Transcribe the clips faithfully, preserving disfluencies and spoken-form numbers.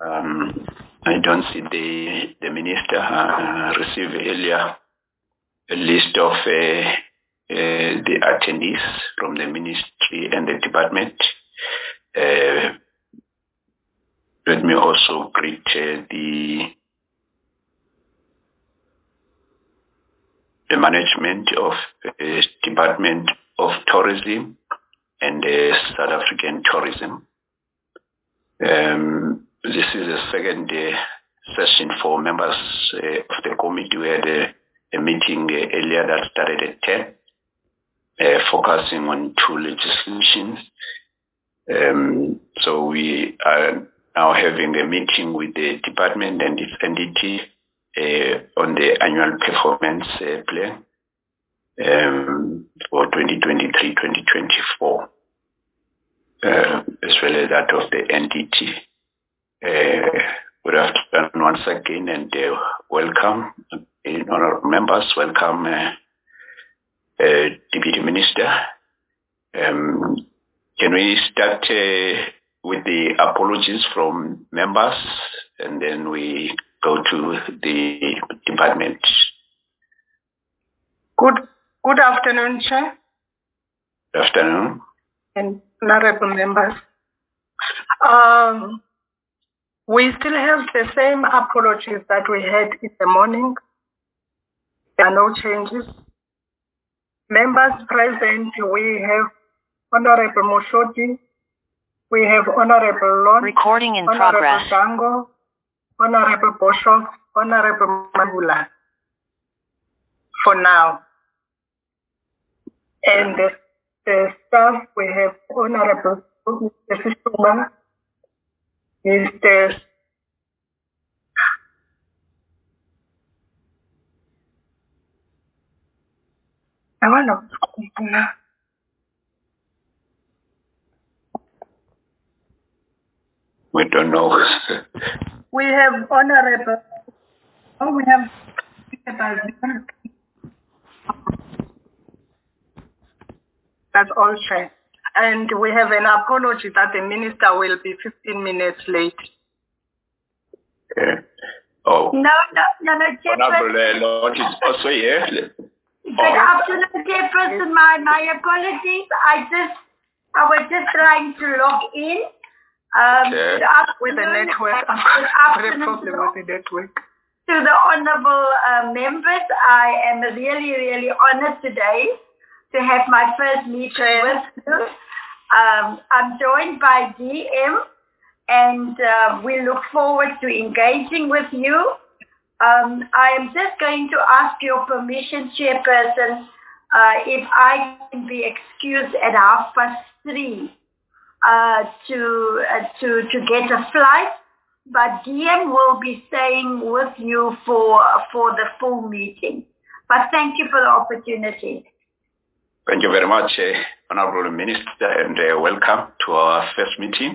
Um, I don't see the the minister uh, receive earlier a list of uh, uh, the attendees from the ministry and the department. Uh, let me also greet uh, the the management of the Department of Tourism and uh, South African Tourism. Um, this is the second uh, session for members uh, of the committee. We had a, a meeting uh, earlier that started at ten, uh, focusing on two legislations. Um, so we are now having a meeting with the department and its entity uh, on the annual performance uh, plan um, for twenty twenty-three twenty twenty-four, uh, as well as that of the entity. Uh, good afternoon once again, and uh, welcome, in honorable members. Welcome, uh, uh, Deputy Minister. Um, can we start uh, with the apologies from members, and then we go to the department? Good. Good afternoon, Chair. Good afternoon. And honorable members. Um, we still have the same apologies that we had in the morning. There are no changes. Members present, we have Honorable Moshodi, we have Honorable Lon, recording in Honorable progress. Dango, Honorable Boshoff, Honorable Mahula. For now. And the, the staff, we have Honorable Mister Sisuma, Mister I want to We don't know. We have Honorable, oh, we have that's all, Chair. And we have an apology that the minister will be fifteen minutes late. Yeah. Oh. No, no, no, no, Chairperson. Honorable Lord is also here. Good afternoon, Chairperson. My, my apologies. I just, I was just trying to log in. Um, Okay. With the network. Good With a afternoon problem with the network. to the honorable uh, members. I am really, really honored today to have my first meeting with you. Um, I'm joined by D M, and uh, we look forward to engaging with you. Um, I am just going to ask your permission, Chairperson, uh, if I can be excused at half past three uh, to, uh, to, to get a flight, but D M will be staying with you for, for the full meeting. But thank you for the opportunity. Thank you very much, uh, Honorable Minister, and uh, welcome to our first meeting.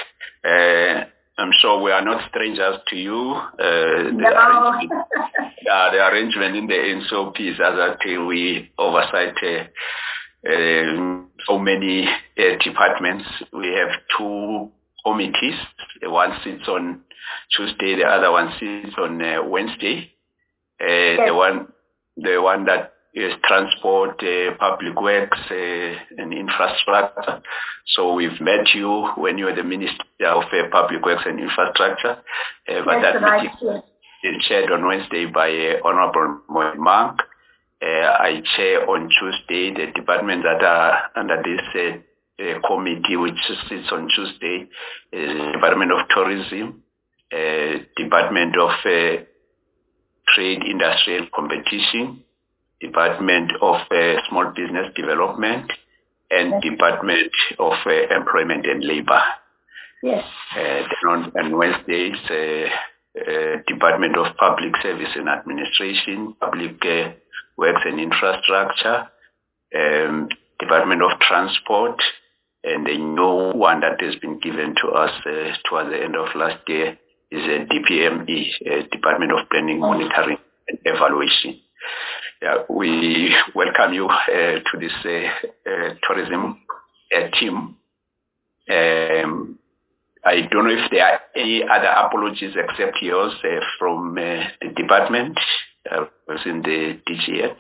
Uh, I'm sure we are not strangers to you. Uh, the, No. arrangement, uh, the arrangement in the N C O P is that uh, we oversight uh, uh, so many uh, departments. We have two committees. One sits on Tuesday, the other one sits on uh, Wednesday. Uh, Yes. The one, the one that is transport, uh, public works, uh, and infrastructure. So we've met you when you were the Minister of uh, Public Works and Infrastructure. Uh, but That's that right, meeting yes. is chaired on Wednesday by uh, Honorable Monk. Uh, I chair on Tuesday the departments that are under this uh, uh, committee, which sits on Tuesday, is the Department of Tourism, uh, Department of uh, Trade, Industrial Competition, Department of uh, Small Business Development, and Department of uh, Employment and Labor. Yes. Uh, then on, on Wednesdays, uh, uh, Department of Public Service and Administration, Public uh, Works and Infrastructure, um, Department of Transport, and the new one that has been given to us uh, towards the end of last year is a D P M E, uh, Department of Planning, Monitoring and Evaluation. Yeah, we welcome you uh, to this uh, uh, tourism uh, team. Um, I don't know if there are any other apologies except yours uh, from uh, the department. I was in the D G yet.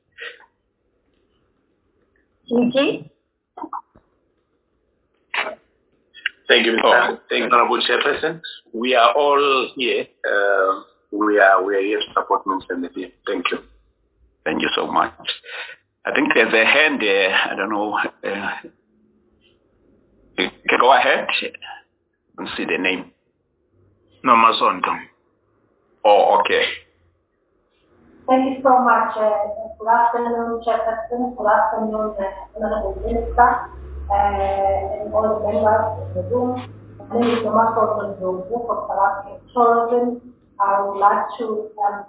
D G? Thank you, Mister Oh. Thank you, Honorable Chairperson. We are all here. Uh, we are we are here to support Minister Ndebile. Thank you. Thank you so much. I think there's a hand there. I don't know. Uh, you can go ahead and see the name. No, Masonto. Oh, okay. Thank you so much. Uh, good afternoon, Chairperson. Good afternoon, uh, Honorable Minister. Uh, and all the members of the room. My name is Tomaso Ndlovu from South African Tourism. I would like to um,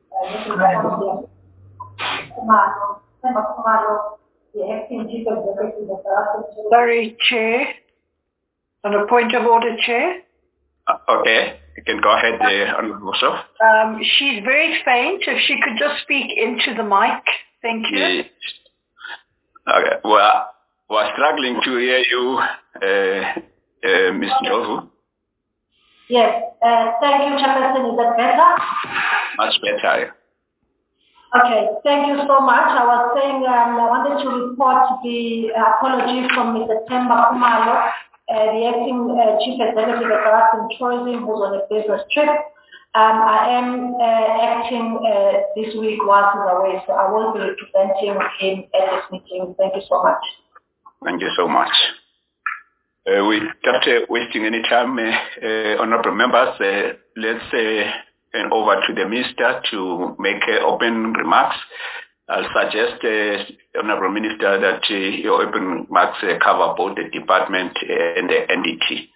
uh, Kumalo, Kumalo, the acting chief executive of South African Tourism. Sorry, Chair. On a point of order, Chair. Uh, okay, you can go ahead, uh, Honorable Sof. Um, she's very faint. If she could just speak into the mic. Thank you. Yes. Okay, well, we're struggling to hear you, uh, uh, Miz Ndlovu. Yes, uh, thank you, Chairperson. Is that better? Much better. Okay, thank you so much. I was saying um, I wanted to report the uh, apology from Mister Temba Kumalo, uh, the acting uh, chief executive of South African Tourism, who's on a business trip. Um, I am uh, acting uh, this week whilst he's away, so I will be representing him at this meeting. Thank you so much. Thank you so much. Uh, without uh, wasting any time, uh, uh, honorable members, uh, let's uh, hand over to the minister to make uh, open remarks. I'll suggest, uh, honorable minister, that uh, your open remarks uh, cover both the department uh, and the N D T.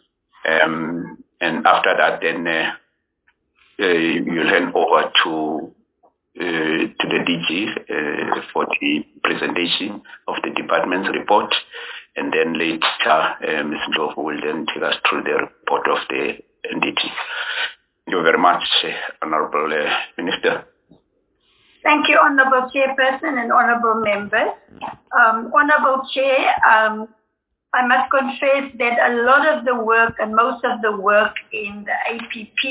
Um, and after that, then uh, uh, you'll hand over to Uh, to the D G uh, for the presentation of the department's report, and then later uh, Miz Ndlovu will then take us through the report of the N D T. Thank you very much, uh, Honorable uh, Minister. Thank you, Honorable Chairperson and Honorable Members. Um, Honorable Chair, um, I must confess that a lot of the work and most of the work in the A P P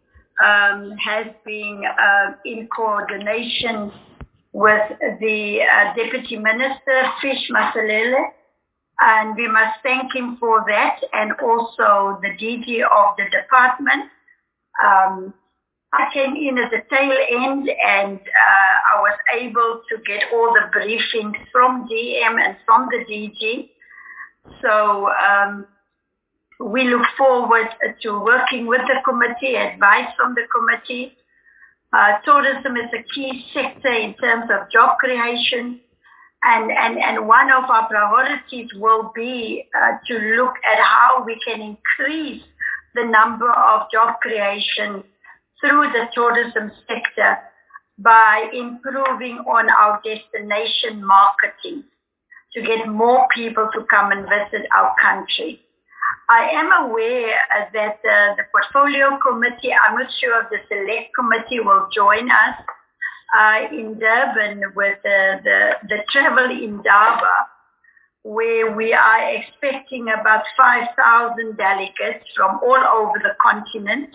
Um, has been uh, in coordination with the uh, Deputy Minister, Fish Masalele, and we must thank him for that, and also the D G of the department. Um, I came in at the tail end, and uh, I was able to get all the briefings from D M and from the D G. So um, we look forward to working with the committee, advice from the committee. Uh, tourism is a key sector in terms of job creation, and, and, and one of our priorities will be uh, to look at how we can increase the number of job creation through the tourism sector by improving on our destination marketing to get more people to come and visit our country. I am aware uh, that uh, the portfolio committee, I'm not sure if the select committee will join us uh, in Durban with uh, the, the travel Indaba, where we are expecting about five thousand delegates from all over the continent.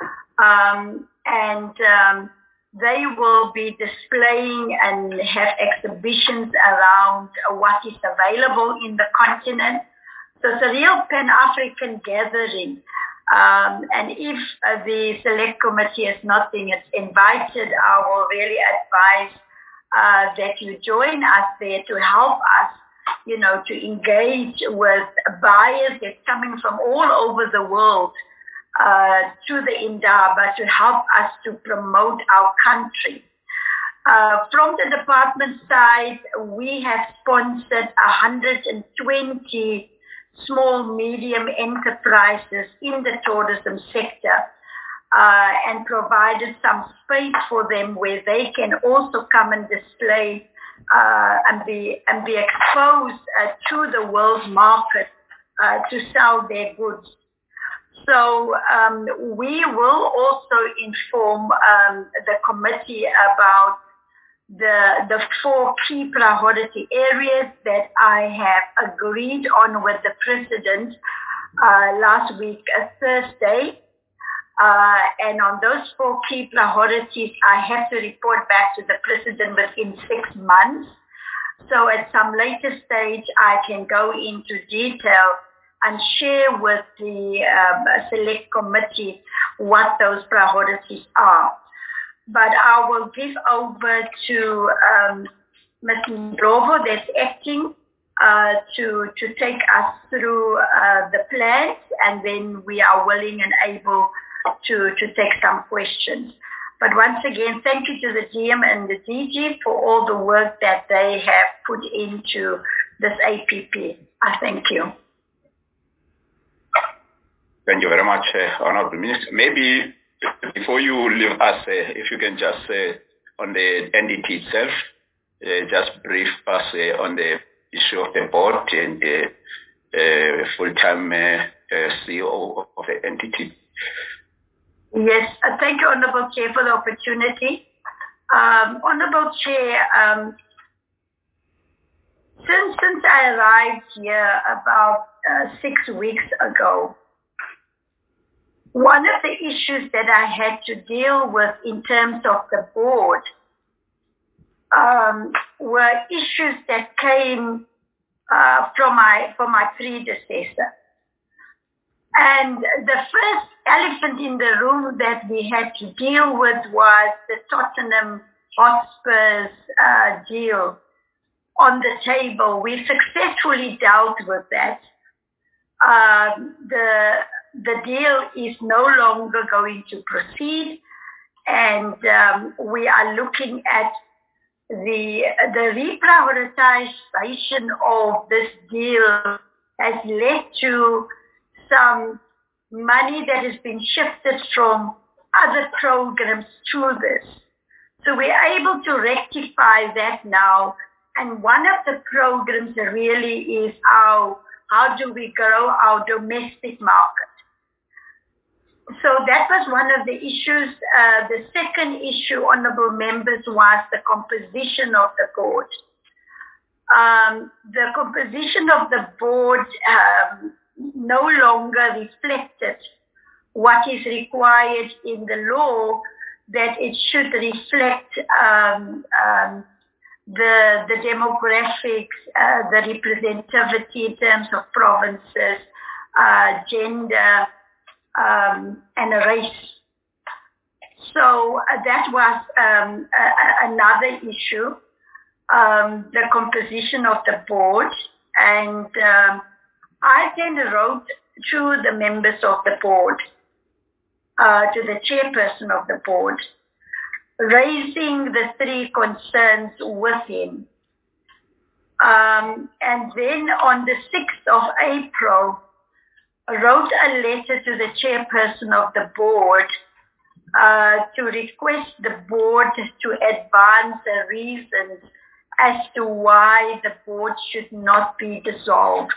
Um, and um, they will be displaying and have exhibitions around what is available in the continent. So it's a real Pan-African gathering. Um, and if uh, the select committee has not been invited, I will really advise uh, that you join us there to help us, you know, to engage with buyers that's coming from all over the world uh, to the Indaba to help us to promote our country. Uh, from the department side, we have sponsored one hundred twenty small, medium enterprises in the tourism sector uh, and provided some space for them where they can also come and display uh, and be and be exposed uh, to the world market uh, to sell their goods. So um, we will also inform um, the committee about the the four key priority areas that I have agreed on with the President uh, last week, uh, Thursday. Uh, and on those four key priorities, I have to report back to the President within six months. So at some later stage, I can go into detail and share with the um, select committee what those priorities are. But I will give over to um, Miz Ndlovu, that's acting, uh, to, to take us through uh, the plans, and then we are willing and able to, to take some questions. But once again, thank you to the D M and the D G for all the work that they have put into this A P P. I thank you. Thank you very much, uh, Honorable Minister. Maybe before you leave us, uh, if you can just, uh, on the N D T itself, uh, just brief us uh, on the issue of the board and the uh, full-time uh, uh, C E O of the N D T. Yes, uh, thank you, Honorable Chair, for the opportunity. Um, Honorable Chair, um, since, since I arrived here about uh, six weeks ago, one of the issues that I had to deal with in terms of the board um, were issues that came uh, from my from my predecessor. And the first elephant in the room that we had to deal with was the Tottenham Hotspur's uh, deal on the table. We successfully dealt with that. Um, the, the deal is no longer going to proceed, and um, we are looking at the, the reprioritization of this deal has led to some money that has been shifted from other programs to this. So we're able to rectify that now. And one of the programs really is our, how do we grow our domestic market? So that was one of the issues. Uh, the second issue, honorable members, was the composition of the board. Um, the composition of the board um, no longer reflected what is required in the law, that it should reflect um, um, the, the demographics, uh, the representativity in terms of provinces, uh, gender, um, and race. So uh, that was um, a, a, another issue, um, the composition of the board. And um, I then wrote to the members of the board, uh, to the chairperson of the board, raising the three concerns with him. Um, and then on the sixth of April, wrote a letter to the chairperson of the board uh, to request the board to advance the reasons as to why the board should not be dissolved.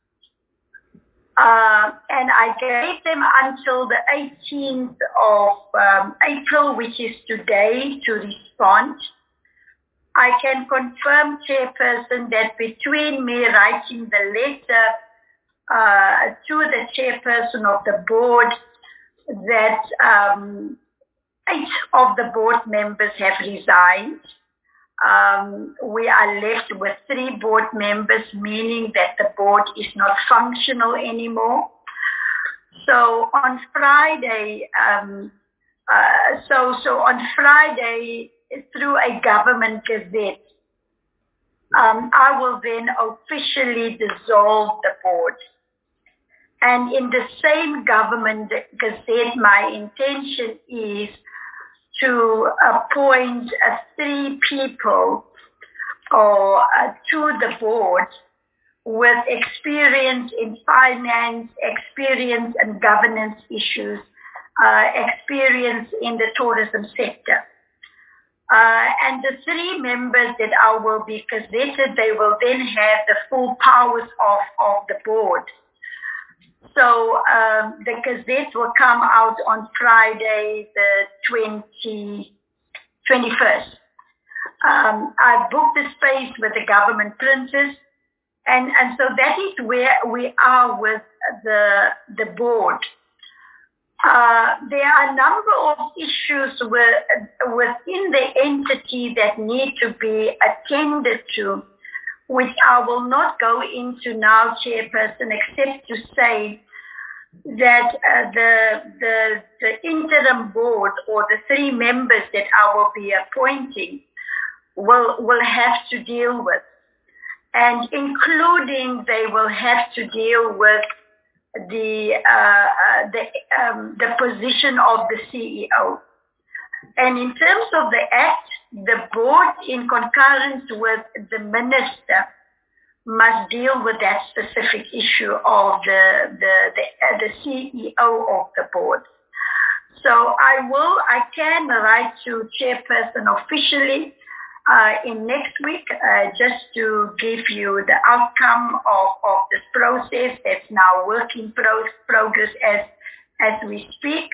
Uh, and I gave them until the eighteenth of um, April, which is today, to respond. I can confirm, Chairperson, that between me writing the letter uh, to the Chairperson of the board, that um, eight of the board members have resigned. Um, we are left with three board members, meaning that the board is not functional anymore. So on Friday, um, uh, so so on Friday, through a government gazette, um, I will then officially dissolve the board. And in the same government gazette, my intention is to appoint uh, three people or uh, to the board with experience in finance, experience in governance issues, uh, experience in the tourism sector. Uh, and the three members that I will be gazetted, they will then have the full powers of, of the board. So um, the gazette will come out on Friday, the twenty-first. Um, I've booked the space with the government printers. And, and so that is where we are with the, the board. Uh, there are a number of issues with, within the entity that need to be attended to, which I will not go into now, Chairperson, except to say that uh, the, the, the interim board, or the three members that I will be appointing, will, will have to deal with. And including, they will have to deal with the uh, uh, the um, the position of the C E O. And in terms of the Act, the board, in concurrence with the minister, must deal with that specific issue of the the the, uh, the C E O of the board. So I will, I can write to Chairperson officially Uh, in next week, uh, just to give you the outcome of, of this process that's now work in pro- progress as as we speak.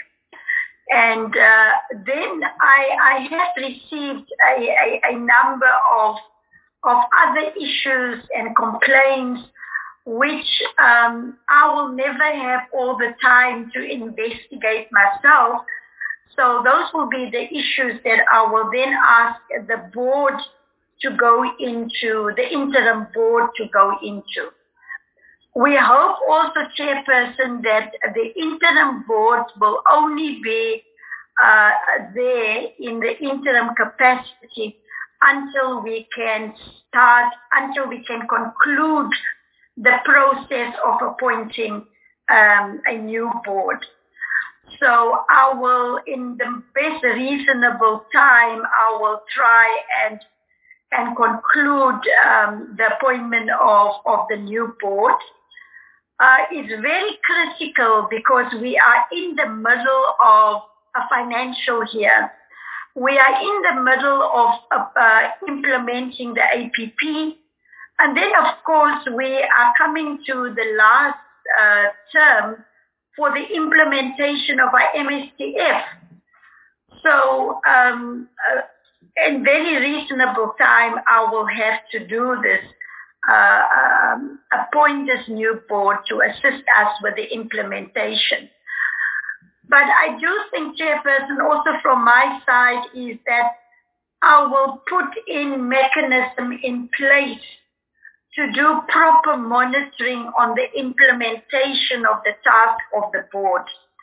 And uh, then I, I have received a, a, a number of of other issues and complaints, which um, I will never have all the time to investigate myself. So those will be the issues that I will then ask the board to go into, the interim board to go into. We hope also, Chairperson, that the interim board will only be uh, there in the interim capacity until we can start, until we can conclude the process of appointing um, a new board. So I will, in the best reasonable time, I will try and and conclude um, the appointment of, of the new board. Uh, it's very critical because we are in the middle of a financial year. We are in the middle of uh, implementing the A P P. And then, of course, we are coming to the last uh, term for the implementation of our M S T F. So um, uh, in very reasonable time, I will have to do this, uh, um, appoint this new board to assist us with the implementation. But I do think, Chairperson, also from my side, is that I will put in mechanism in place to do proper monitoring on the implementation of the task of the board.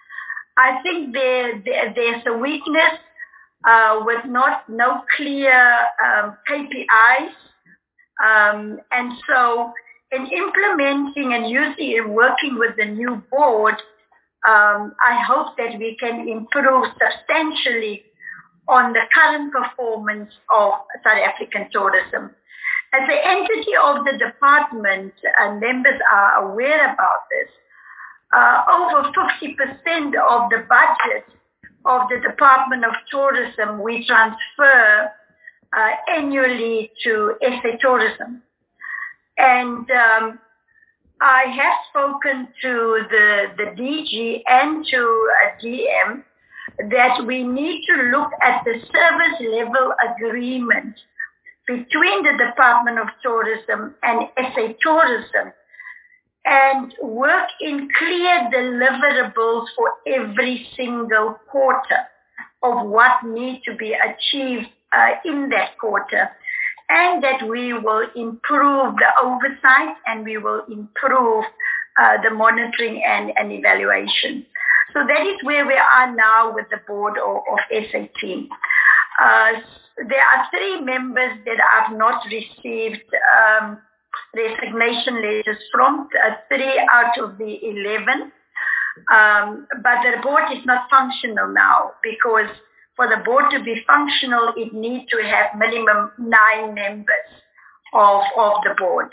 I think there, there there's a weakness uh, with not no clear um, K P Is, um, and so in implementing and using and working with the new board, um, I hope that we can improve substantially on the current performance of South African tourism. As the entity of the department, and members are aware about this, uh, over fifty percent of the budget of the Department of Tourism we transfer uh, annually to S A Tourism. And um, I have spoken to the, the D G and to a D M that we need to look at the service level agreement between the Department of Tourism and S A Tourism and work in clear deliverables for every single quarter of what needs to be achieved uh, in that quarter, and that we will improve the oversight and we will improve uh, the monitoring and, and evaluation. So that is where we are now with the board of, of S A T. Uh, there are three members that have not received um, resignation letters from, uh, three out of the eleven. Um, but the board is not functional now, because for the board to be functional, it needs to have minimum nine members of, of the board.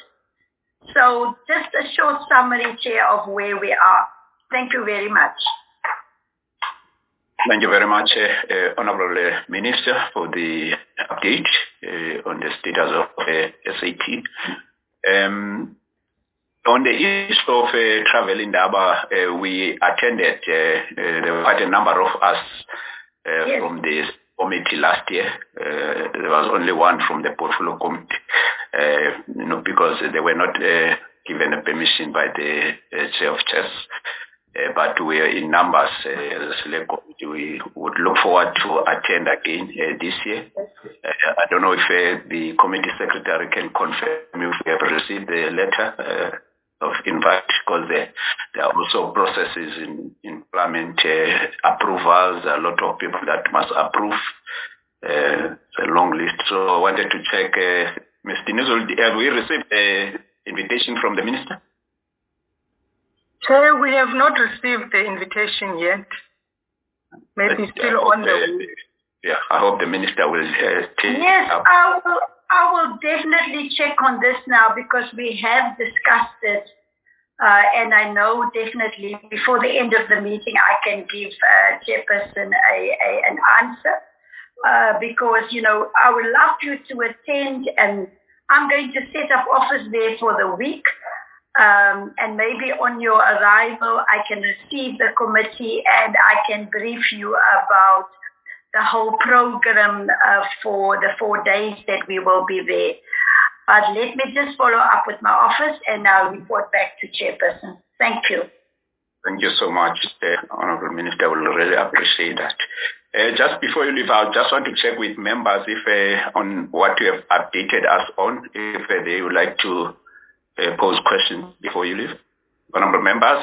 So just a short summary, Chair, of where we are. Thank you very much. Thank you very much, uh, uh, Honorable uh, Minister, for the update uh, on the status of uh, S A T. Um, on the issue of uh, travel in Daba, uh, we attended, uh, uh, there were quite a number of us uh, yes. from the committee last year. Uh, there was only one from the portfolio committee, uh, you know, because they were not uh, given a permission by the uh, chair of chairs. Uh, but we are in numbers uh, as a select committee. We would look forward to attend again uh, this year. Uh, I don't know if uh, the committee secretary can confirm if we have received the letter uh, of invite, because there, there are also processes in, in parliament, uh, approvals, a lot of people that must approve. Uh, it's a long list. So I wanted to check, uh, Mister Nizul, have we received an invitation from the minister? Chair, we have not received the invitation yet. Maybe but, still uh, on the way. Yeah, I hope the minister will uh, take Yes, up. I will, I will definitely check on this now, because we have discussed it. Uh, and I know definitely before the end of the meeting, I can give uh, Chairperson a, a, an answer. Uh, because, you know, I would love you to attend, and I'm going to set up office there for the week. Um, and maybe on your arrival, I can receive the committee and I can brief you about the whole program uh, for the four days that we will be there. But let me just follow up with my office and I'll report back to Chairperson. Thank you. Thank you so much, the Honourable Minister. We will really appreciate that. Uh, just before you leave, I just want to check with members if uh, on what you have updated us on, if uh, they would like to Uh, pose questions before you leave. Honourable members.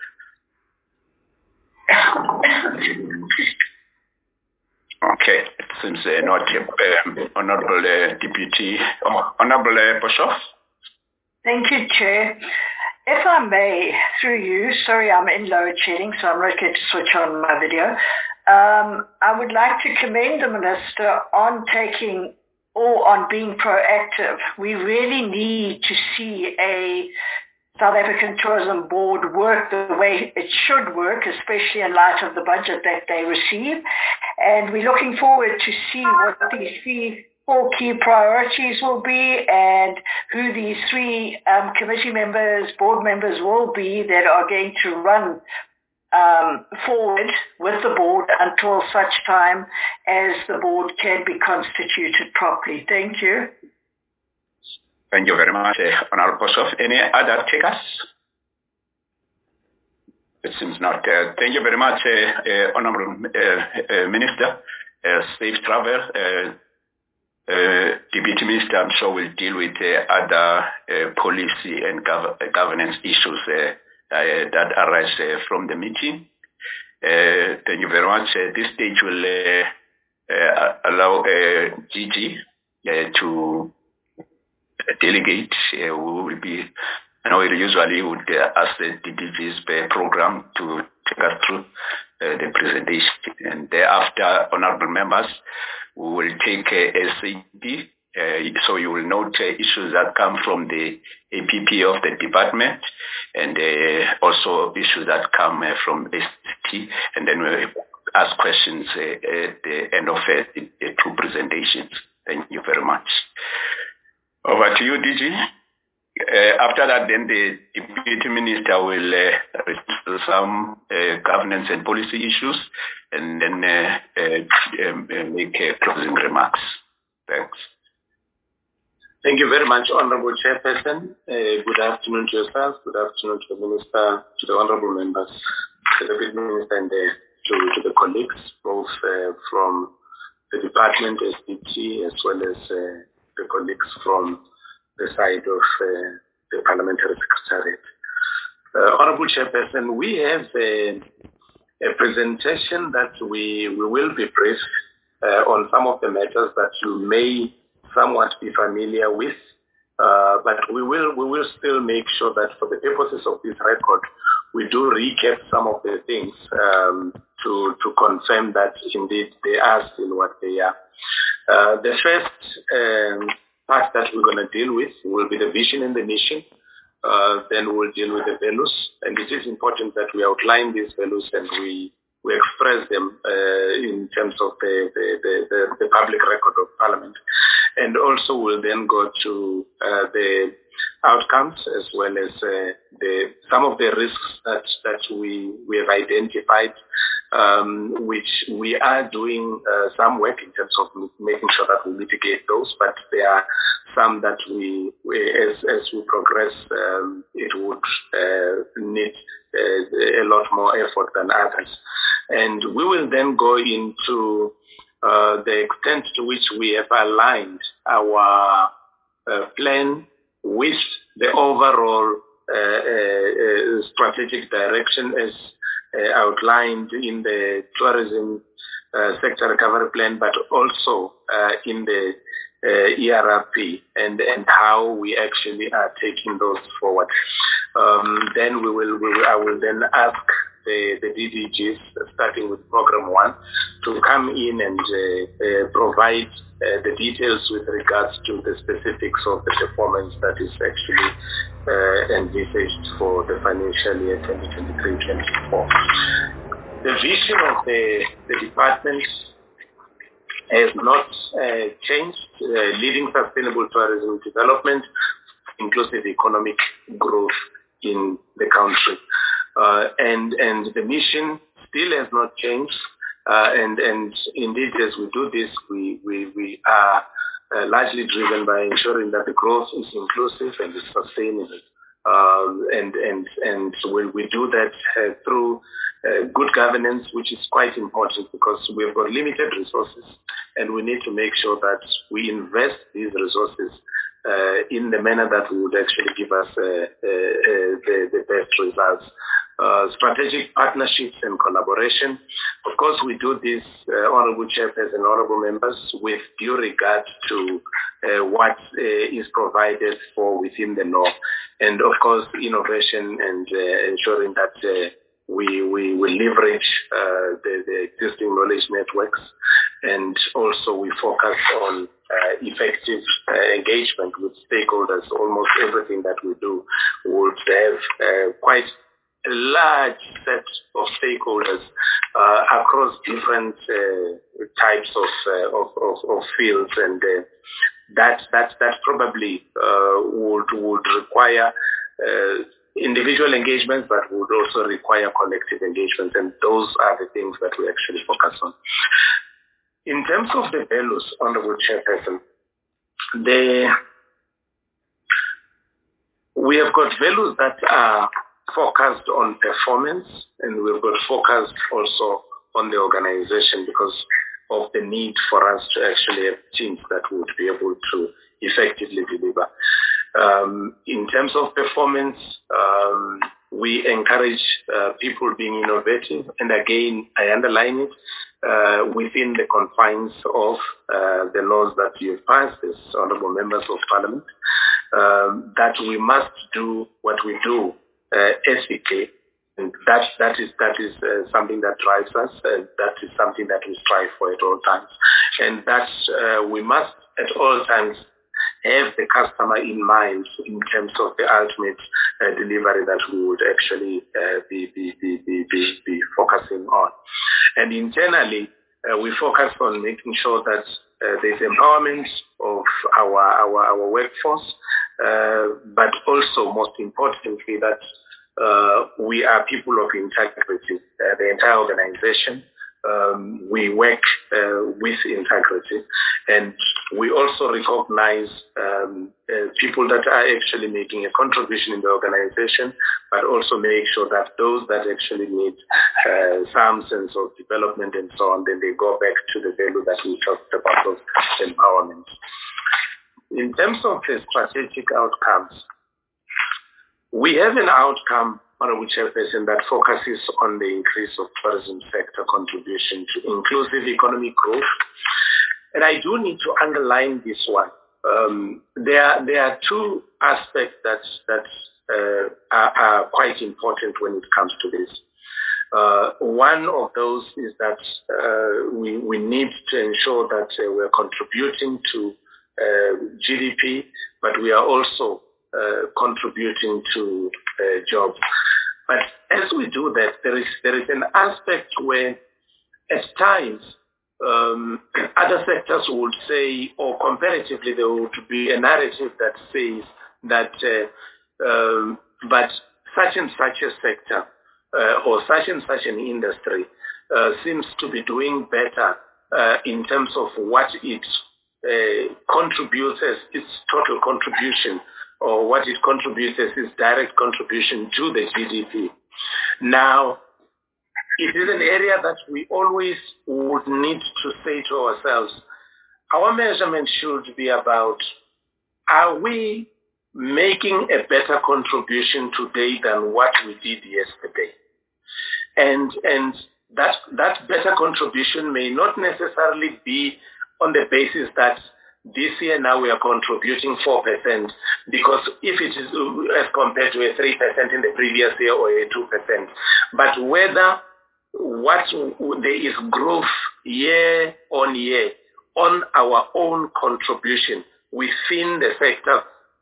Okay, it seems uh, not uh, Honourable uh, Deputy, oh, Honourable uh, Boshoff. Thank you, Chair. If I may, through you, sorry I'm in load shedding, so I'm not going to switch on my video. Um, I would like to commend the Minister on taking or on being proactive. We really need to see a South African Tourism Board work the way it should work, especially in light of the budget that they receive. And we're looking forward to see what these three, four key priorities will be and who these three um, committee members, board members will be that are going to run Um, forward with the board until such time as the board can be constituted properly. Thank you. Thank you very much, uh, Honourable Boshoff. Any other takers? It seems not. Uh, thank you very much, uh, uh, Honourable uh, uh, Minister. Uh, safe travel. Uh, uh, Deputy Minister, I'm sure, will deal with uh, other uh, policy and gov- governance issues uh, Uh, that arise uh, from the meeting. Uh, thank you very much. Uh, this stage will uh, uh, allow uh, Gigi uh, to delegate uh, who will be, you know, we usually would uh, ask the D D G's program to take us through uh, the presentation. And thereafter, honourable members, we will take uh, S A D. Uh, so you will note uh, issues that come from the A P P of the department, and uh, also issues that come uh, from S T, and then we'll ask questions uh, at the end of uh, the, the two presentations. Thank you very much. Over to you, D G. Uh, after that, then the Deputy Minister will uh, respond some uh, governance and policy issues, and then uh, uh, um, make uh, closing remarks. Thanks. Thank you very much, Honourable Chairperson. Uh, good afternoon to yourself. Good afternoon to the Minister, to the Honourable members, to the Deputy Minister, and uh, to, to the colleagues, both uh, from the department, S D T, as well as uh, the colleagues from the side of uh, the Parliamentary Secretariat. Uh, Honourable Chairperson, we have a, a presentation that we, we will be briefed uh, on some of the matters that you may somewhat be familiar with, uh, but we will we will still make sure that for the purposes of this record, we do recap some of the things um, to to confirm that indeed they are still what they are. Uh, the first um, part that we're going to deal with will be the vision and the mission. Uh, then we'll deal with the values, and it is important that we outline these values and we we express them uh, in terms of the, the, the, the, the public record of Parliament. And also we'll then go to uh, the outcomes as well as uh, the some of the risks that, that we, we have identified um, which we are doing uh, some work in terms of making sure that we mitigate those, but there are some that we, we as, as we progress, um, it would uh, need uh, a lot more effort than others. And we will then go into uh, the extent to which we have aligned our uh, plan with the overall uh, uh, strategic direction as uh, outlined in the tourism uh, sector recovery plan, but also uh, in the uh, E R R P, and, and how we actually are taking those forward. Um, then we will, we will, I will then ask the, the D D Gs, starting with program one, to come in and uh, uh, provide uh, the details with regards to the specifics of the performance that is actually uh, envisaged for the financial year twenty twenty-three twenty-four. The vision of the, the department has not uh, changed, uh, leading sustainable tourism development, inclusive economic growth in the country. Uh, and, and the mission still has not changed. Uh, and, and indeed, as we do this, we, we, we are uh, largely driven by ensuring that the growth is inclusive and is sustainable. Um, and, and, and when we do that uh, through uh, good governance, which is quite important because we've got limited resources and we need to make sure that we invest these resources uh, in the manner that would actually give us uh, uh, uh, the, the best results. Uh, strategic partnerships and collaboration. Of course, we do this, uh, Honorable Chairperson and Honorable Members, with due regard to uh, what uh, is provided for within the law. And of course, innovation and uh, ensuring that uh, we, we, we leverage uh, the, the existing knowledge networks. And also we focus on uh, effective uh, engagement with stakeholders. Almost everything that we do would have uh, quite a large set of stakeholders uh, across different uh, types of, uh, of, of, of fields, and uh, that that that probably uh, would would require uh, individual engagements, but would also require collective engagements, and those are the things that we actually focus on. In terms of the values, Honorable Chairperson, the we have got values that are focused on performance, and we've got focused also on the organization because of the need for us to actually have teams that would be able to effectively deliver. Um, in terms of performance, um, we encourage uh, people being innovative, and again, I underline it, uh, within the confines of uh, the laws that you've passed as Honourable Members of Parliament, um, that we must do what we do Uh, ethically, and that that is that is uh, something that drives us, and that is something that we strive for at all times, and that uh, we must at all times have the customer in mind in terms of the ultimate uh, delivery that we would actually uh, be, be, be, be, be, be focusing on. And internally, uh, we focus on making sure that uh, there's empowerment of our our, our workforce, uh, but also most importantly that Uh, we are people of integrity. Uh, the entire organization, um, we work uh, with integrity, and we also recognize um, uh, people that are actually making a contribution in the organization, but also make sure that those that actually need uh, some sense of development and so on, then they go back to the value that we talked about of empowerment. In terms of the strategic outcomes, we have an outcome, Honorable Chairperson, that focuses on the increase of tourism sector contribution to inclusive economic growth. And I do need to underline this one. Um, there, there are two aspects that, that uh, are, are quite important when it comes to this. Uh, one of those is that uh, we, we need to ensure that uh, we're contributing to uh, G D P, but we are also Uh, contributing to uh, jobs. But as we do that, there is there is an aspect where at times um, other sectors would say, or comparatively there would be a narrative that says that uh, um, but such and such a sector uh, or such and such an industry uh, seems to be doing better uh, in terms of what it uh, contributes as its total contribution, or what it contributes as its direct contribution to the G D P. Now, it is an area that we always would need to say to ourselves, our measurement should be about, are we making a better contribution today than what we did yesterday? And and that that better contribution may not necessarily be on the basis that this year now we are contributing four percent, because if it is as compared to a three percent in the previous year or a two percent, but whether what there is growth year on year on our own contribution within the sector,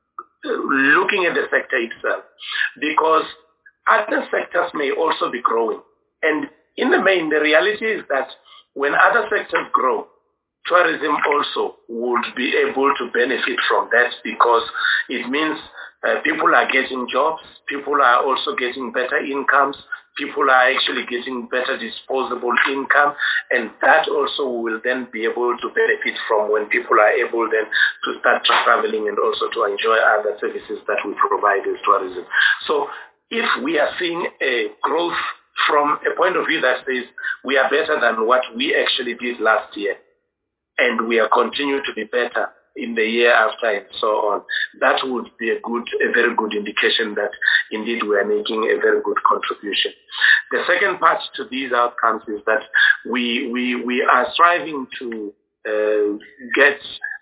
looking at the sector itself, because other sectors may also be growing. And in the main, the reality is that when other sectors grow, tourism also would be able to benefit from that, because it means uh, people are getting jobs, people are also getting better incomes, people are actually getting better disposable income, and that also will then be able to benefit from when people are able then to start traveling and also to enjoy other services that we provide as tourism. So if we are seeing a growth from a point of view that says we are better than what we actually did last year, and we are continuing to be better in the year after and so on, that would be a good, a very good indication that indeed we are making a very good contribution. The second part to these outcomes is that we we we are striving to uh, get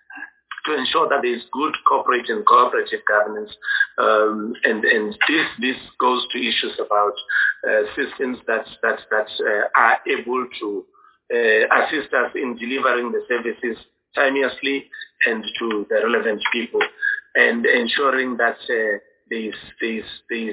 to ensure that there is good corporate and cooperative governance, um, and and this this goes to issues about uh, systems that that that uh, are able to uh, assist us in delivering the services timeously and to the relevant people, and ensuring that uh, there's, there's, there's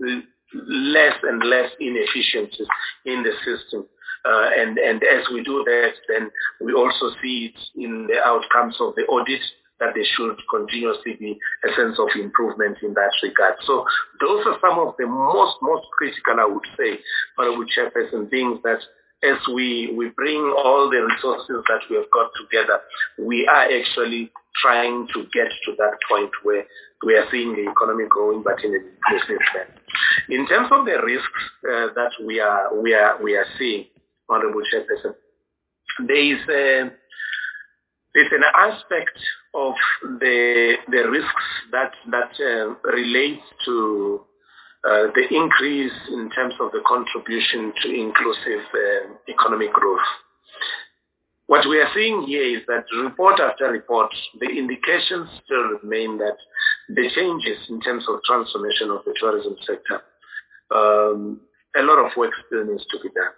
less and less inefficiencies in the system. Uh, and, and as we do that, then we also see it in the outcomes of the audit, that there should continuously be a sense of improvement in that regard. So those are some of the most, most critical, I would say, Honorable Chairperson, things that as we, we bring all the resources that we have got together, we are actually trying to get to that point where we are seeing the economy growing, but in a business manner. In terms of the risks uh, that we are we are we are seeing, Honorable Chairperson, there is a, there's an aspect of the the risks that that uh, relates to Uh, the increase in terms of the contribution to inclusive uh, economic growth. What we are seeing here is that report after report, the indications still remain that the changes in terms of transformation of the tourism sector, um, a lot of work still needs to be done.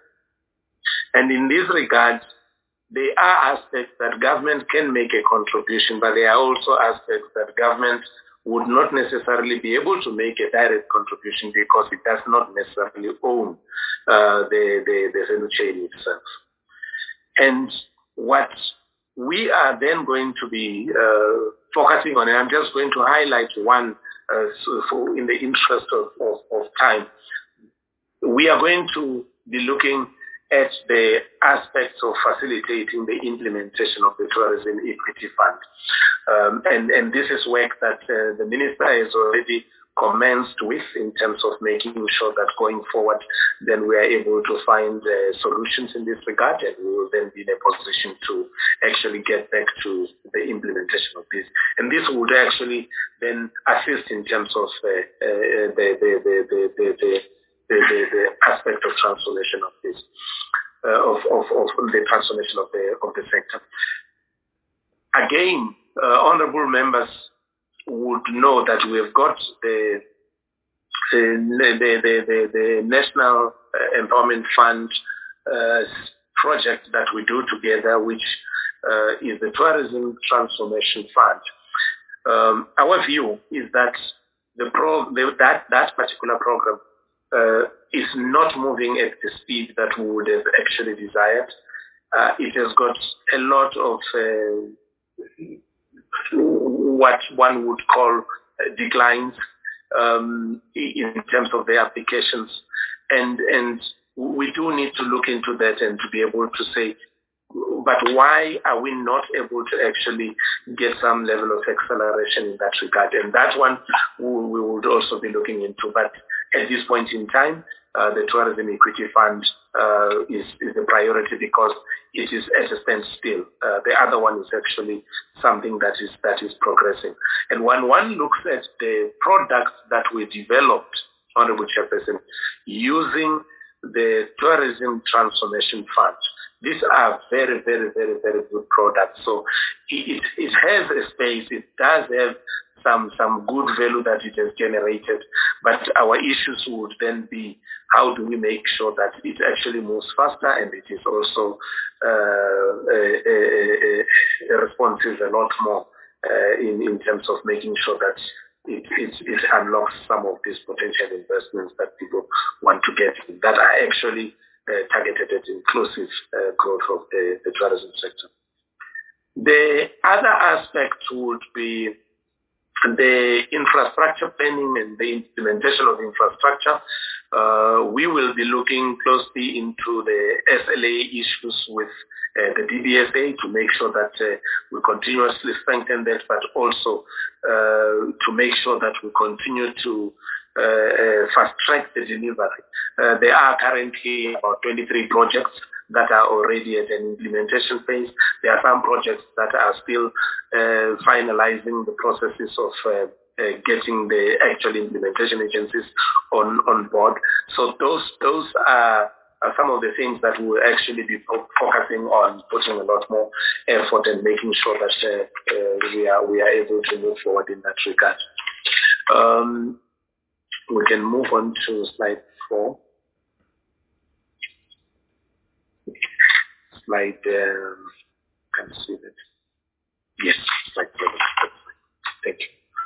And in this regard, there are aspects that government can make a contribution, but there are also aspects that government would not necessarily be able to make a direct contribution because it does not necessarily own uh, the, the, the value chain itself. And what we are then going to be uh, focusing on, and I'm just going to highlight one uh, so for in the interest of, of, of time, we are going to be looking at the aspects of facilitating the implementation of the Tourism Equity Fund. Um, and, and this is work that uh, the Minister has already commenced with in terms of making sure that going forward, then we are able to find uh, solutions in this regard, and we will then be in a position to actually get back to the implementation of this. And this would actually then assist in terms of uh, uh, the, the, the, the, the, the The, the, the aspect of transformation of this, uh, of, of, of the transformation of the of the sector. Again, uh, honourable members would know that we have got the the the, the, the, the National Empowerment Fund uh, project that we do together, which uh, is the Tourism Transformation Fund. Um, our view is that the pro the, that that particular program Uh, is not moving at the speed that we would have actually desired. Uh, it has got a lot of uh, what one would call uh, declines um, in terms of the applications, and and we do need to look into that and to be able to say, but why are we not able to actually get some level of acceleration in that regard? And that one we would also be looking into. But at this point in time, uh, the Tourism Equity Fund uh, is, is a priority because it is at a standstill. Uh, the other one is actually something that is that is progressing. And when one looks at the products that we developed, Honorable Chairperson, using the Tourism Transformation Fund, these are very, very, very, very good products. So it, it has a space. It does have some some good value that it has generated. But our issues would then be, how do we make sure that it actually moves faster and it is also uh, uh, uh, responsive a lot more uh, in, in terms of making sure that it, it, it unlocks some of these potential investments that people want to get that are actually Uh, targeted at inclusive uh, growth of the, the tourism sector. The other aspect would be the infrastructure planning and the implementation of infrastructure. Uh, we will be looking closely into the S L A issues with uh, the D B S A to make sure that uh, we continuously strengthen that, but also uh, to make sure that we continue to uh, uh, fast-track the delivery. Uh, there are currently about twenty-three projects that are already at an implementation phase. There are some projects that are still uh, finalizing the processes of uh, uh, getting the actual implementation agencies on, on board. So those those are, are some of the things that we'll actually be fo- focusing on, putting a lot more effort and making sure that uh, uh, we are we are able to move forward in that regard. Um, we can move on to slide four. Slide, um, can you see that? Yes, slide seven. Thank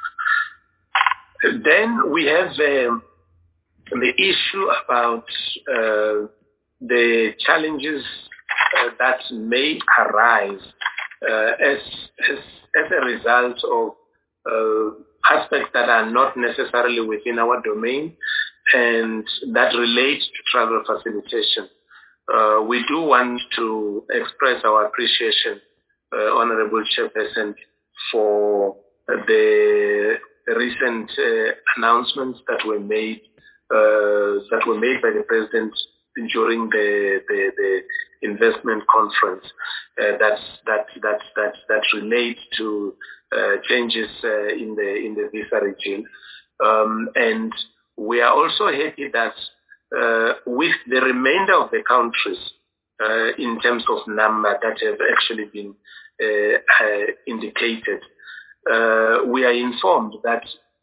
you. Then we have um, the issue about uh, the challenges uh, that may arise uh, as, as as a result of uh, aspects that are not necessarily within our domain and that relate to travel facilitation. Uh, we do want to express our appreciation, uh, Honorable Chairperson, for the recent uh, announcements that were made uh, that were made by the President during the the, the investment conference. Uh, that's that that that that relates to uh, changes uh, in the in the visa regime, um, and we are also happy that. Uh, with the remainder of the countries uh, in terms of number that have actually been uh, uh, indicated, uh, we are informed that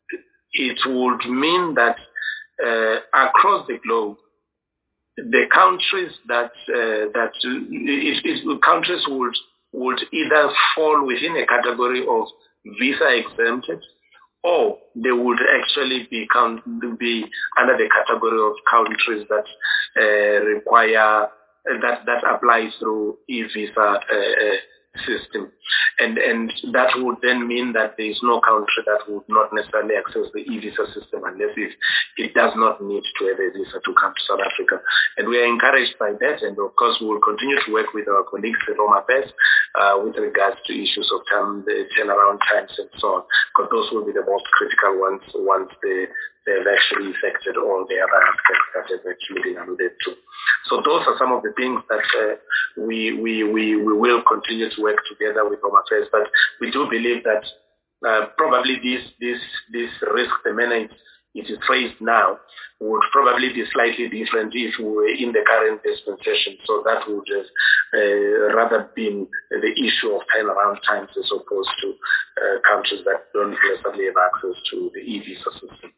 it would mean that uh, across the globe, the countries that uh, that it, it, countries would would either fall within a category of visa exempted, or they would actually be count, be under the category of countries that uh, require that that apply through e-visa uh, system, and and that would then mean that there is no country that would not necessarily access the e-visa system unless it it does not need to have a visa to come to South Africa. And we are encouraged by that, and of course we will continue to work with our colleagues at Home Affairs uh, with regards to issues of time, the turnaround times and so on, because those will be the most critical ones once they they've actually affected all the other aspects that have actually been alluded to. So those are some of the things that uh, we, we we we will continue to work together with Home Affairs. But we do believe that uh, probably this this this risk, the manner it, it is phrased now, would probably be slightly different if we were in the current dispensation. So that would have uh, rather been the issue of turnaround times as opposed to uh, countries that don't necessarily have access to the e-visa system.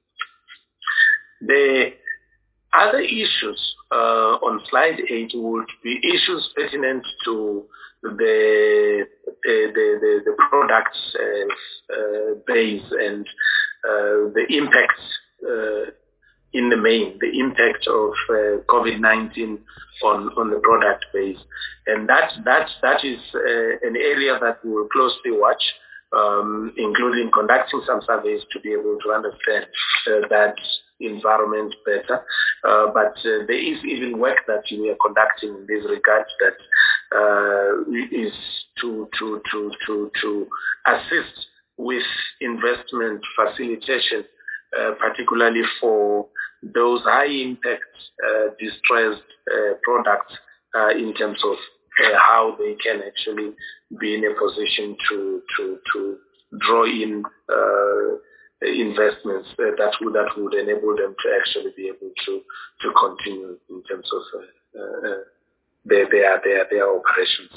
The other issues uh, on slide eight would be issues pertinent to the the the, the products uh, uh, base and uh, the impacts uh, in the main, the impact of uh, COVID nineteen on, on the product base, and that that that is uh, an area that we will closely watch. Um, including conducting some surveys to be able to understand uh, that environment better. Uh, but uh, there is even work that we are conducting in this regard that uh, is to, to, to, to, to assist with investment facilitation, uh, particularly for those high-impact uh, distressed uh, products uh, in terms of uh, how they can actually be in a position to to to draw in uh, investments uh, that would that would enable them to actually be able to to continue in terms of uh, uh, their their their their operations.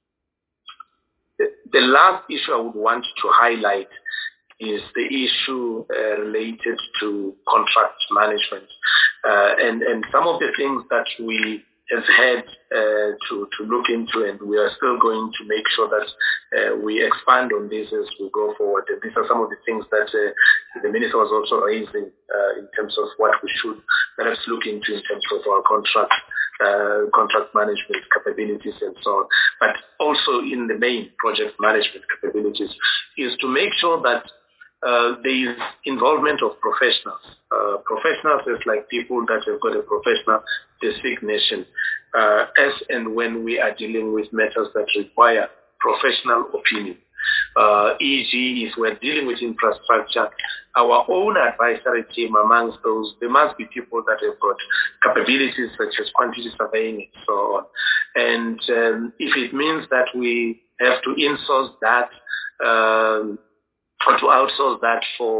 The, the last issue I would want to highlight is the issue uh, related to contract management, uh, and and some of the things that we have had uh, to to look into, and we are still going to make sure that uh, we expand on this as we go forward. And these are some of the things that uh, the minister was also raising uh, in terms of what we should perhaps look into in terms of our contract uh, contract management capabilities and so on. But also in the main project management capabilities is to make sure that Uh, there is involvement of professionals. Uh, professionals is like people that have got a professional designation uh, as and when we are dealing with matters that require professional opinion. Uh, for example, if we're dealing with infrastructure, our own advisory team amongst those, there must be people that have got capabilities such as quantity surveying and so on. And um, if it means that we have to insource that, um, or to outsource that for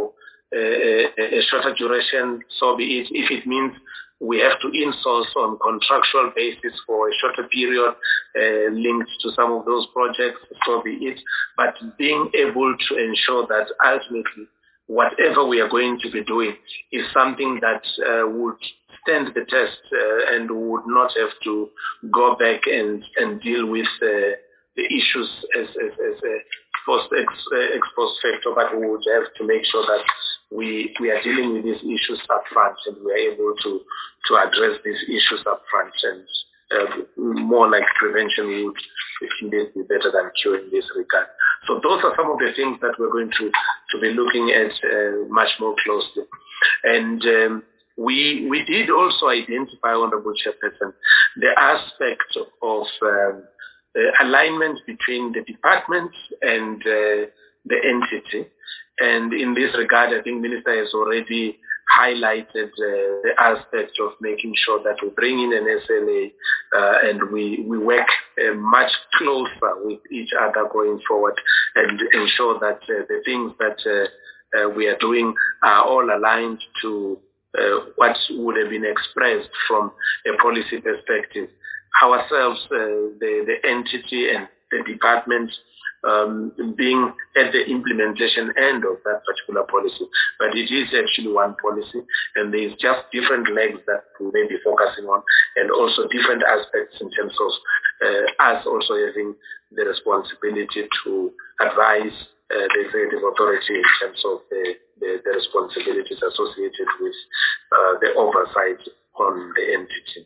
a, a shorter duration, so be it. If it means we have to insource on contractual basis for a shorter period uh, linked to some of those projects, so be it. But being able to ensure that ultimately whatever we are going to be doing is something that uh, would stand the test uh, and would not have to go back and, and deal with uh, the issues as, as, as a post ex, uh, ex post factor, but we would have to make sure that we, we are dealing with these issues up front and we are able to, to address these issues up front. And uh, more like prevention would indeed be better than cure in this regard. So those are some of the things that we're going to, to be looking at uh, much more closely. And um, we we did also identify, Honorable Chairperson, the aspect of um, Uh, alignment between the departments and uh, the entity. And in this regard, I think Minister has already highlighted uh, the aspect of making sure that we bring in an S L A uh, and we, we work uh, much closer with each other going forward and ensure that uh, the things that uh, uh, we are doing are all aligned to uh, what would have been expressed from a policy perspective. Ourselves, uh, the, the entity and the department um, being at the implementation end of that particular policy. But it is actually one policy, and there is just different legs that we may be focusing on, and also different aspects in terms of uh, us also having the responsibility to advise uh, the executive authority in terms of the, the, the responsibilities associated with uh, the oversight on the entity.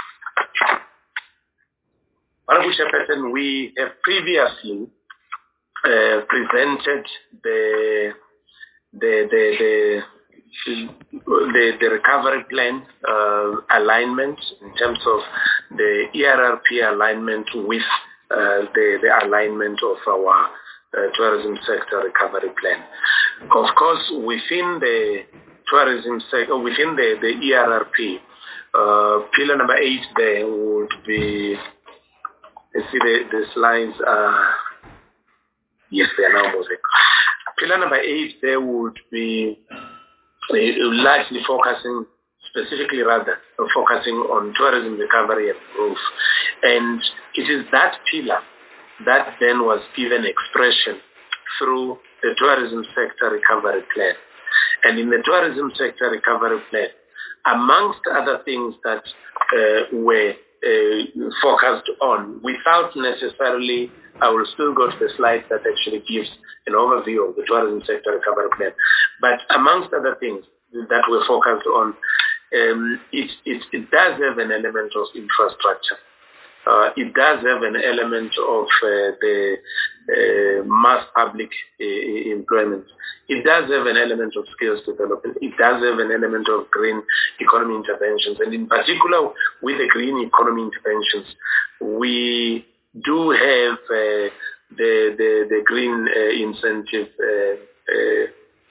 Honorable Chairperson, we have previously uh, presented the the the the, the, the recovery plan uh, alignment in terms of the E R R P alignment with uh, the the alignment of our uh, tourism sector recovery plan. Of course, within the tourism sector, within the the E R R P, uh, pillar number eight there would be. You see the, the slides are, yes, they are now moving. Pillar number eight, there would be uh, largely focusing, specifically rather, uh, focusing on tourism recovery and growth. And it is that pillar that then was given expression through the tourism sector recovery plan. And in the tourism sector recovery plan, amongst other things that uh, were Uh, focused on, without necessarily, I will still go to the slide that actually gives an overview of the tourism sector recovery plan. But amongst other things that we're focused on, um, it, it, it does have an element of infrastructure. Uh, it does have an element of uh, the uh, mass public uh, employment. It does have an element of skills development. It does have an element of green economy interventions. And in particular, with the green economy interventions, we do have uh, the, the, the green uh, incentive uh, uh,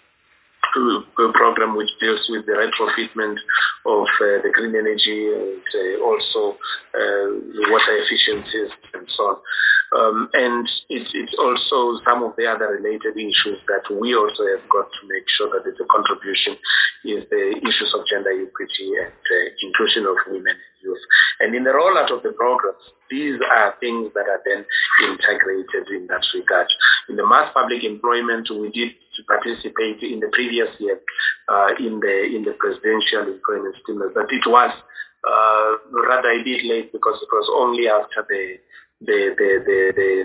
program, which deals with the retrofitment of uh, the green energy and uh, also uh, water efficiencies and so on. Um, and it's, it's also some of the other related issues that we also have got to make sure that there's a contribution is the issues of gender equity and uh, inclusion of women and youth. And in the rollout of the programs, these are things that are then integrated in that regard. In the mass public employment, we did participate in the previous year uh, in the in the presidential employment stimulus, but it was uh, rather a bit late because it was only after the the the the the,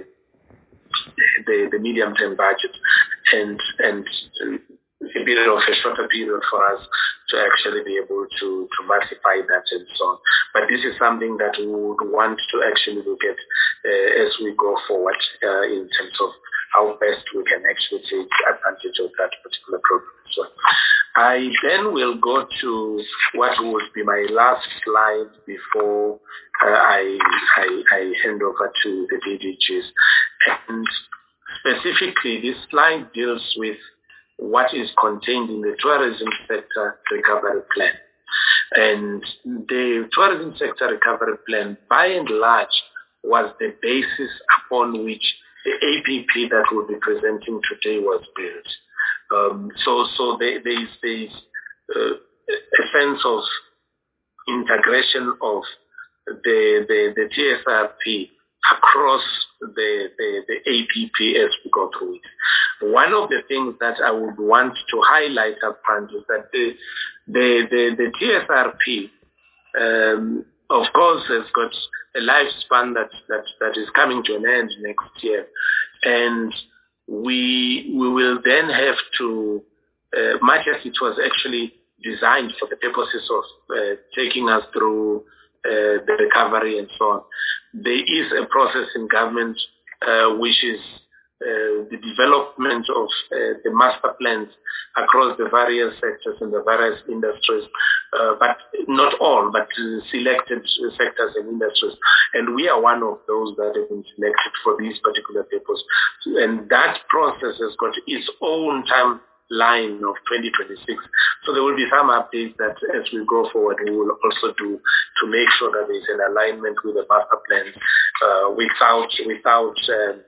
the, the medium term budget and and a bit of a shorter period for us to actually be able to, to massify that and so on. But this is something that we would want to actually look at uh, as we go forward uh, in terms of how best we can actually take advantage of that particular program as well. I then will go to what would be my last slide before uh, I, I, I hand over to the D D Gs. And specifically, this slide deals with what is contained in the tourism sector recovery plan. And the tourism sector recovery plan, by and large, was the basis upon which the A P P that we'll be presenting today was built. Um, so so there, there is, there is uh, a sense of integration of the, the, the T S R P across the, the, the A P P as we go through it. One of the things that I would want to highlight up front is that the, the, the, the T S R P, um, of course, has got a lifespan that, that, that is coming to an end next year. And we, we will then have to, uh, much as it was actually designed for the purposes of uh, taking us through uh, the recovery and so on, there is a process in government uh, which is uh, the development of uh, the master plans across the various sectors and the various industries, uh, but not all, but uh, selected sectors and industries. And we are one of those that have been selected for these particular purposes. And that process has got its own time line of twenty twenty-six. So there will be some updates that as we go forward we will also do to make sure that there is an alignment with the master plan uh, without without um,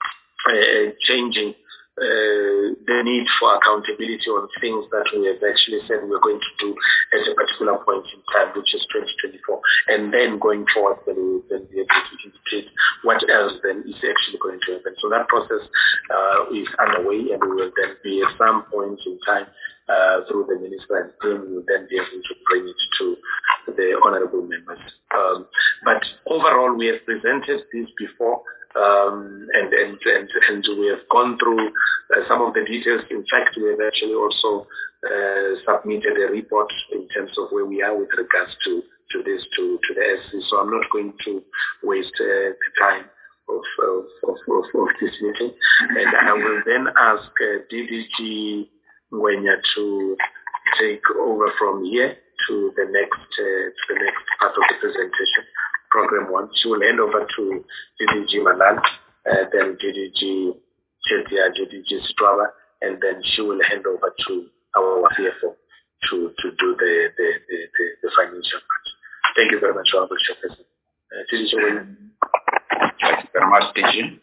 uh, changing uh, the need for accountability on things that we have actually said we're going to do at a particular point in time, which is twenty twenty-four. And then going forward, then we will then be able to indicate what else then is actually going to happen. So that process uh, is underway, and we will then be at some point in time uh, through the minister and team, we will then be able to bring it to the honorable members. Um, but overall, we have presented this before. Um, and, and, and, and we have gone through uh, some of the details. In fact, we have actually also uh, submitted a report in terms of where we are with regards to, to this, to, to the S C. So I'm not going to waste uh, the time of, of, of, of, of this meeting. And I will then ask uh, D D G Ngwenya to take over from here to the next, uh, to the next part of the presentation. Program one. She will hand over to D D G Malala, uh, then D D G Chetia, D D G Straba, and then she will hand over to our C F O to, to do the, the, the, the, the financial part. Thank you very much, Honorable Chairperson. Uh, D D G Ngwenya. Thank you very much, D G.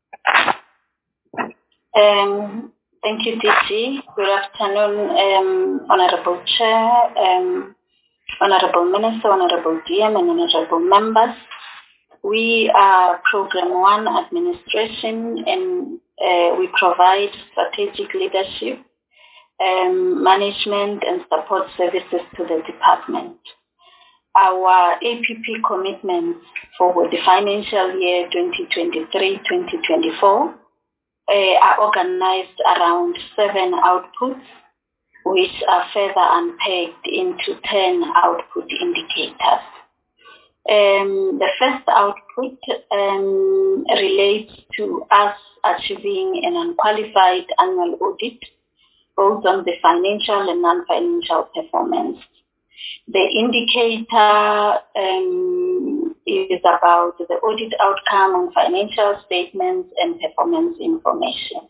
Um, thank you, D G. Good afternoon, um, Honorable Chair, um, Honorable Minister, Honorable D M, and Honorable Members. We are Program one Administration, and uh, we provide strategic leadership, um, management, and support services to the department. Our A P P commitments for the financial year twenty twenty-three twenty twenty-four uh, are organized around seven outputs, which are further unpacked into ten output indicators. Um, the first output um, relates to us achieving an unqualified annual audit, both on the financial and non-financial performance. The indicator um, is about the audit outcome on financial statements and performance information.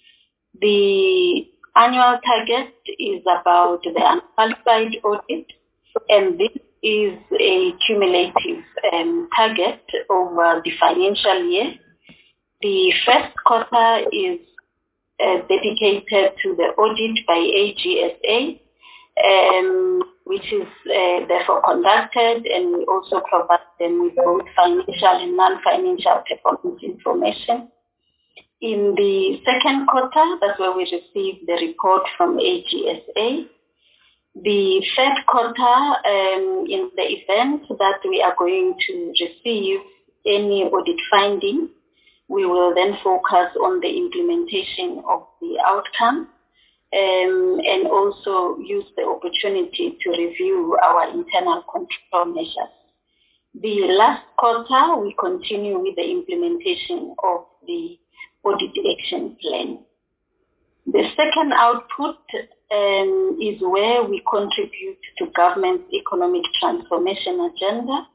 The annual target is about the unqualified audit, and this is a cumulative um, target over the financial year. The first quarter is uh, dedicated to the audit by A G S A, um, which is uh, therefore conducted, and we also provide them with both financial and non-financial performance information. In the second quarter, that's where we receive the report from A G S A. The third quarter, um, in the event that we are going to receive any audit finding, we will then focus on the implementation of the outcome um, and also use the opportunity to review our internal control measures. The last quarter, we continue with the implementation of the audit action plan. The second output um, is where we contribute to government's economic transformation agenda.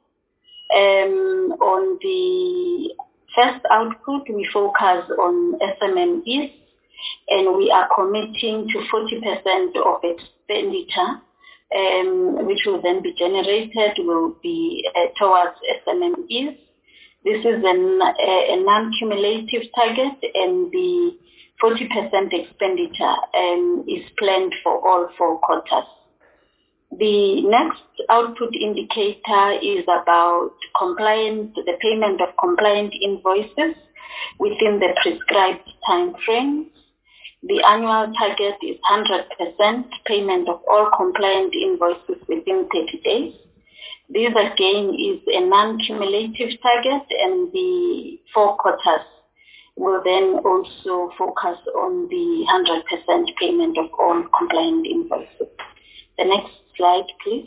Um, on the first output, we focus on S M M Es, and we are committing to forty percent of expenditure, um, which will then be generated, will be uh, towards S M M Es. This is an, a, a non-cumulative target, and the forty percent expenditure um, is planned for all four quarters. The next output indicator is about compliant, the payment of compliant invoices within the prescribed time frames. The annual target is one hundred percent payment of all compliant invoices within thirty days. This again is a non-cumulative target, and the four quarters will then also focus on the one hundred percent payment of all compliant invoices. The next slide, please.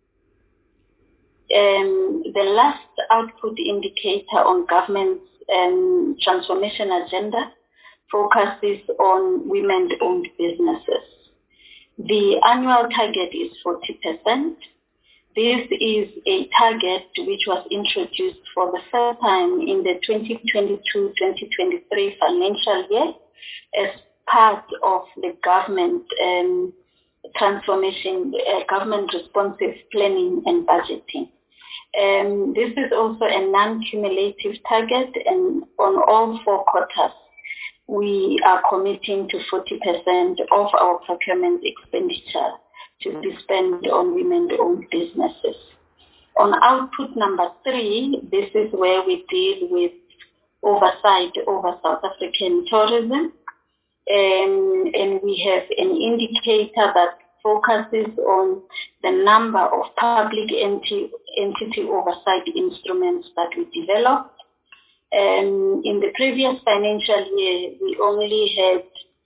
Um, the last output indicator on government's um, transformation agenda focuses on women-owned businesses. The annual target is forty percent. This is a target which was introduced for the first time in the twenty twenty-two twenty twenty-three financial year as part of the government um, transformation, uh, government responsive planning and budgeting. Um, this is also a non-cumulative target, and on all four quarters, we are committing to forty percent of our procurement expenditure to be spent on women-owned businesses. On output number three, this is where we deal with oversight over South African tourism. Um, and we have an indicator that focuses on the number of public enti- entity oversight instruments that we developed. Um, in the previous financial year, we only had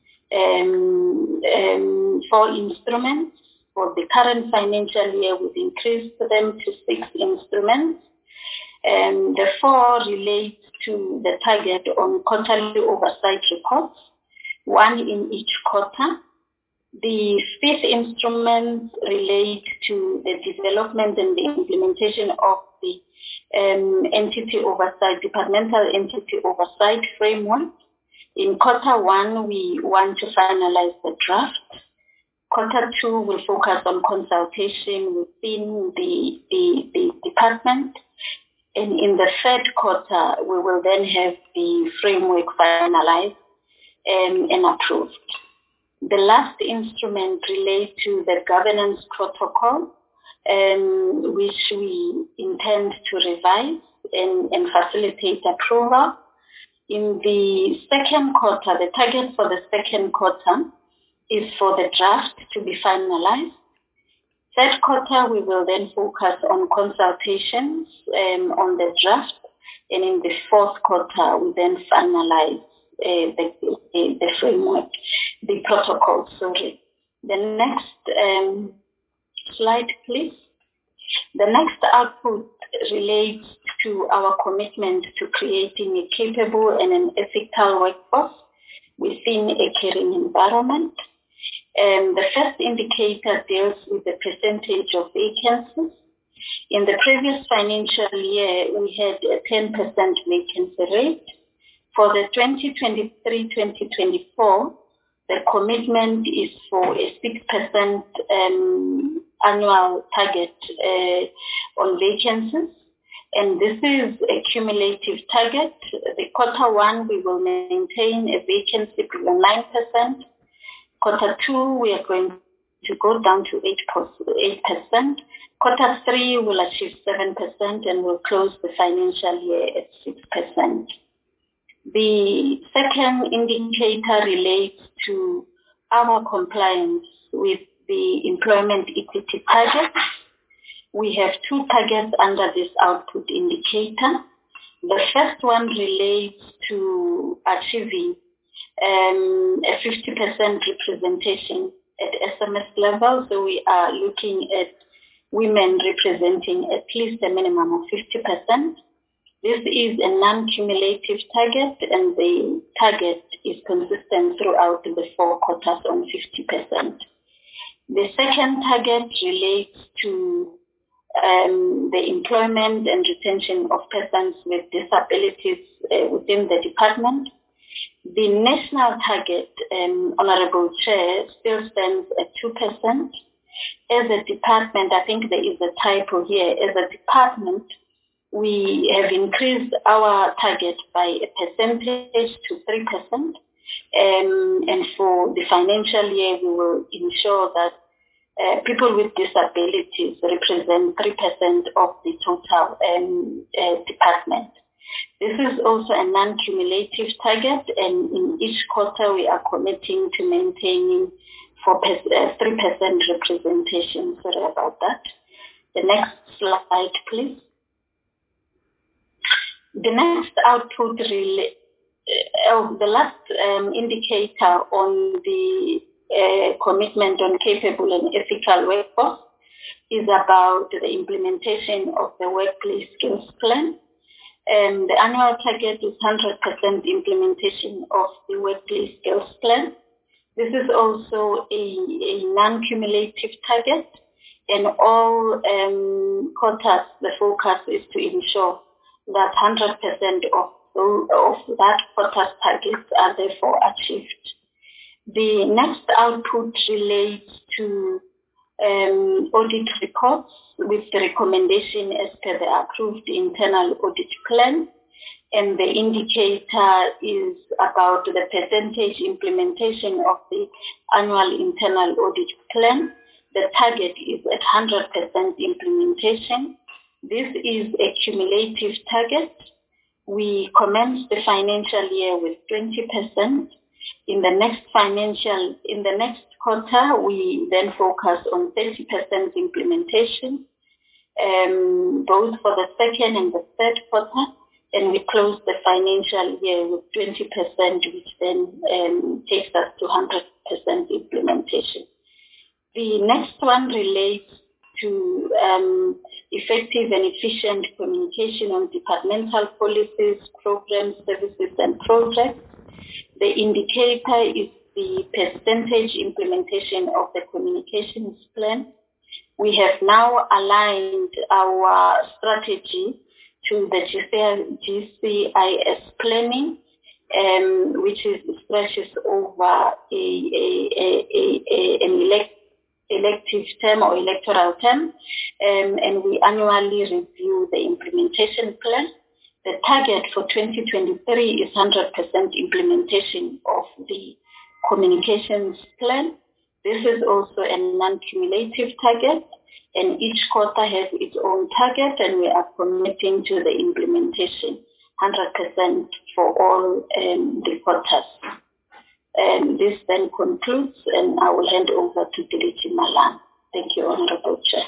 um, um, four instruments. For the current financial year, we've increased them to six instruments. And the four relate to the target on quarterly oversight reports, one in each quarter. The fifth instrument relates to the development and the implementation of the um, entity oversight, departmental entity oversight framework. In quarter one, we want to finalize the draft. Quarter two will focus on consultation within the, the, the department. And in the third quarter, we will then have the framework finalized um, and approved. The last instrument relates to the governance protocol, um, which we intend to revise and, and facilitate approval. In the second quarter, the target for the second quarter is for the draft to be finalized. Third quarter, we will then focus on consultations um, on the draft, and in the fourth quarter, we then finalize uh, the, the, the framework, the protocol, sorry. The next um, slide, please. The next output relates to our commitment to creating a capable and an ethical workforce within a caring environment. Um, the first indicator deals with the percentage of vacancies. In the previous financial year, we had a ten percent vacancy rate. For the twenty twenty-three twenty twenty-four, the commitment is for a six percent um, annual target uh, on vacancies. And this is a cumulative target. The quarter one, we will maintain a vacancy below nine percent. Quarter two, we are going to go down to eight percent. Quarter three will achieve seven percent and will close the financial year at six percent. The second indicator relates to our compliance with the employment equity target. We have two targets under this output indicator. The first one relates to achieving um, a fifty percent representation at S M S level. So we are looking at women representing at least a minimum of fifty percent. This is a non-cumulative target, and the target is consistent throughout the four quarters on fifty percent. The second target relates to um, the employment and retention of persons with disabilities uh, within the department. The national target, um, Honorable Chair, still stands at two percent. As a department, I think there is a typo here. As a department, we have increased our target by a percentage to three percent. Um, and for the financial year, we will ensure that uh, people with disabilities represent three percent of the total um, uh, department. This is also a non-cumulative target, and in each quarter we are committing to maintaining for uh, three percent representation. Sorry about that. The next slide, please. The next output, rela- uh, oh, the last um, indicator on the uh, commitment on capable and ethical workforce is about the implementation of the workplace skills plan. And the annual target is one hundred percent implementation of the workplace skills plan. This is also a, a non-cumulative target, and all um, quarters, the focus is to ensure that one hundred percent of, of that quarter's targets are therefore achieved. The next output relates to um, audit reports with the recommendation as per the approved internal audit plan, and the indicator is about the percentage implementation of the annual internal audit plan. The target is at one hundred percent implementation. This is a cumulative target. We commenced the financial year with twenty percent. In the next financial, in the next quarter, we then focus on thirty percent implementation, um, both for the second and the third quarter, and we close the financial year with twenty percent, which then um, takes us to one hundred percent implementation. The next one relates to um, effective and efficient communication on departmental policies, programs, services, and projects. The indicator is the percentage implementation of the communications plan. We have now aligned our strategy to the G C I S planning, um, which is stretches over a, a, a, a, a, an elect, elective term or electoral term, um, and we annually review the implementation plan. The target for twenty twenty-three is one hundred percent implementation of the communications plan. This is also a non-cumulative target, and each quarter has its own target, and we are committing to the implementation one hundred percent for all um, the quarters. And this then concludes, and I will hand over to Dilichi Malan. Thank you, Honorable Chair.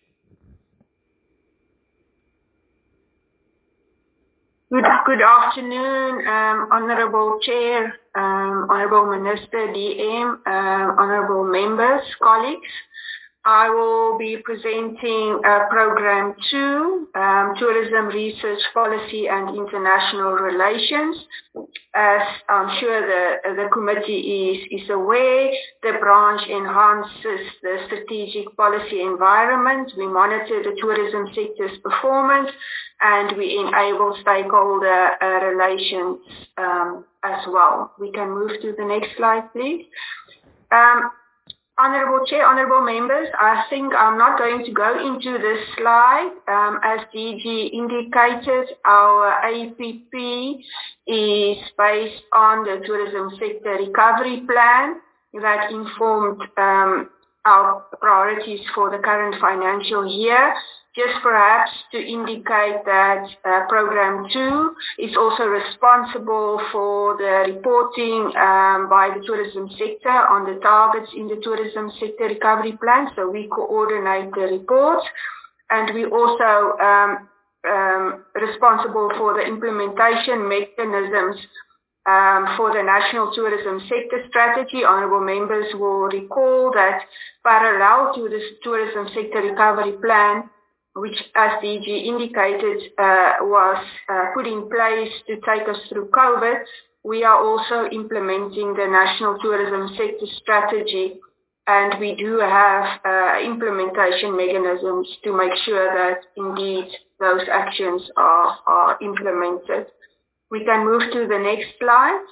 Good, good afternoon, um, Honorable Chair, um, Honorable Minister, D M, uh, Honorable members, colleagues. I will be presenting uh, Program two, um, Tourism Research Policy and International Relations. As I'm sure the, the committee is, is aware, the branch enhances the strategic policy environment. We monitor the tourism sector's performance and we enable stakeholder uh, relations um, as well. We can move to the next slide, please. Um, Honourable Chair, Honourable Members, I think I'm not going to go into this slide. Um, as D G indicated, our A P P is based on the Tourism Sector Recovery Plan that informed um, our priorities for the current financial year. Just perhaps to indicate that uh, Program two is also responsible for the reporting um, by the tourism sector on the targets in the Tourism Sector Recovery Plan. So we coordinate the reports, and we also um, um, responsible for the implementation mechanisms um, for the National Tourism Sector Strategy. Honourable members will recall that parallel to the Tourism Sector Recovery Plan, which, as D G indicated, uh, was uh, put in place to take us through COVID, we are also implementing the National Tourism Sector Strategy, and we do have uh, implementation mechanisms to make sure that indeed those actions are, are implemented. We can move to the next slide.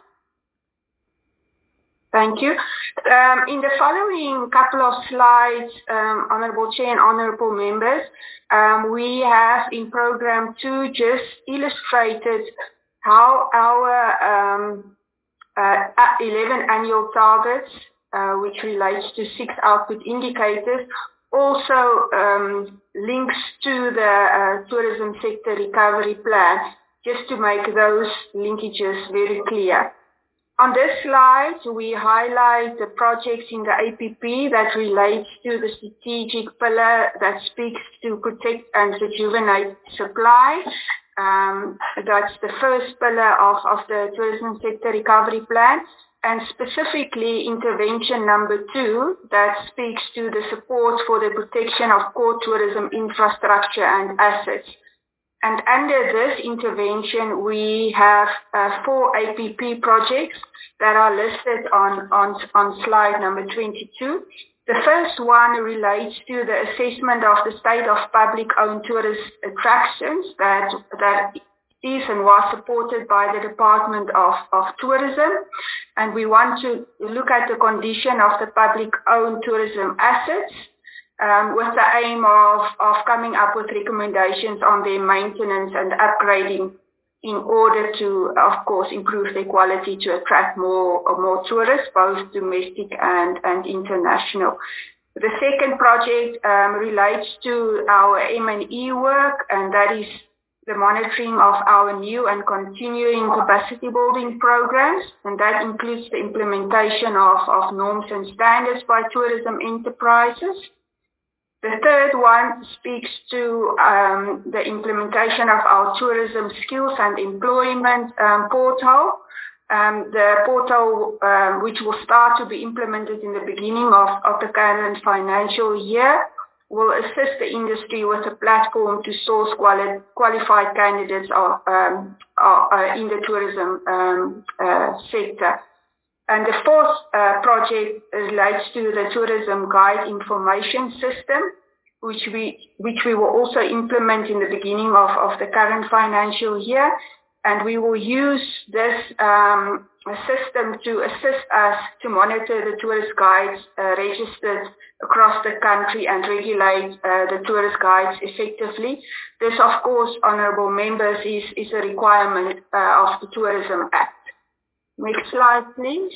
Thank you. Um, in the following couple of slides, um, Honourable Chair and Honourable Members, um, we have in Program two just illustrated how our um, uh, eleven annual targets, uh, which relates to six output indicators, also um, links to the uh, Tourism Sector Recovery Plan, just to make those linkages very clear. On this slide, we highlight the projects in the A P P that relates to the strategic pillar that speaks to protect and rejuvenate supply. Um, that's the first pillar of, of the Tourism Sector Recovery Plan, and specifically intervention number two that speaks to the support for the protection of core tourism infrastructure and assets. And under this intervention, we have uh, four A P P projects that are listed on, on, on slide number twenty-two. The first one relates to the assessment of the state of public-owned tourist attractions that, that is and was supported by the Department of, of Tourism. And we want to look at the condition of the public-owned tourism assets, Um, with the aim of, of coming up with recommendations on their maintenance and upgrading in order to, of course, improve their quality to attract more, more tourists, both domestic and, and international. The second project um, relates to our M and E work, and that is the monitoring of our new and continuing capacity building programs, and that includes the implementation of, of norms and standards by tourism enterprises. The third one speaks to um, the implementation of our tourism skills and employment um, portal. Um, the portal, um, which will start to be implemented in the beginning of, of the current financial year, will assist the industry with a platform to source quali qualified candidates are, um, are, are in the tourism um, uh, sector. And the fourth uh, project relates to the Tourism Guide Information System, which we, which we will also implement in the beginning of, of the current financial year. And we will use this um, system to assist us to monitor the tourist guides uh, registered across the country and regulate uh, the tourist guides effectively. This, of course, honourable members, is, is a requirement uh, of the Tourism Act. Next slide, please.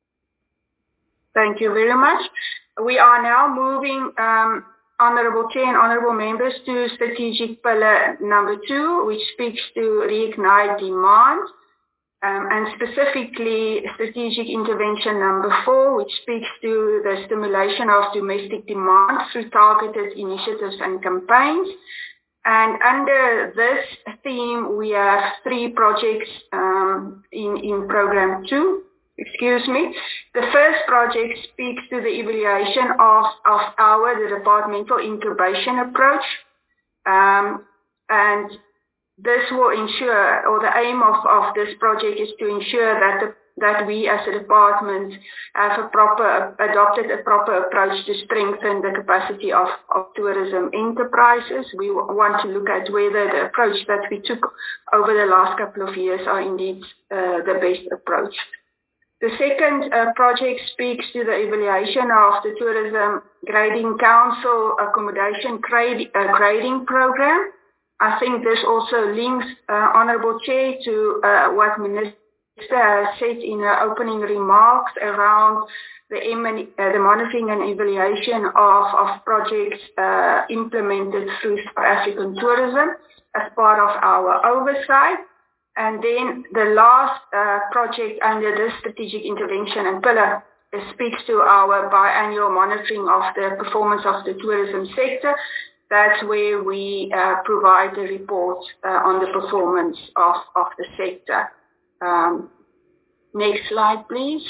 Thank you very much. We are now moving, um, Honourable Chair and Honourable Members, to strategic pillar number two, which speaks to reignite demand, um, and specifically strategic intervention number four, which speaks to the stimulation of domestic demand through targeted initiatives and campaigns. And under this theme, we have three projects um, in, in program two. excuse me. The first project speaks to the evaluation of, of our the departmental incubation approach. Um, and this will ensure, or the aim of, of this project is to ensure that the, that we as a department have a proper, adopted a proper approach to strengthen the capacity of, of tourism enterprises. We want to look at whether the approach that we took over the last couple of years are indeed uh, the best approach. The second uh, project speaks to the evaluation of the Tourism Grading Council Accommodation grade, uh, Grading Program. I think this also links, uh, Honourable Chair, to uh, what Minister has said in her opening remarks around the, uh, the monitoring and evaluation of, of projects uh, implemented through South African tourism as part of our oversight. And then the last uh, project under this strategic intervention and pillar speaks to our biannual monitoring of the performance of the tourism sector. That's where we uh, provide a report uh, on the performance of, of the sector. Um, next slide, please.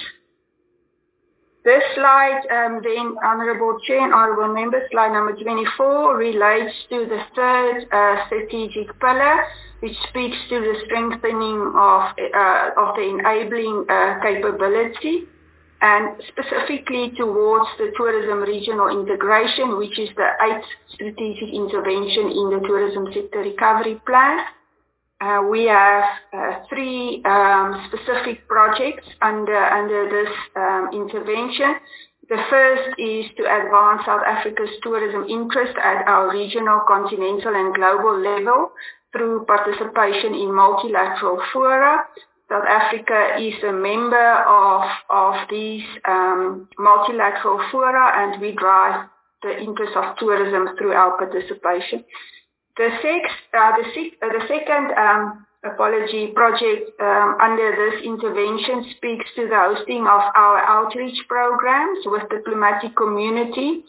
This slide, um, then, Honourable Chair and Honourable Members, slide number twenty-four, relates to the third uh, strategic pillar, which speaks to the strengthening of, uh, of the enabling uh, capability, and specifically towards the tourism regional integration, which is the eighth strategic intervention in the tourism sector recovery plan. Uh, we have uh, three um, specific projects under, under this um, intervention. The first is to advance South Africa's tourism interest at our regional, continental and global level through participation in multilateral fora. South Africa is a member of, of these um, multilateral fora, and we drive the interest of tourism through our participation. The, sixth, uh, the, six, uh, the second um, apology project um, under this intervention speaks to the hosting of our outreach programs with diplomatic community.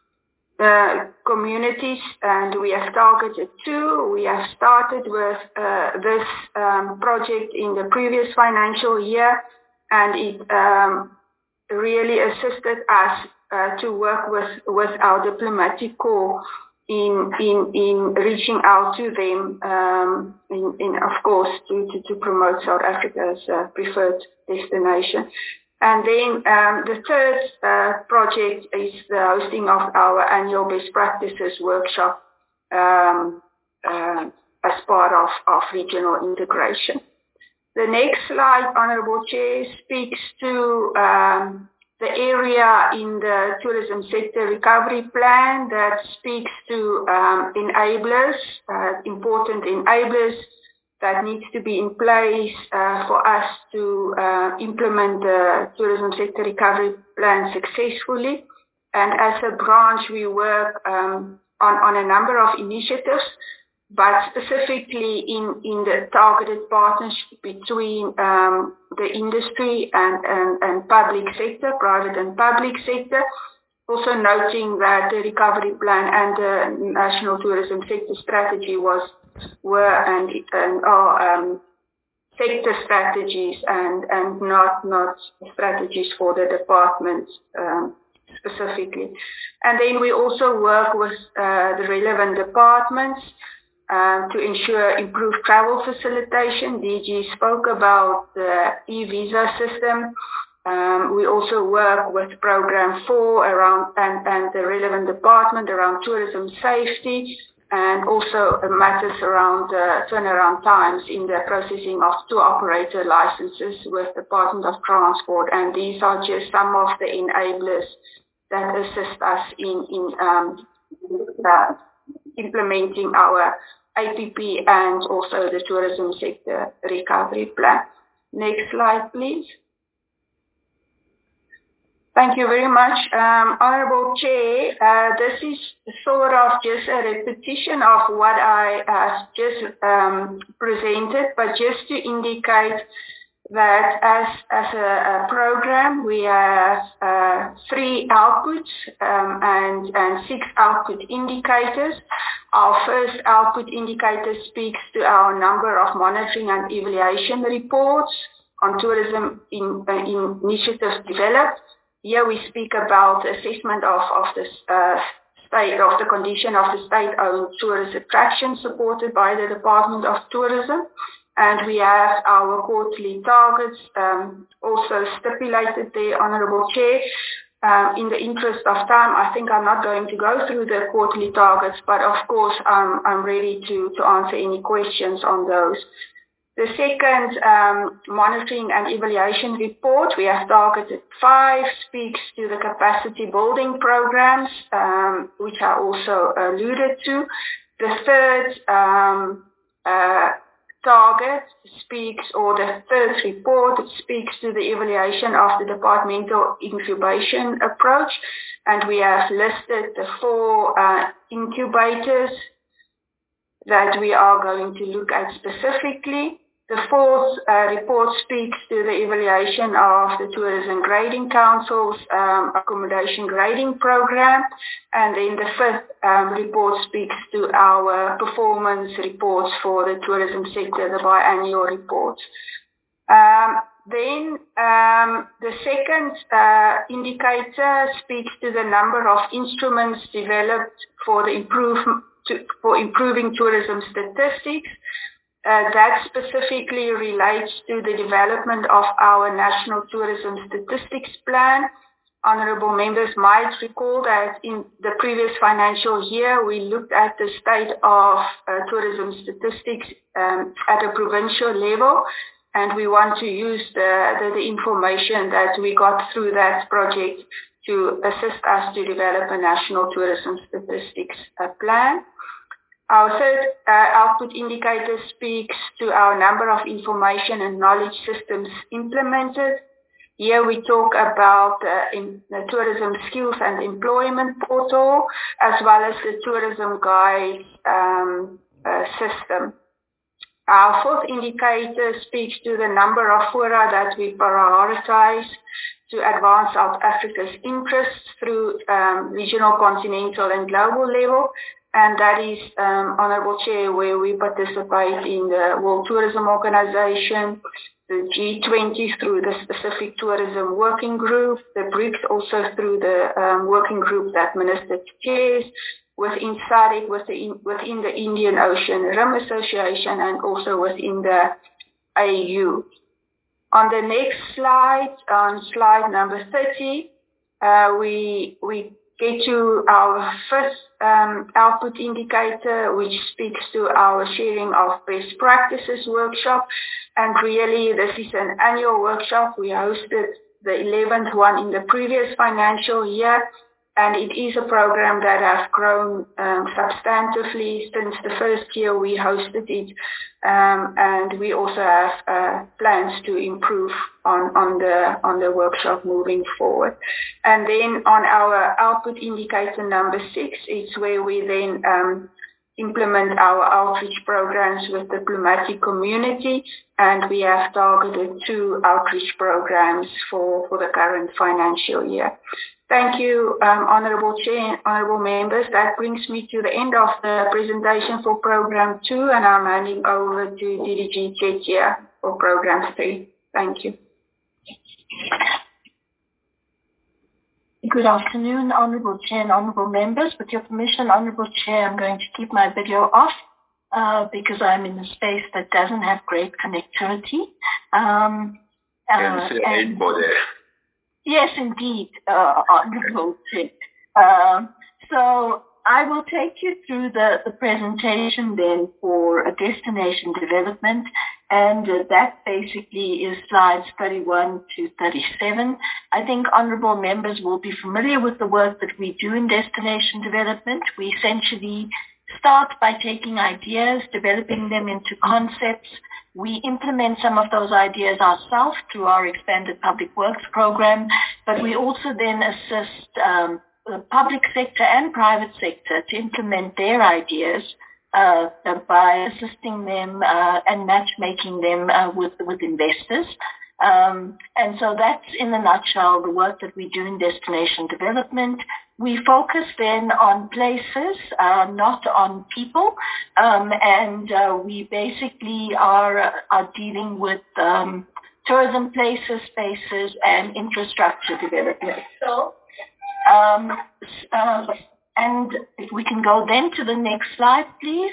Uh, communities, and we have targeted two. We have started with uh, this um, project in the previous financial year, and it um, really assisted us uh, to work with, with our diplomatic corps in, in, in reaching out to them, um, in, in, of course, to, to, to promote South Africa as a preferred destination. And then um, the third uh, project is the hosting of our annual best practices workshop um, uh, as part of, of regional integration. The next slide, Honourable Chair, speaks to um, the area in the tourism sector recovery plan that speaks to um, enablers, uh, important enablers that needs to be in place uh, for us to uh, implement the tourism sector recovery plan successfully. And as a branch, we work um, on, on a number of initiatives, but specifically in, in the targeted partnership between um, the industry and, and, and public sector, private and public sector. Also noting that the recovery plan and the national tourism sector strategy was were and, and are um, sector strategies and, and not, not strategies for the department um, specifically. And then we also work with uh, the relevant departments uh, to ensure improved travel facilitation. D G spoke about the e-visa system. Um, we also work with Program four around and, and the relevant department around tourism safety, and also matters around uh, turnaround times in the processing of tour operator licenses with the Department of Transport. And these are just some of the enablers that assist us in, in um, uh, implementing our A P P and also the tourism sector recovery plan. Next slide, please. Thank you very much. Um, Honourable Chair, uh, this is sort of just a repetition of what I uh, just um, presented, but just to indicate that as, as a, a program, we have uh, three outputs um, and, and six output indicators. Our first output indicator speaks to our number of monitoring and evaluation reports on tourism in, uh, in initiatives developed. Here we speak about the assessment of, of the uh, state of the condition of the state-owned tourist attraction supported by the Department of Tourism. And we have our quarterly targets um, also stipulated there, Honourable Chair. Um, in the interest of time, I think I'm not going to go through the quarterly targets, but of course um, I'm ready to, to answer any questions on those. The second um, monitoring and evaluation report, we have targeted five, speaks to the capacity building programs, um, which I also alluded to. The third um, uh, target speaks, or the third report speaks to the evaluation of the departmental incubation approach, and we have listed the four uh, incubators that we are going to look at specifically. The fourth uh, report speaks to the evaluation of the Tourism Grading Council's um, accommodation grading program. And then the fifth um, report speaks to our performance reports for the tourism sector, the biannual reports. Um, then um, the second uh, indicator speaks to the number of instruments developed for the improve, to, for improving tourism statistics. Uh, that specifically relates to the development of our National Tourism Statistics Plan. Honourable members might recall that in the previous financial year, we looked at the state of uh, tourism statistics um, at a provincial level, and we want to use the, the, the information that we got through that project to assist us to develop a National Tourism Statistics uh, Plan. Our third uh, output indicator speaks to our number of information and knowledge systems implemented. Here we talk about uh, in the Tourism Skills and Employment Portal, as well as the Tourism Guide um, uh, system. Our fourth indicator speaks to the number of fora that we prioritize to advance South Africa's interests through um, regional, continental and global level. And that is, um, Honourable Chair, where we participate in the World Tourism Organization, the G twenty through the Specific Tourism Working Group, the BRICS also through the um, working group that Minister chairs, within SADC, within, within the Indian Ocean Rim Association, and also within the A U. On the next slide, on slide number thirty, uh, we, we get to our first um, output indicator, which speaks to our sharing of best practices workshop. And really, this is an annual workshop. We hosted the eleventh one in the previous financial year, and it is a program that has grown um, substantively since the first year we hosted it. Um, and we also have uh, plans to improve on, on the on the workshop moving forward. And then on our output indicator number six, it's where we then um, implement our outreach programs with the diplomatic community, and we have targeted two outreach programs for, for the current financial year. Thank you, um, Honourable Chair, Honourable Members. That brings me to the end of the presentation for Program two, and I'm handing over to D D G Chetia for Program three. Thank you. Good afternoon, Honourable Chair and Honourable Members. With your permission, Honourable Chair, I'm going to keep my video off uh, because I'm in a space that doesn't have great connectivity. Um, uh, and, yes, indeed, uh, Honourable Chair. Uh, so I will take you through the, the presentation then for a destination development, and uh, that basically is slides thirty-one to thirty-seven. I think honourable members will be familiar with the work that we do in destination development. We essentially start by taking ideas, developing them into concepts. We implement some of those ideas ourselves through our expanded public works program, but we also then assist um, the public sector and private sector to implement their ideas uh, by assisting them uh, and matchmaking them uh, with, with investors. Um, and so that's, in a nutshell, the work that we do in destination development. We focus then on places, uh, not on people, um, and uh, we basically are, are dealing with um, tourism places, spaces, and infrastructure development. So, um, uh, and if we can go then to the next slide, please.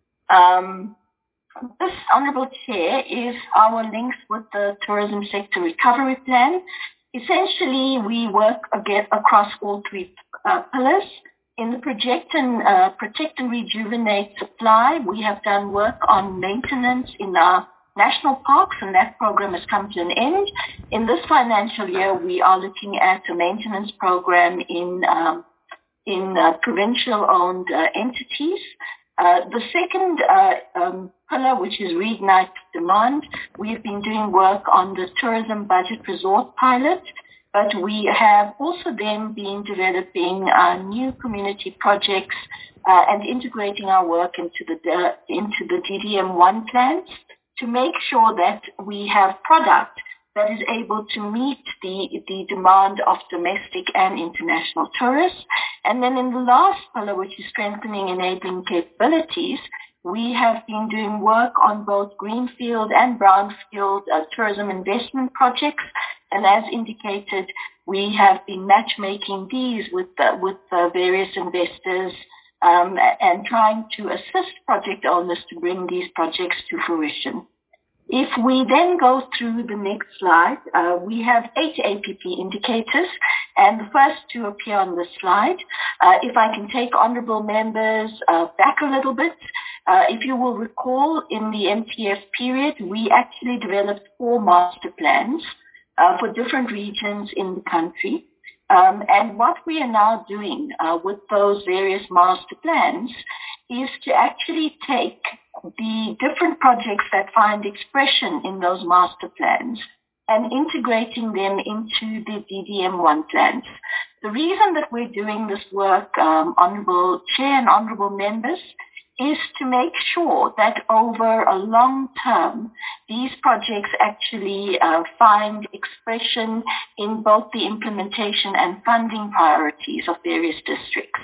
Um, this, Honourable Chair, is our links with the Tourism Sector Recovery Plan. Essentially, we work again across all three uh, pillars. In the project and uh, protect and rejuvenate supply, we have done work on maintenance in our national parks, and that program has come to an end. In this financial year, we are looking at a maintenance program in um, in uh, provincial-owned uh, entities. Uh, the second uh, um, pillar, which is reignite demand, we've been doing work on the tourism budget resort pilot, but we have also then been developing uh, new community projects uh, and integrating our work into the uh, into the D D M one plans to make sure that we have product that is able to meet the, the demand of domestic and international tourists. And then in the last pillar, which is strengthening enabling capabilities, we have been doing work on both greenfield and brownfield uh, tourism investment projects. And as indicated, we have been matchmaking these with, uh, with uh, various investors um, and trying to assist project owners to bring these projects to fruition. If we then go through the next slide, uh, we have eight A P P indicators, and the first two appear on this slide. Uh, if I can take honourable members uh, back a little bit, uh, if you will recall, in the M T F period, we actually developed four master plans uh, for different regions in the country. Um, and what we are now doing uh, with those various master plans is to actually take the different projects that find expression in those master plans and integrating them into the D D M one plans. The reason that we're doing this work, um, Honourable Chair and Honourable Members, is to make sure that over a long term, these projects actually uh, find expression in both the implementation and funding priorities of various districts.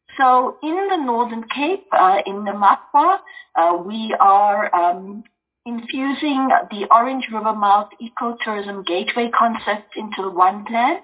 So in the Northern Cape, uh, in the Namakwa, uh, we are um, infusing the Orange River Mouth Ecotourism Gateway concept into the one plan.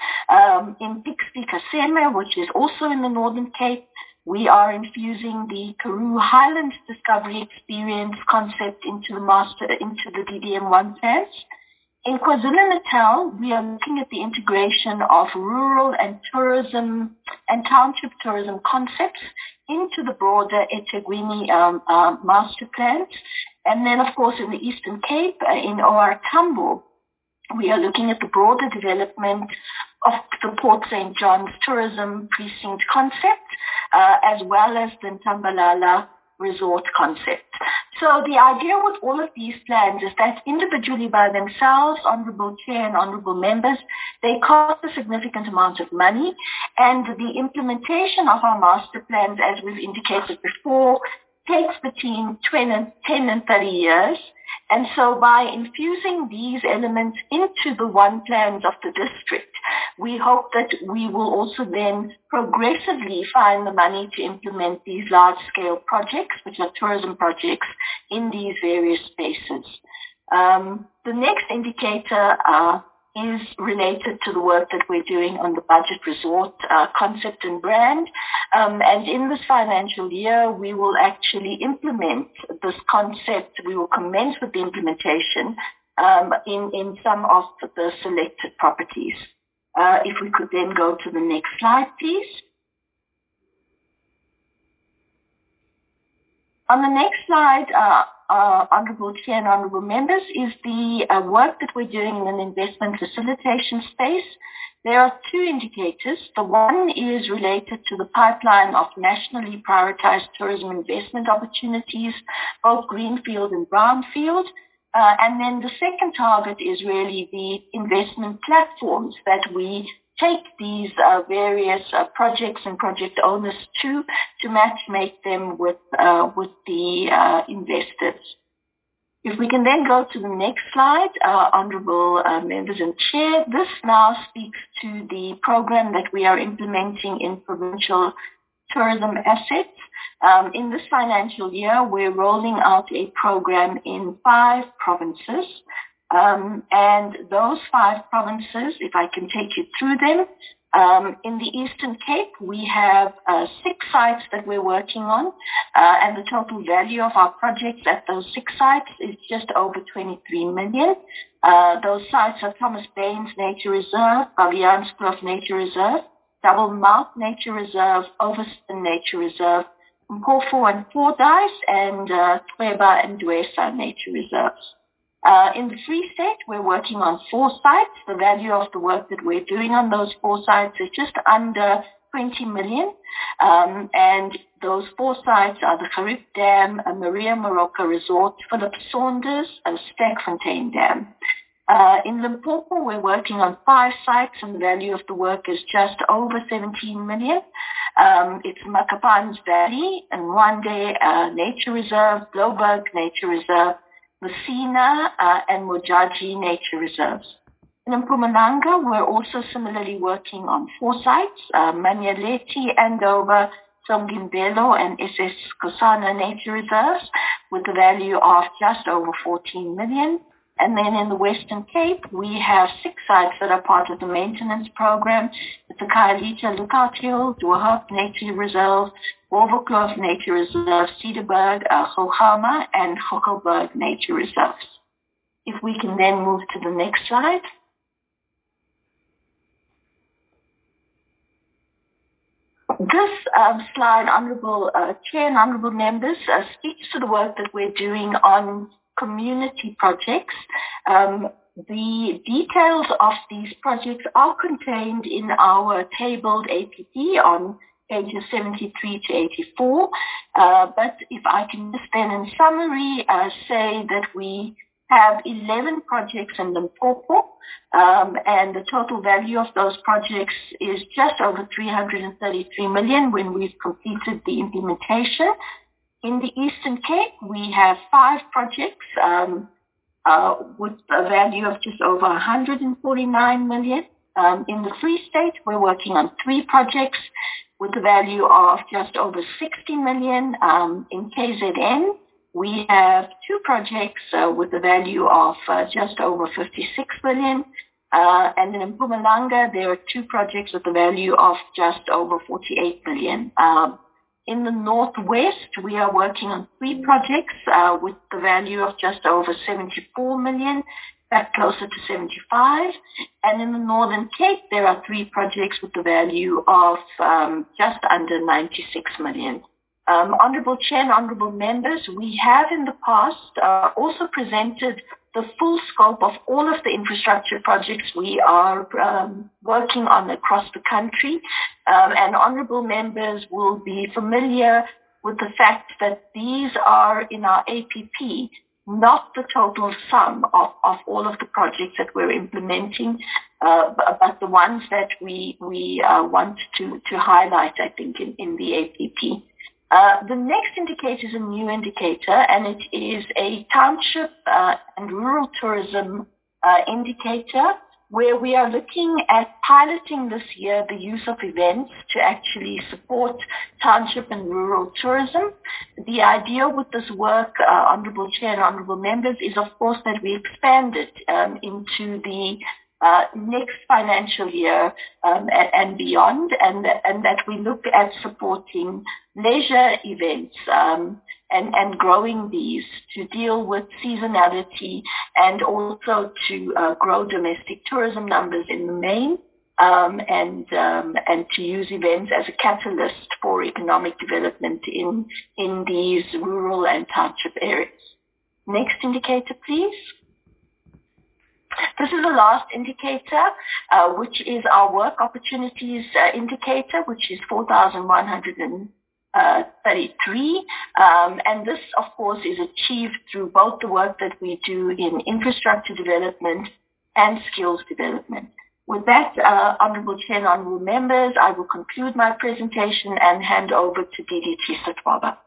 Um, in Bixby Kaseme, which is also in the Northern Cape, we are infusing the Karoo Highlands Discovery Experience concept into the master, into the D D M one plans. In KwaZulu-Natal, we are looking at the integration of rural and tourism and township tourism concepts into the broader eThekwini um, uh, master plans. And then, of course, in the Eastern Cape, uh, in O R Tambo, we are looking at the broader development of the Port Saint John's tourism precinct concept, uh, as well as the Ntambalala resort concept. So the idea with all of these plans is that individually by themselves, Honourable Chair and Honourable Members, they cost a significant amount of money, and the implementation of our master plans, as we've indicated before, takes between ten and thirty years. And so by infusing these elements into the one plans of the district, we hope that we will also then progressively find the money to implement these large-scale projects, which are tourism projects, in these various spaces. Um, the next indicator uh, is related to the work that we're doing on the budget resort uh, concept and brand. Um, and in this financial year, we will actually implement this concept. We will commence with the implementation um, in, in some of the selected properties. Uh, if we could then go to the next slide, please. On the next slide, uh, uh, Honourable Chair and Honourable Members, is the uh, work that we're doing in an investment facilitation space. There are two indicators. The one is related to the pipeline of nationally prioritized tourism investment opportunities, both greenfield and brownfield. Uh, and then the second target is really the investment platforms that we take these uh, various uh, projects and project owners to, to match make them with, uh, with the uh, investors. If we can then go to the next slide, uh, Honourable uh, Members and Chair, this now speaks to the program that we are implementing in provincial tourism assets. Um, in this financial year, we're rolling out a program in five provinces. Um, and those five provinces, if I can take you through them, um, in the Eastern Cape, we have uh, six sites that we're working on, uh, and the total value of our projects at those six sites is just over twenty-three million. Uh, those sites are Thomas Baines Nature Reserve, Baviaanskloof Nature Reserve, Double Mouth Nature Reserve, Overston Nature Reserve, Mpofu and Fordyce, and uh, Tweba and Dwesa Nature Reserves. Uh, in the Free State, we're working on four sites. The value of the work that we're doing on those four sites is just under twenty million. Um, and those four sites are the Gariep Dam, a Maria Morocco Resort, Philip Saunders, and Sterkfontein Dam. Uh, in Limpopo, we're working on five sites, and the value of the work is just over seventeen million. Um, it's Makapan's Valley, and Nwande uh, Nature Reserve, Bloberg Nature Reserve, Messina, uh, and Mojaji Nature Reserves. In Mpumalanga, we're also similarly working on four sites, uh, Manyaleti, Andover, Songimbelo, and S S Kosana Nature Reserves, with a value of just over fourteen million. And then in the Western Cape, we have six sites that are part of the maintenance program. It's the Khayelitsha Lookout Hill, Dwarhoek Nature Reserve, Wolverkloof Nature Reserve, Cedarburg, uh, Hochama, and Hockelberg Nature Reserves. If we can then move to the next slide. This um, slide, Honourable uh, Chair and Honourable Members, uh, speaks to the work that we're doing on community projects. Um, the details of these projects are contained in our tabled A P P on pages seventy-three to eighty-four. Uh, but if I can just then in summary uh, say that we have eleven projects in Limpopo, um, and the total value of those projects is just over three hundred thirty-three million when we've completed the implementation. In the Eastern Cape, we have five projects um, uh, with a value of just over one hundred forty-nine million. Um, in the Free State, we're working on three projects with a value of just over sixty million. Um, in K Z N, we have two projects uh, with a value of uh, just over fifty-six million. Uh, and in Mpumalanga, there are two projects with a value of just over forty-eight million. Um, In the Northwest, we are working on three projects uh, with the value of just over seventy-four million, back closer to seventy-five. And in the Northern Cape, there are three projects with the value of um, just under ninety-six million. Um, Honourable Chair and Honourable Members, we have in the past uh, also presented the full scope of all of the infrastructure projects we are um, working on across the country. Um, and honourable members will be familiar with the fact that these are in our A P P, not the total sum of, of all of the projects that we're implementing, uh, but, but the ones that we, we uh, want to, to highlight, I think, in, in the A P P. Uh, the next indicator is a new indicator, and it is a township uh, and rural tourism uh, indicator, where we are looking at piloting this year the use of events to actually support township and rural tourism. The idea with this work, uh, Honourable Chair and Honourable Members, is of course that we expand it um, into the uh, next financial year um, and, and beyond, and, and that we look at supporting leisure events um, and, and growing these to deal with seasonality and also to uh, grow domestic tourism numbers in the main, um, and um, and to use events as a catalyst for economic development in, in these rural and township areas. Next indicator, please. This is the last indicator, uh, which is our work opportunities uh, indicator, which is four thousand one hundred thirty-three. Um, and this, of course, is achieved through both the work that we do in infrastructure development and skills development. With that, uh, Honourable Chair and Honourable Members, I will conclude my presentation and hand over to D D T Sitwaba.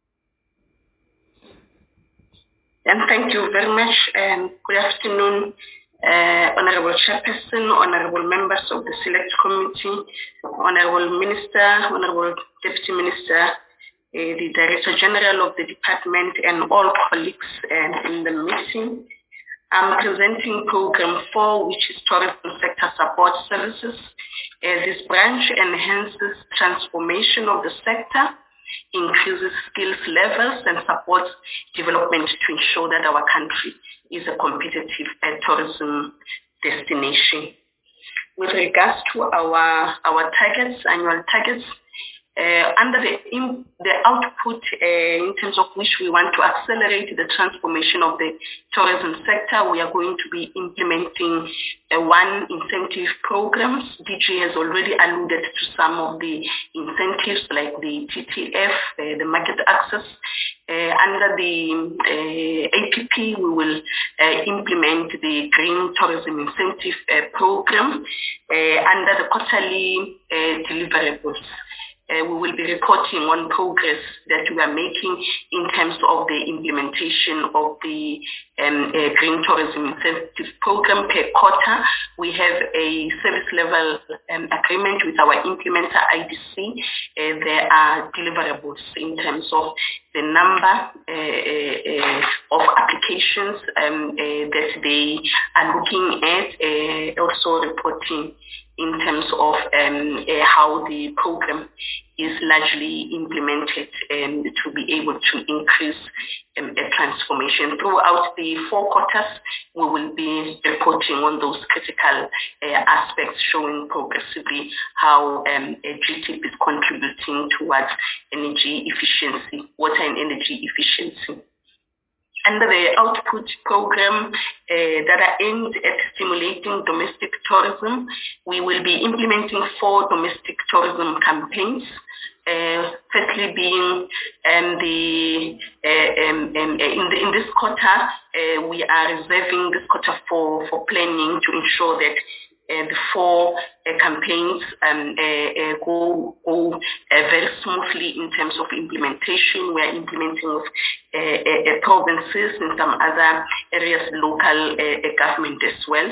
And thank you very much, and good afternoon, uh, Honourable Chairperson, Honourable Members of the Select Committee, Honourable Minister, Honourable Deputy Minister, uh, the Director General of the Department, and all colleagues uh, in the meeting. I'm presenting program four, which is tourism sector support services. Uh, this branch enhances transformation of the sector, increases skills levels, and supports development to ensure that our country is a competitive uh, tourism destination. With regards to our, our targets, annual targets, Uh, under the, in, the output uh, in terms of which we want to accelerate the transformation of the tourism sector, we are going to be implementing uh, one incentive programs. D G has already alluded to some of the incentives like the T T F, uh, the market access. Uh, under the uh, A P P, we will uh, implement the Green Tourism Incentive uh, Program uh, under the quarterly uh, deliverables. Uh, we will be reporting on progress that we are making in terms of the implementation of the um, uh, Green Tourism Incentive Program per quarter. We have a service level um, agreement with our implementer I D C. Uh, there are deliverables in terms of the number uh, uh, of applications um, uh, that they are looking at, uh, also reporting in terms of um, uh, how the program is largely implemented um, to be able to increase um, a transformation. Throughout the four quarters, we will be reporting on those critical uh, aspects, showing progressively how um, G T I P is contributing towards energy efficiency, water and energy efficiency. Under the output program uh, that are aimed at stimulating domestic tourism, we will be implementing four domestic tourism campaigns. Uh, firstly, being um, the, uh, um, um, in, the in this quarter, uh, we are reserving this quarter for, for planning to ensure that Uh, the four uh, campaigns um, uh, uh, go, go uh, very smoothly in terms of implementation. We are implementing with uh, uh, uh, provinces and some other areas, local uh, uh, government as well.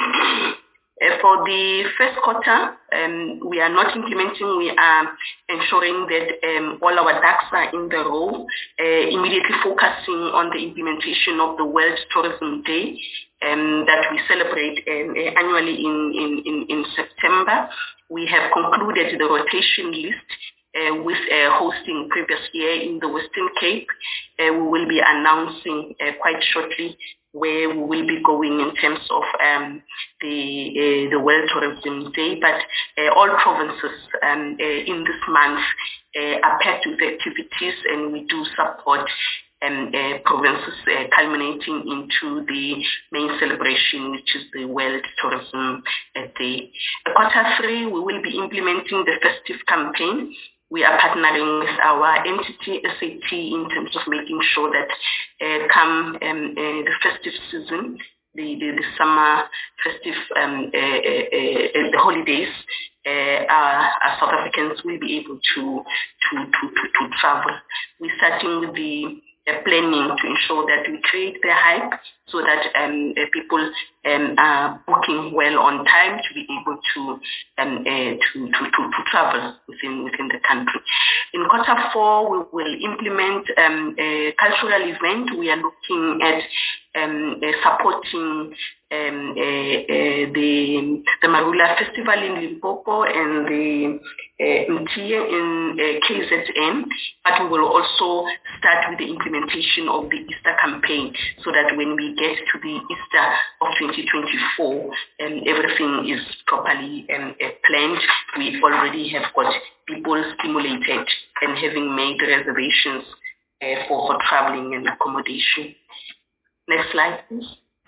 Uh, for the first quarter, um, we are not implementing, we are ensuring that um, all our ducks are in the row, uh, immediately focusing on the implementation of the World Tourism Day um, that we celebrate um, uh, annually in, in, in, in September. We have concluded the rotation list uh, with uh, hosting previous year in the Western Cape. Uh, we will be announcing uh, quite shortly where we will be going in terms of um, the uh, the World Tourism Day, but uh, all provinces um, uh, in this month uh, are packed with activities, and we do support um, uh, provinces uh, culminating into the main celebration, which is the World Tourism uh, Day. Uh, quarter three, we will be implementing the festive campaign. We are partnering with our entity, S A T, in terms of making sure that uh, come um, uh, the festive season, the, the, the summer festive, um, uh, uh, uh, the holidays, uh, our, our South Africans will be able to, to, to, to, to travel. We're starting with the uh, planning to ensure that we create the hype so that um, uh, people um, are booking well on time to be able to um, uh, to, to, to, to travel within within the country. In quarter four, we will implement um, a cultural event. We are looking at um, uh, supporting um, uh, uh, the the Marula Festival in Limpopo and the uh, Mtia in uh, K Z N, but we will also start with the implementation of the Easter campaign so that when we get to the Easter of twenty twenty-four, and um, everything is properly um, uh, planned. We already have got people stimulated and having made reservations uh, for, for traveling and accommodation. Next slide, please.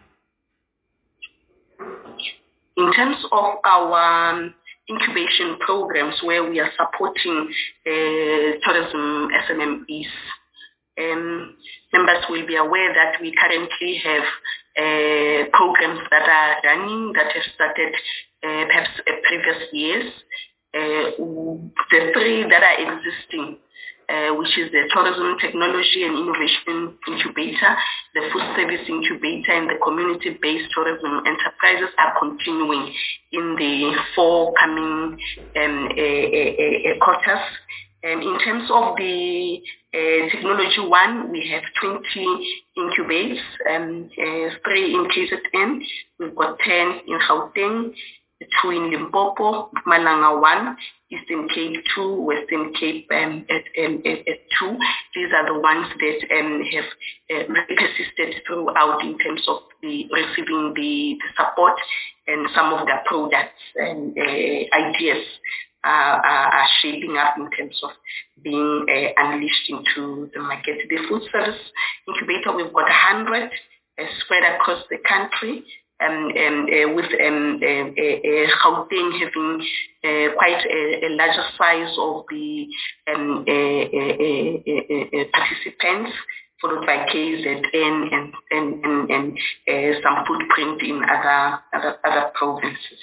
In terms of our um, incubation programs where we are supporting uh, tourism S M M Es, um, members will be aware that we currently have uh, programs that are running that have started uh, perhaps uh, previous years. Uh, the three that are existing, uh, which is the Tourism Technology and Innovation Incubator, the Food Service Incubator, and the Community-Based Tourism Enterprises are continuing in the four coming um, uh, uh, uh, quarters. Um, in terms of the uh, technology one, we have twenty incubates, um, uh, three in K Z N, we've got ten in Gauteng, two in Limpopo, Malanga one, Eastern Cape two, Western Cape um, at, um, at, at two. These are the ones that um, have uh, really persisted throughout in terms of the receiving the, the support and some of the products and uh, ideas uh, are, are shaping up in terms of being uh, unleashed into the market. The food service incubator, we've got one hundred uh, spread across the country. Um, and uh, with um, uh, uh, Gauteng having uh, quite a, a larger size of the um, uh, uh, uh, uh, participants, followed by K Z N and, and, and, and uh, some footprint in other, other, other provinces.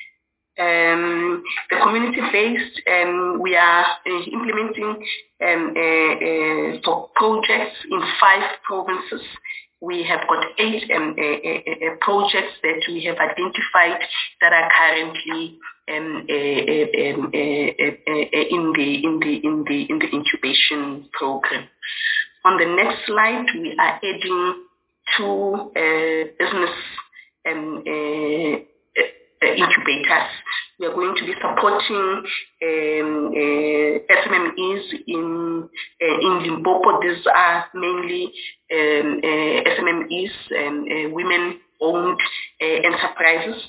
Um, the community-based, um, we are uh, implementing um, uh, uh, for projects in five provinces. We have got eight um, uh, uh, uh, projects that we have identified that are currently um, uh, uh, um, uh, uh, uh, in the in the in the in the incubation program. On the next slide, we are adding two uh, business um, uh, uh, incubators. We are going to be supporting um, uh, S M M Es in uh, in Limpopo. These are mainly um, uh, S M M Es, um, uh, women-owned uh, enterprises.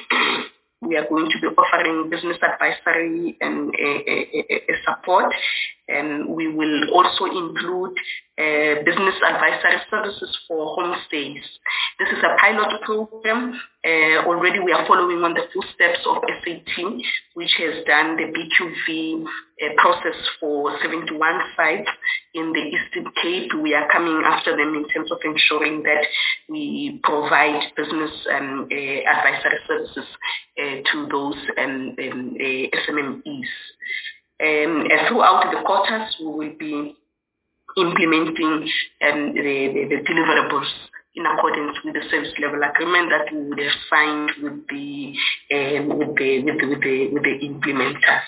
We are going to be offering business advisory and uh, uh, uh, support. And we will also include uh, business advisory services for homestays. This is a pilot program. Uh, already we are following on the footsteps of S A T, which has done the B Q V uh, process for seventy-one sites in the Eastern Cape. We are coming after them in terms of ensuring that we provide business um, uh, advisory services uh, to those um, um, uh, S M M Es. Um, and throughout the quarters, we will be implementing um, the, the, the deliverables in accordance with the service level agreement that we would have signed with the um, with the with the with the, with the implementers.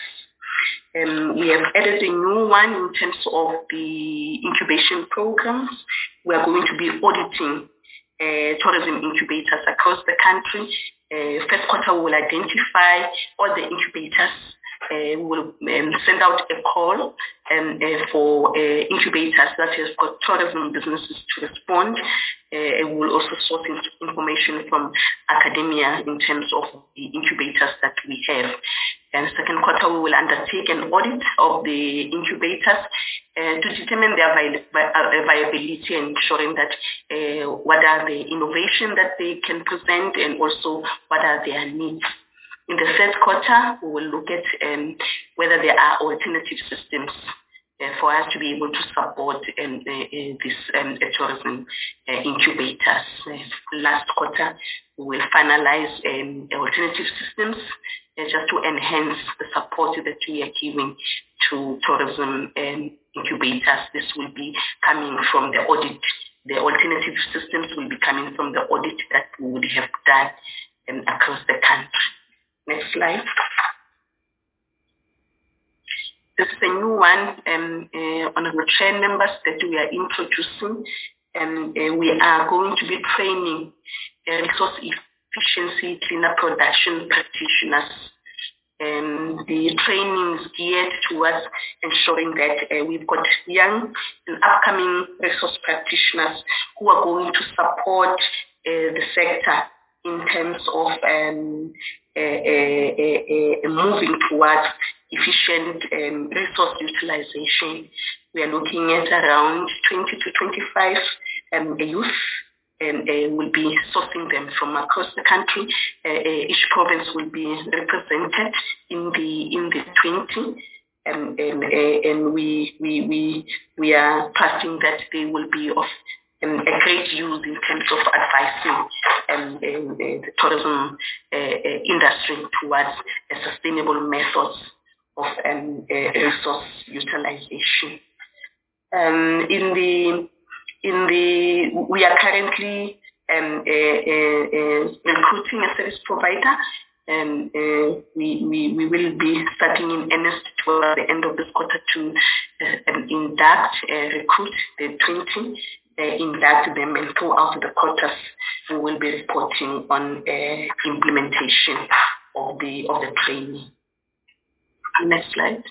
Um, we have added a new one in terms of the incubation programs. We are going to be auditing uh, tourism incubators across the country. Uh, first quarter, we will identify all the incubators. Uh, we will um, send out a call um, uh, for uh, incubators that has got tourism businesses to respond. Uh, we will also source information from academia in terms of the incubators that we have. And second quarter, we will undertake an audit of the incubators uh, to determine their vi- viability and ensuring that uh, what are the innovation that they can present and also what are their needs. In the third quarter, we will look at um, whether there are alternative systems uh, for us to be able to support um, uh, uh, this um, uh, tourism uh, incubators. Uh, last quarter, we will finalize um, alternative systems uh, just to enhance the support that we are giving to tourism um, incubators. This will be coming from the audit. The alternative systems will be coming from the audit that we would have done um, across the country. Next slide. This is a new one, um, uh, honorable chair members, that we are introducing. And uh, we are going to be training uh, resource efficiency cleaner production practitioners. Um, the training is geared towards ensuring that uh, we've got young and upcoming resource practitioners who are going to support uh, the sector in terms of um, uh, uh, uh, uh, moving towards efficient um, resource utilization. We are looking at around twenty to twenty-five um, youth, and uh, we'll be sourcing them from across the country. Uh, uh, each province will be represented in the in the twenty. And, and, uh, and we, we, we, we are trusting that they will be of um, a great use in terms of advising um, uh, the tourism uh, uh, industry towards a sustainable methods of um, uh, resource utilization. Um, in the in the we are currently um, uh, uh, uh, recruiting a service provider and uh, we, we we will be starting in earnest toward the end of this quarter to uh, induct, uh, recruit the twenty, uh, induct them, and throughout the quarters we will be reporting on uh, implementation of the of the training. Next slide.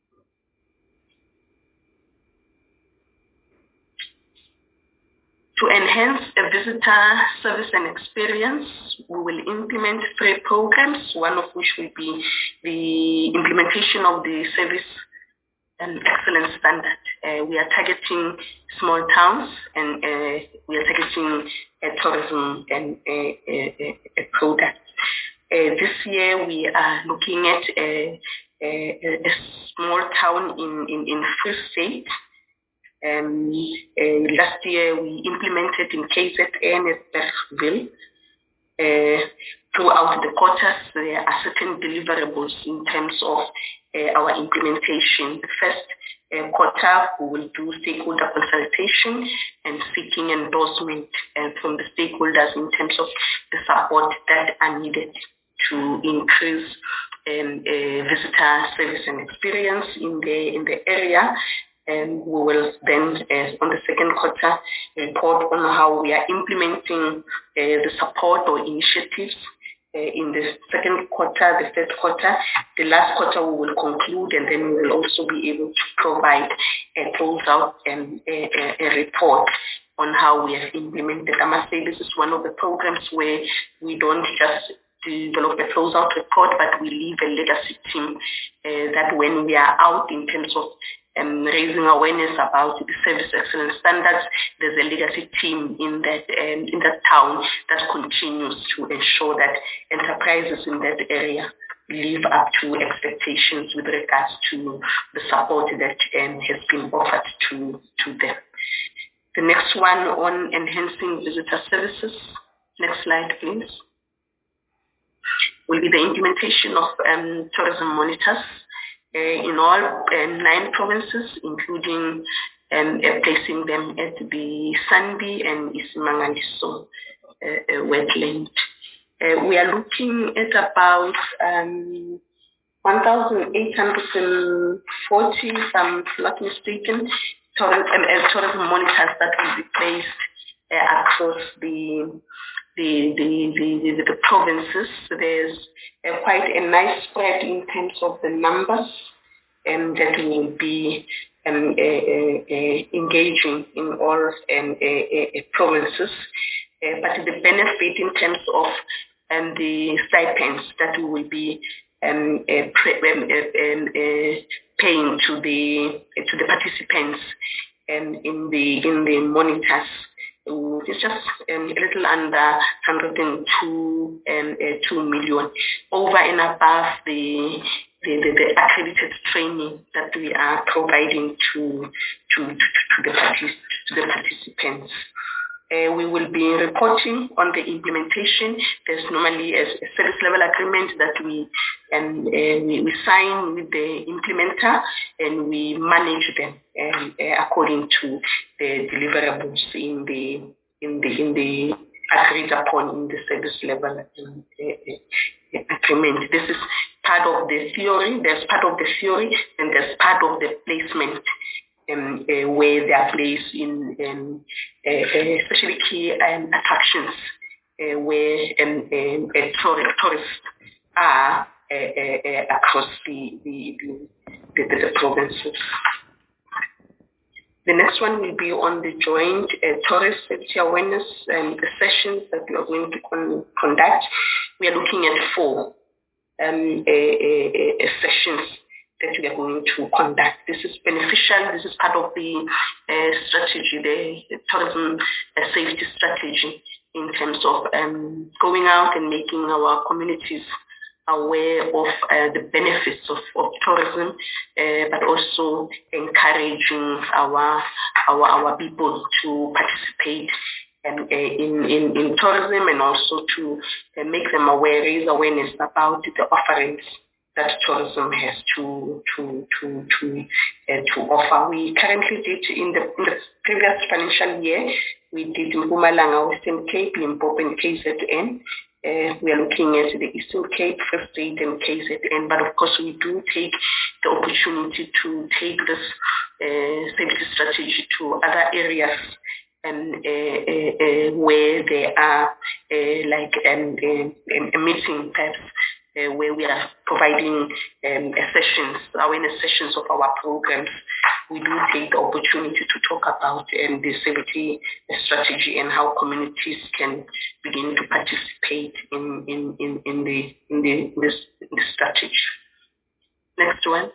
To enhance a visitor service and experience, we will implement three programs, one of which will be the implementation of the service and excellence standard. Uh, we are targeting small towns, and uh, we are targeting uh, tourism and uh, uh, uh, products. Uh, this year we are looking at a, a, a small town in, in, in Free State. Um, uh, last year we implemented in K Z N at Bergville. Uh, throughout the quarters, there are certain deliverables in terms of uh, our implementation. The first uh, quarter, we will do stakeholder consultation and seeking endorsement uh, from the stakeholders in terms of the support that are needed to increase um, uh, visitor service and experience in the in the area. And we will then, uh, on the second quarter, report on how we are implementing uh, the support or initiatives uh, in the second quarter, the third quarter. The last quarter we will conclude, and then we will also be able to provide a closeout and a, a, a report on how we have implemented. I must say this is one of the programs where we don't just develop a closeout report, but we leave a legacy team uh, that when we are out in terms of Um, raising awareness about the service excellence standards, there's a legacy team in that um, in that town that continues to ensure that enterprises in that area live up to expectations with regards to the support that um, has been offered to, to them. The next one on enhancing visitor services. Next slide, please. Will be the implementation of um, tourism monitors Uh, in all uh, nine provinces, including um, uh, placing them at the Sanbi and Isimangaliso uh, uh, wetland. Uh, we are looking at about um, one thousand eight hundred forty, if I'm not mistaken, tourism, uh, tourism monitors that will be placed uh, across the The, the, the, the, the provinces. There's uh, quite a nice spread in terms of the numbers um, that will be um, uh, uh, uh, engaging in all um, uh, uh, provinces. Uh, but the benefit in terms of um, the stipends that we will be um, uh, pre- um, uh, um, uh, paying to the uh, to the participants um, in the in the monitors. It's just um, a little under one hundred two, um, uh, two million, over and above the, the, the, the accredited training that we are providing to to, to, the, partic- to the participants. Uh, we will be reporting on the implementation. There's normally a, a service level agreement that we, um, uh, we we sign with the implementer, and we manage them um, uh, according to the deliverables in the in the in the agreed upon in the service level um, uh, agreement. This is part of the theory. There's part of the theory, and there's part of the placement. Um, uh, where they are placed in, um, uh, especially key um, attractions uh, where um, um, uh, tour- tourists are uh, uh, uh, across the the, the, the, the provinces. The next one will be on the joint uh, tourist safety awareness and the sessions that we are going to con- conduct. We are looking at four um, uh, uh, uh, sessions that we are going to conduct. This is beneficial. This is part of the uh, strategy, the tourism uh, safety strategy, in terms of um, going out and making our communities aware of uh, the benefits of, of tourism, uh, but also encouraging our our our people to participate um, uh, in, in in tourism, and also to uh, make them aware, raise awareness about the offerings that tourism has to to to to uh, to offer. We currently did in the, in the previous financial year, we did in Mpumalanga, Western Cape, Limpopo, and K Z N. Uh, we are looking at the Eastern Cape, Free State, and K Z N, but of course we do take the opportunity to take this uh, safety strategy to other areas and uh, uh, uh, where there are uh, like um, uh, a meeting perhaps uh, where we are providing um, sessions, awareness sessions of our programs. We do take the opportunity to talk about um, the safety strategy and how communities can begin to participate in in in, in the in the in this, in this strategy. Next one.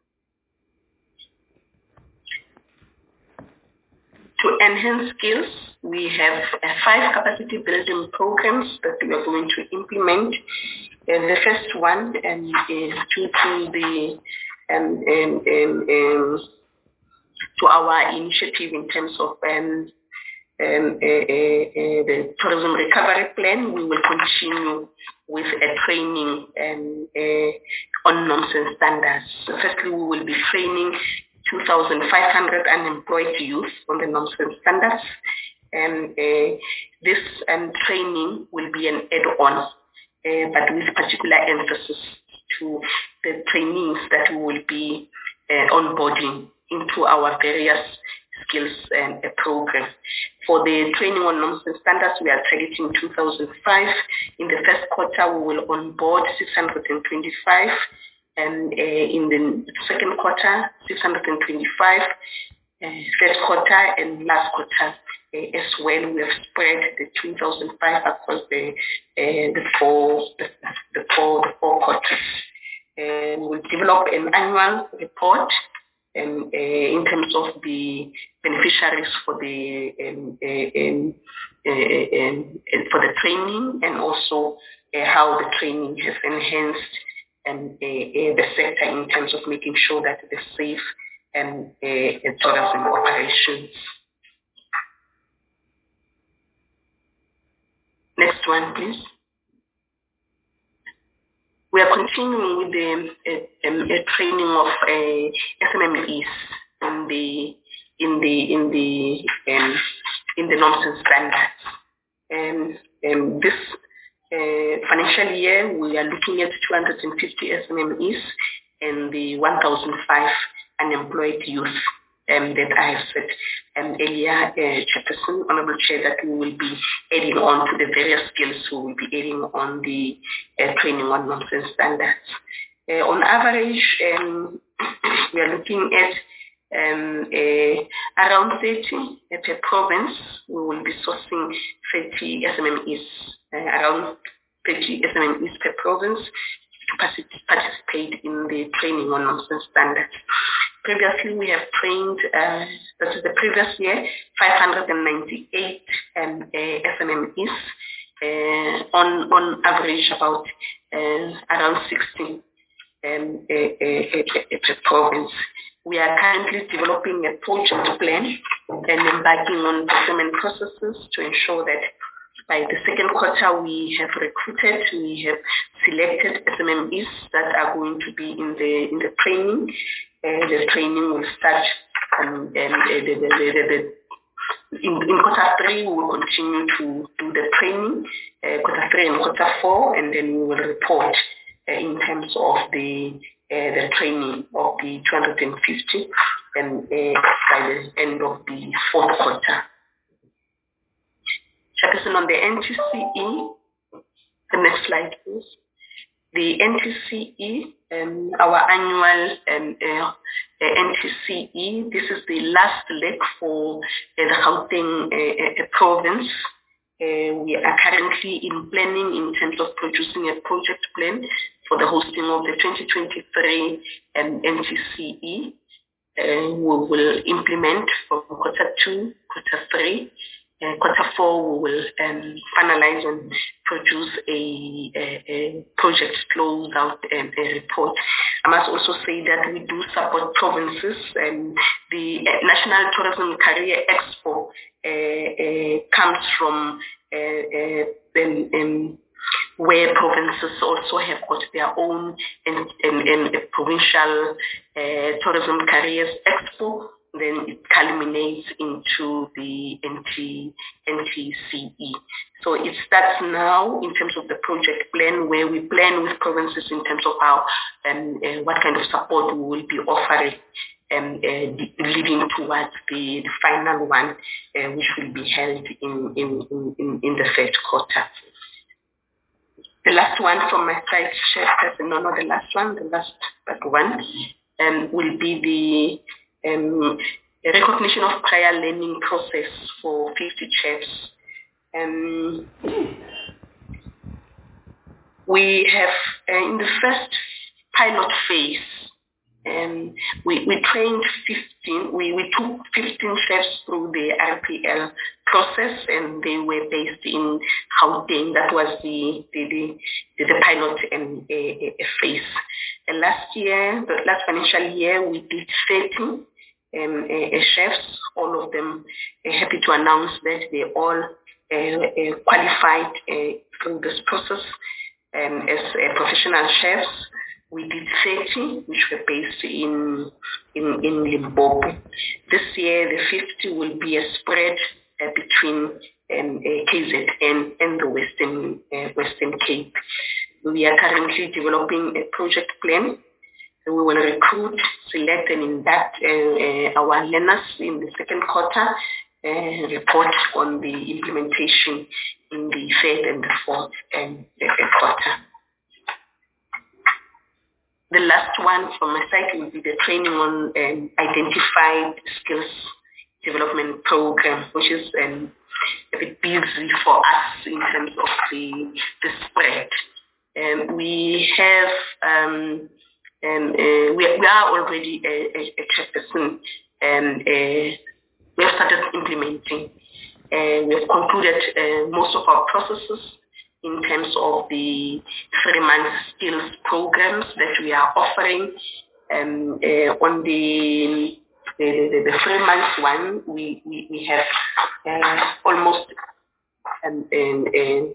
To enhance skills, we have uh, five capacity building programs that we are going to implement. Uh, the first one um, is due to the um, um, um, um, to our initiative in terms of um, um, uh, uh, uh, the tourism recovery plan. We will continue with a training um, uh, on norms and standards. So firstly, we will be training two thousand five hundred unemployed youth on the norms and standards. And uh, this um, training will be an add-on, uh, but with particular emphasis to the trainings that we will be uh, onboarding into our various skills and uh, programs. For the training on norms and standards, we are targeting two thousand five. In the first quarter, we will onboard six hundred twenty-five. And uh, in the second quarter, six hundred twenty-five, uh, third quarter and last quarter uh, as well. We have spread the two thousand five across the uh, the four the, the four the four quarters. And we will develop an annual report and uh, in terms of the beneficiaries for the um, uh, um, uh, um, for the training, and also uh, how the training has enhanced and uh, uh, the sector in terms of making sure that the safe and uh, tourism operations. Next one, please. We are continuing with the uh, um, uh, training of uh, S M M Es in the in the in the um, in the norms and standards. And um, this Uh, financial year, we are looking at two hundred fifty S M M Es and the one thousand five unemployed youth um, that I have said um, earlier, uh, Chairperson, Honorable Chair, that we will be adding on to the various skills. We will be adding on the uh, training on norms and standards. Uh, on average, um, we are looking at um, uh, around thirty uh, per province. We will be sourcing thirty S M M Es. Uh, around thirty S M M Es per province to participate in the training on norms and standards. Previously, we have trained, uh, that is the previous year, five hundred ninety-eight um, uh, S M M Es, uh, on, on average about uh, around sixty um, uh, uh, uh, per province. We are currently developing a project plan and embarking on procurement processes to ensure that by the second quarter, we have recruited, we have selected S M M Es that are going to be in the in the training. Uh, the training will start um, and uh, the, the, the, the, in, in quarter three, we will continue to do the training, uh, quarter three and quarter four, and then we will report uh, in terms of the uh, the training of the two hundred fifty and uh, by the end of the fourth quarter. Chairperson, on the N T C E, the next slide please. The N T C E, um, our annual um, uh, uh, N T C E, this is the last leg for uh, the Gauteng uh, uh, province. Uh, we are currently in planning in terms of producing a project plan for the hosting of the twenty twenty-three um, N T C E. Uh, we will implement from quarter two, quarter three. Uh, quarter four, we will um, finalize and produce a, a, a project closed-out um, a report. I must also say that we do support provinces, and the uh, National Tourism Career Expo uh, uh, comes from uh, uh, the, um, where provinces also have got their own and, and, and provincial uh, tourism careers expo, then it culminates into the N T C E. So it starts now in terms of the project plan, where we plan with provinces in terms of how um, uh, what kind of support we will be offering, um, uh, leading towards the, the final one, uh, which will be held in, in, in, in the third quarter. The last one from my side, Chairperson, no, not the last one, the last but one, um, will be the um, recognition of prior learning process for fifty chefs. Um, we have, uh, in the first pilot phase, um, we, we trained fifteen, we, we took fifteen chefs through the R P L process, and they were based in Gauteng. That was the, the, the, the, the pilot um, a, a phase. And last year, the last financial year, we did thirty um, uh, chefs, all of them uh, happy to announce that they all uh, uh, qualified uh, through this process um, as uh, professional chefs. We did thirty, which were based in, in, in Limpopo. This year, the fifty will be a spread uh, between um, uh, K Z N and the Western, uh, Western Cape. We are currently developing a project plan. So we will recruit, select, and induct uh, uh, our learners in the second quarter, uh, report on the implementation in the third and the fourth um, quarter. The last one from my side will be the training on um, identified skills development program, which is um, a bit busy for us in terms of the, the spread. Um, we have, um, um, uh, we, we are already a, a, a chairperson, and uh, we have started implementing. Uh, we have concluded uh, most of our processes in terms of the three-month skills programs that we are offering. Um, uh, on the the, the, the three-month one, we, we, we have uh, almost um, uh,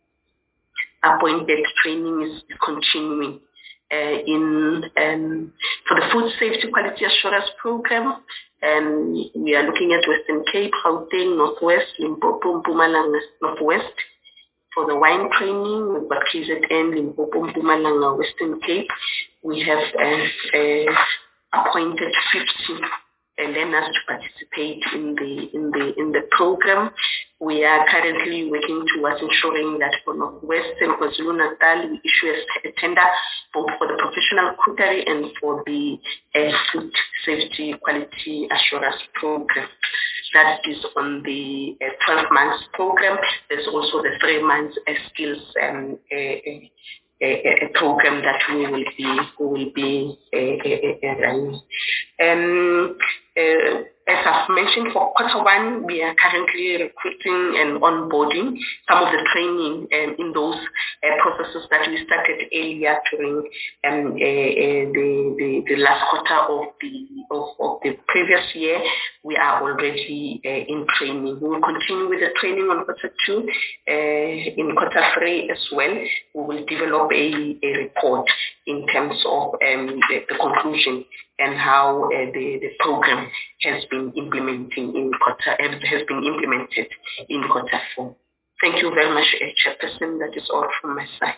uh, appointed training is continuing. Uh, in um, for the food safety quality assurance program, and we are looking at Western Cape, Gauteng, Northwest, Limpopo, Mpumalanga, Northwest. For the wine training, we've got K Z N, Limpopo, Mpumalanga, Western Cape. We have uh, uh, appointed fifty uh, learners to participate in the in the in the program. We are currently working towards ensuring that for Northwest and KwaZulu-Natal, we issue a tender both for the professional cookery and for the uh, food safety quality assurance program. That is on the uh, twelve months program. There's also the three months uh, skills um, a, a, a program that we will be we will be running. Um, uh, as I've mentioned, for quarter one, we are currently recruiting and onboarding some of the training um, in those uh, processes that we started earlier during um, uh, uh, the, the the last quarter of the of, of the previous year. We are already uh, in training. We will continue with the training on quarter two. Uh, in quarter three as well, we will develop a, a report in terms of um, the, the conclusion and how uh, the, the program has been implementing in quarter uh, has been implemented in quarter four. Thank you very much, uh, Chairperson. That is all from my side.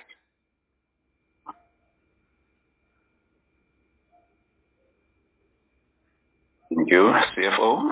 Thank you, C F O.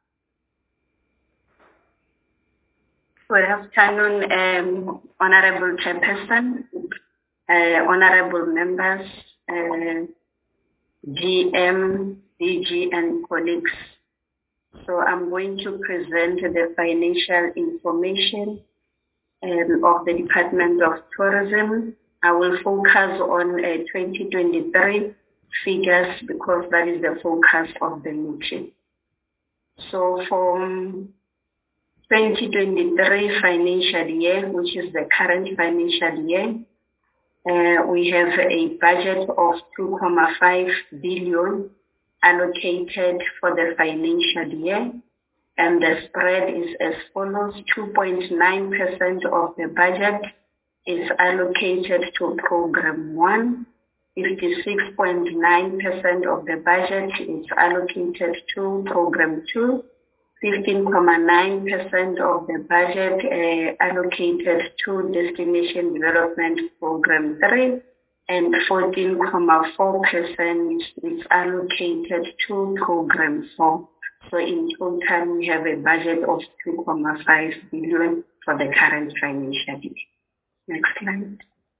Good afternoon, um, Honorable Chairperson, uh, Honorable members, uh, G M, D G, and colleagues. So I'm going to present the financial information um, of the Department of Tourism. I will focus on uh, twenty twenty-three figures because that is the focus of the meeting. So from twenty twenty-three financial year, which is the current financial year, uh, we have a budget of two point five billion allocated for the financial year, and the spread is as follows. two point nine percent of the budget is allocated to program one, fifty-six point nine percent of the budget is allocated to Program two, fifteen point nine percent of the budget uh, allocated to Destination Development Program three, and fourteen point four percent is allocated to Program four. So in total, we have a budget of two point five billion for the current financial year. Next slide.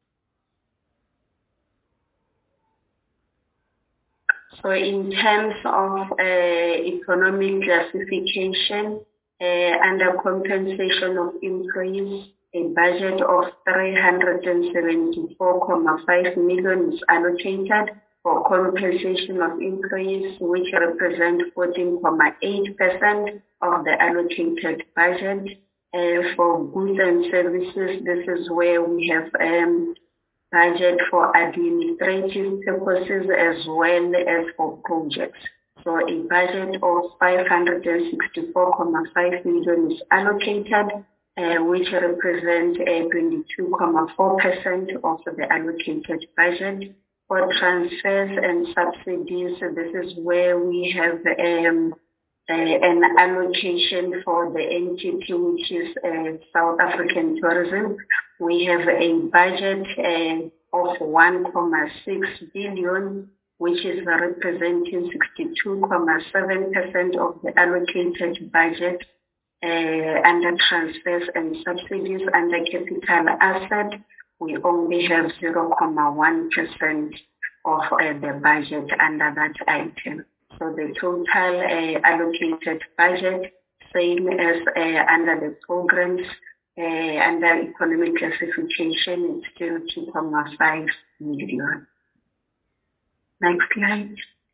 So in terms of uh, economic classification, uh, under compensation of employees, a budget of three hundred seventy-four point five million is allocated for compensation of employees, which represent fourteen point eight percent of the allocated budget. Uh, for goods and services, this is where we have um, budget for administrative purposes as well as for projects. So a budget of five hundred sixty-four point five million is allocated, uh, which represents uh, twenty-two point four percent of the allocated budget. For transfers and subsidies, this is where we have um, uh, an allocation for the entity, which is uh, South African Tourism. We have a budget uh, of one point six billion, which is representing sixty-two point seven percent of the allocated budget uh, under transfers and subsidies. Under capital asset, we only have zero point one percent of uh, the budget under that item. So the total uh, allocated budget, same as uh, under the programs, Uh, under economic classification, it's still two point five million. Next slide.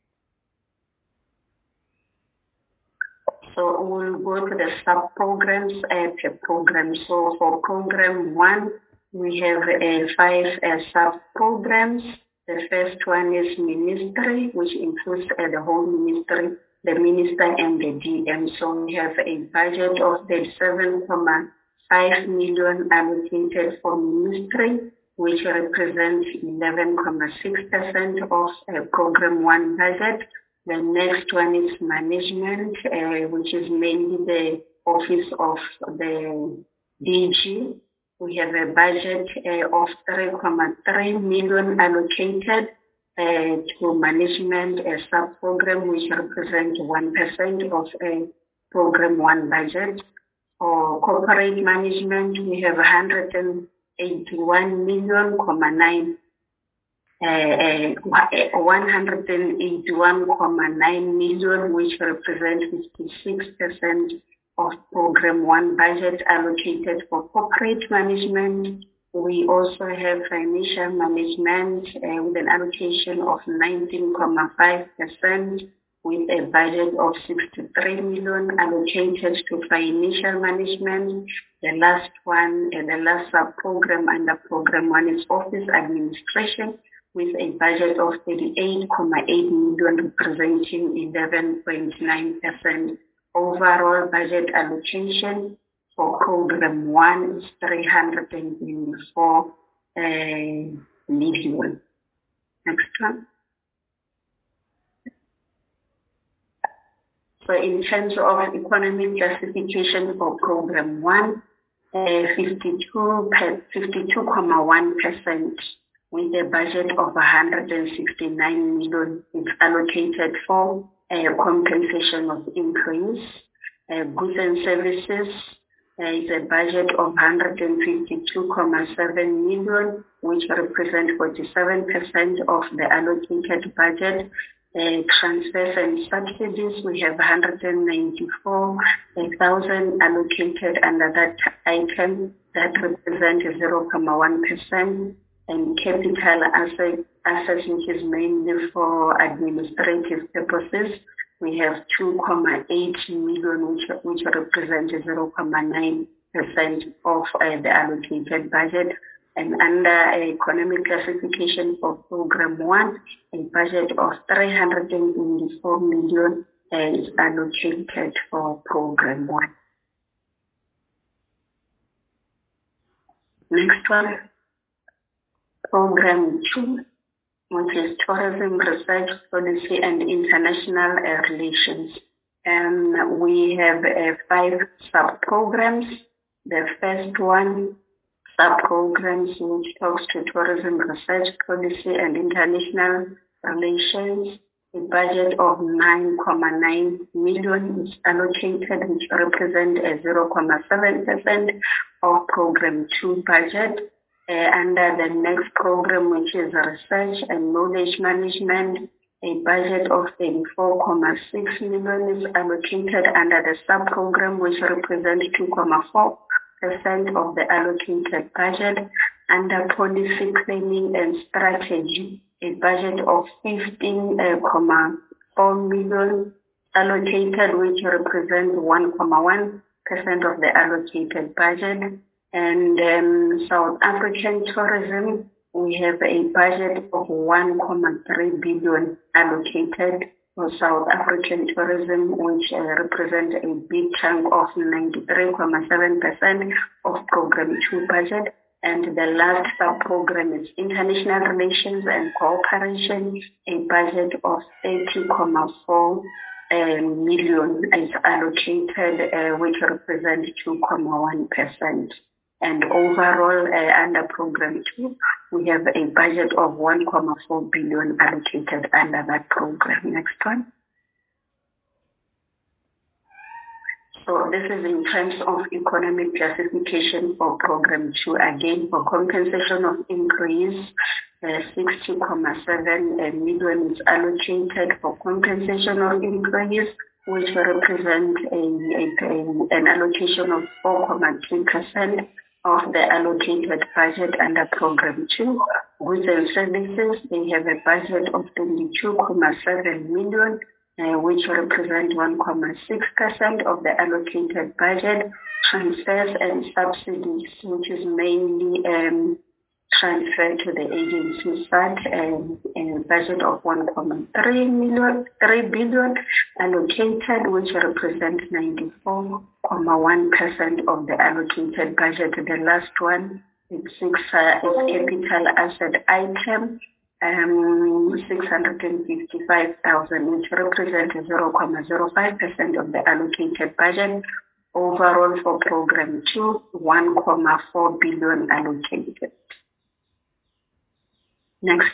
So we'll go to the sub-programs uh, per program. So for program one, we have uh, five uh, sub-programs. The first one is ministry, which includes uh, the whole ministry, the minister and the D M. So we have a budget of the seven point five million allocated for ministry, which represents eleven point six percent of uh, program one budget. The next one is management, uh, which is mainly the office of the D G. We have a budget uh, of three point three million allocated uh, to management, a sub-program, which represents one percent of a uh, program one budget. For corporate management, we have one hundred eighty-one million, nine, uh, uh, one hundred eighty-one point nine million, which represents fifty-six percent of program one budget allocated for corporate management. We also have financial management uh, with an allocation of nineteen point five percent. With a budget of sixty-three million allocated to financial management. The last one, and the last sub-program under program one is office administration, with a budget of thirty-eight point eight million, representing eleven point nine percent. Overall budget allocation for program one is three hundred twenty-four uh, million. Next one. So in terms of economic classification for program one, uh, fifty-two point one percent with a budget of one hundred sixty-nine million is allocated for uh, compensation of employees. Uh, goods and services uh, is a budget of one hundred fifty-two point seven million, which represents forty-seven percent of the allocated budget. Uh, transfers and subsidies, we have one hundred ninety-four thousand allocated under that item, that represents zero point one percent. And capital asset, assets, which is mainly for administrative purposes, we have two point eight million, which, which represents zero point nine percent of uh, the allocated budget. And under economic classification for program one, a budget of three hundred twenty-four million is allocated for program one. Next one, program two. which is tourism, research, policy, and international uh, relations. And we have uh, five sub-programs. The first one, sub-programs, which talks to tourism, research, policy, and international relations. A budget of nine point nine million is allocated, which represent a zero point seven percent of Program two budget. Uh, under the next program, which is research and knowledge management, a budget of thirty-four point six million is allocated under the sub-program, which represents two point four percent of the allocated budget. Under policy planning and strategy, a budget of fifteen point four million allocated, which represents one point one percent of the allocated budget. And um, South African tourism, we have a budget of one point three billion allocated for South African tourism, which uh, represents a big chunk of ninety-three point seven percent of Program two budget. And the last sub-program is international relations and cooperation, a budget of thirty point four uh, million is allocated, uh, which represents two point one percent. And overall, uh, under Program two, we have a budget of one point four billion allocated under that program. Next one. So this is in terms of economic classification for Program two. Again, for compensation of employees, uh, sixty point seven million is allocated for compensation of employees, which represent a, a, a, an allocation of four point two percent of the allocated budget under Program two. Goods and services, they have a budget of twenty-two point seven million, uh, which represent one point six percent of the allocated budget. Transfers and subsidies, which is mainly um, transferred to the agency side, and a budget of one point three million, three billion allocated, which represents ninety-four point one percent of the allocated budget. The last one is six uh, is capital asset item, um, six hundred fifty-five thousand, which represents zero point zero five percent of the allocated budget. Overall for Program two, one point four billion allocated. Next.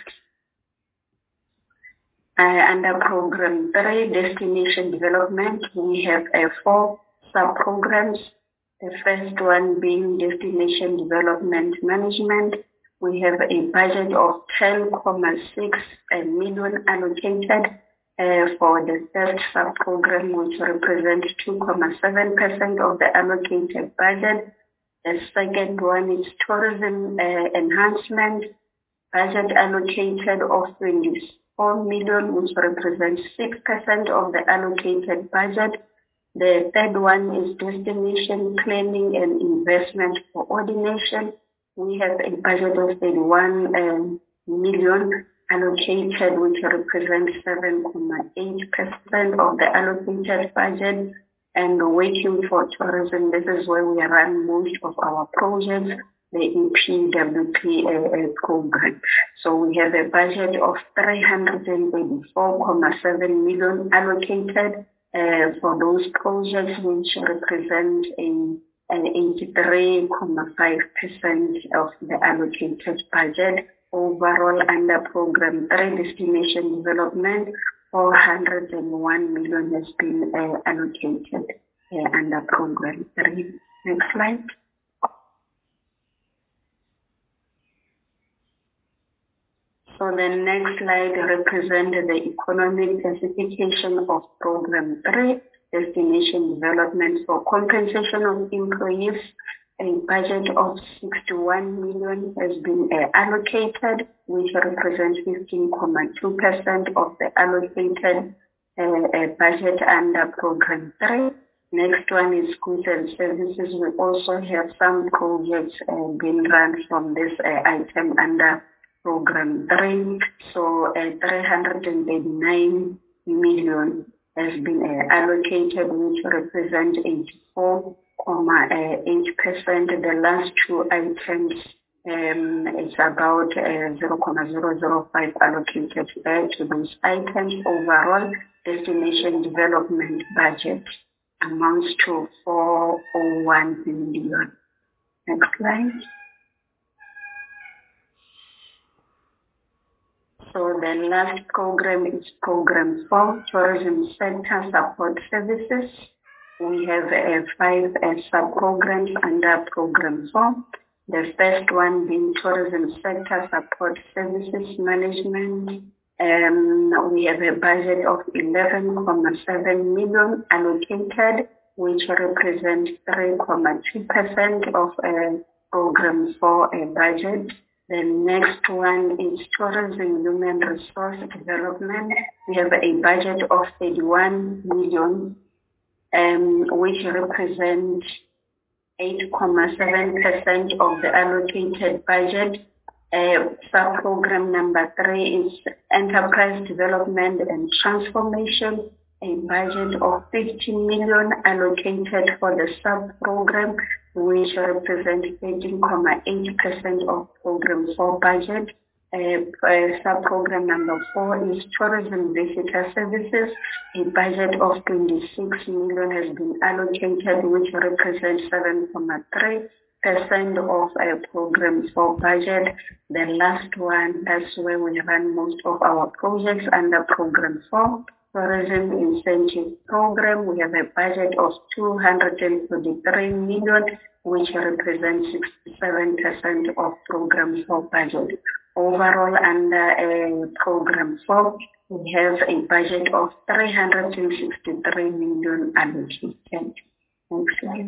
Uh, under Program three, Destination Development, we have uh, four sub-programs. The first one being Destination Development Management. We have a budget of ten point six million allocated uh, for the first sub-program, which represents two point seven percent of the allocated budget. The second one is Tourism uh, Enhancement. Budget allocated of twenty-four million, which represents six percent of the allocated budget. The third one is Destination Planning and Investment Coordination. We have a budget of thirty-one um, million allocated, which represents seven point eight percent of the allocated budget. And Waiting for Tourism, this is where we run most of our projects, the E P W P uh, program. So we have a budget of three hundred eighty-four point seven million allocated uh, for those projects, which represent a, an eighty-three point five percent of the allocated budget. Overall, under Program three, Destination Development, four hundred one million has been uh, allocated uh, under Program three. Next slide. So the next slide represents the economic classification of Program three, Destination Development for compensation of employees. A budget of sixty-one million has been uh, allocated, which represents fifteen point two percent of the allocated uh, uh, budget under Program three. Next one is goods and services. We also have some projects uh, being run from this uh, item under Program three. So uh, three hundred eighty-nine million has been uh, allocated, which represents eighty-four point eight percent. The last two items Um, it's about uh, zero point zero zero five allocated there to those items. Overall, destination development budget amounts to four hundred one billion. Next slide. So the last program is program four, tourism sector support services. We have uh, five uh, sub-programs under program four. The first one being tourism sector support services management. Um, we have a budget of eleven point seven million allocated, which represents three point two percent of uh, program four uh, budget. The next one is tourism human resource development. We have a budget of thirty-one million, um, which represents eight point seven percent of the allocated budget. Uh, sub-program number three is enterprise development and transformation, a budget of fifty million allocated for the sub-program, which represents eighteen point eight percent of program four budget. Uh, uh, sub-program number four is tourism visitor services. A budget of twenty-six million has been allocated, which represents seven point three percent of a program four budget. The last one, that's where we run most of our projects under program four. Tourism incentive program, we have a budget of two hundred forty-three million, which represents sixty-seven percent of program four budget. Overall, under uh, program four, we have a budget of three hundred sixty-three million allocated. Next slide.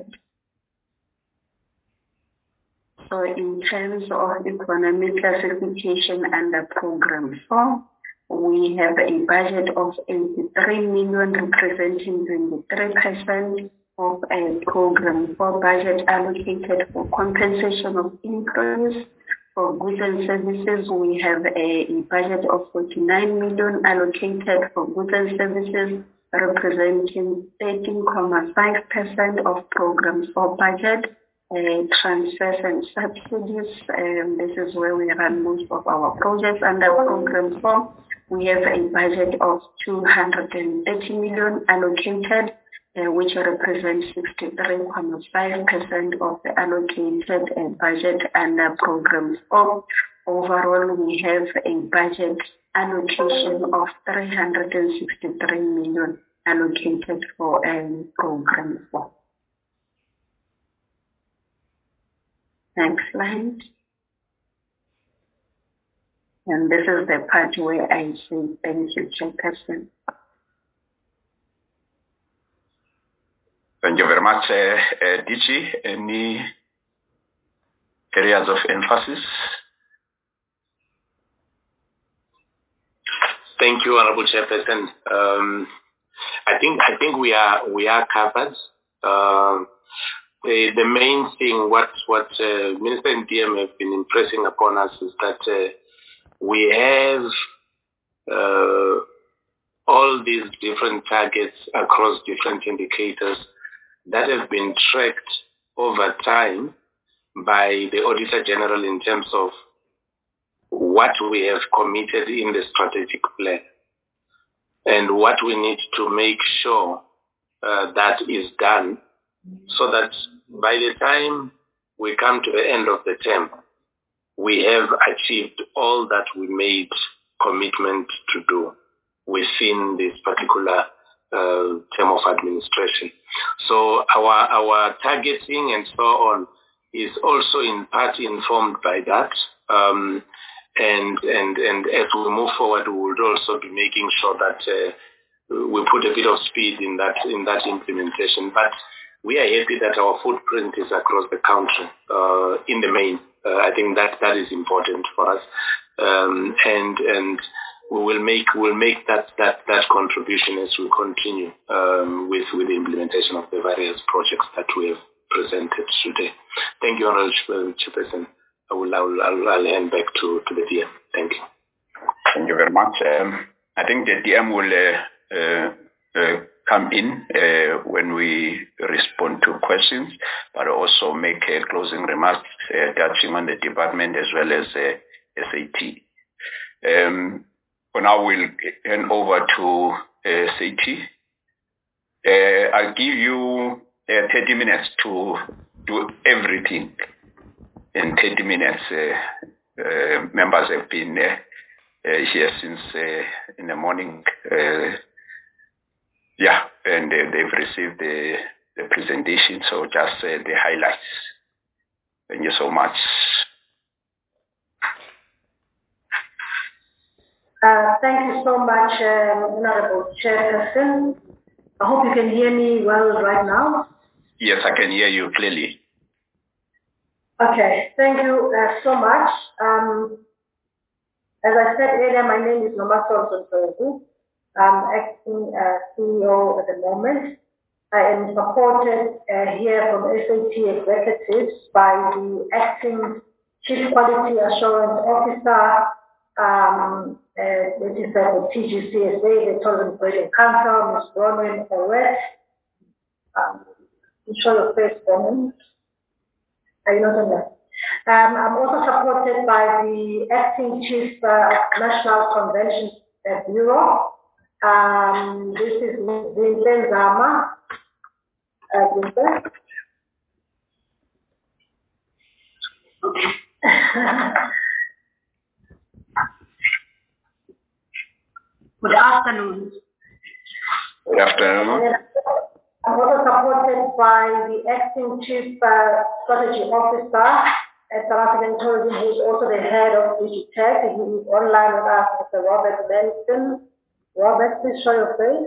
So in terms of economic classification under program four, we have a budget of eighty-three million, representing twenty-three percent of a program four budget allocated for compensation of employees. For goods and services, we have a, a budget of forty-nine million allocated for goods and services, representing thirteen point five percent of program four budget. Uh, transfers and subsidies, um, this is where we run most of our projects under program four. We have a budget of two hundred thirty million allocated, uh, which represents sixty-three point five percent of the allocated uh, budget under program four. Overall, we have a budget allocation of three hundred sixty-three million allocated for um, program four. Next slide. And this is the part where I say thank you, Chairperson. Thank you very much, uh, uh, D G. Any areas of emphasis? Thank you, Honorable Chairperson. Um, I think I think we are we are covered. Uh, The, the main thing, what what uh, Minister and D M have been impressing upon us is that uh, we have uh, all these different targets across different indicators that have been tracked over time by the Auditor General in terms of what we have committed in the strategic plan and what we need to make sure uh, that is done, so that by the time we come to the end of the term, we have achieved all that we made commitment to do within this particular uh, term of administration. So our our targeting and so on is also in part informed by that. Um, and and and as we move forward, we will also be making sure that uh, we put a bit of speed in that in that implementation. But we are happy that our footprint is across the country uh, in the main. Uh, I think that that is important for us, um, and and we will make will make that that that contribution as we continue um, with with the implementation of the various projects that we have presented today. Thank you, Honourable Chairperson. I will I will I'll, I'll hand back to to the D M. Thank you. Thank you very much. Um, I think the D M will uh, uh, uh, come in uh, when we respond to questions, but also make uh, closing remarks uh, touching on the department as well as uh, S A T. Um, for now, we'll hand over to uh, S A T. Uh, I'll give you uh, thirty minutes to do everything. In thirty minutes, uh, uh, members have been uh, uh, here since uh, in the morning. Uh, yeah, and uh, they've received the, the presentation, so just uh, the highlights. Thank you so much. Uh, thank you so much, um, Honorable Chairperson. I hope you can hear me well right now. Yes, I can hear you clearly. Okay, thank you uh, so much. Um, as I said earlier, my name is Nomasol Sonsogu. I'm acting uh, C E O at the moment. I am supported uh, here from S A T executives by the acting Chief Quality Assurance Officer, um, uh, which is the T G C S A, the Tourism Grading Council, Miz Bronwyn Owet. Um, you show your face, Bronwyn. Are you not on that? Um, I'm also supported by the acting Chief uh, National Convention uh, Bureau. Um, this is Zinhle Zama. Uh, Zinhle. Good afternoon. Good afternoon. I'm also supported by the acting Chief uh, Strategy Officer at South African Tourism, who is also the head of Digitech. He is online with us, Mister Robert Benson. Robert, please show your face.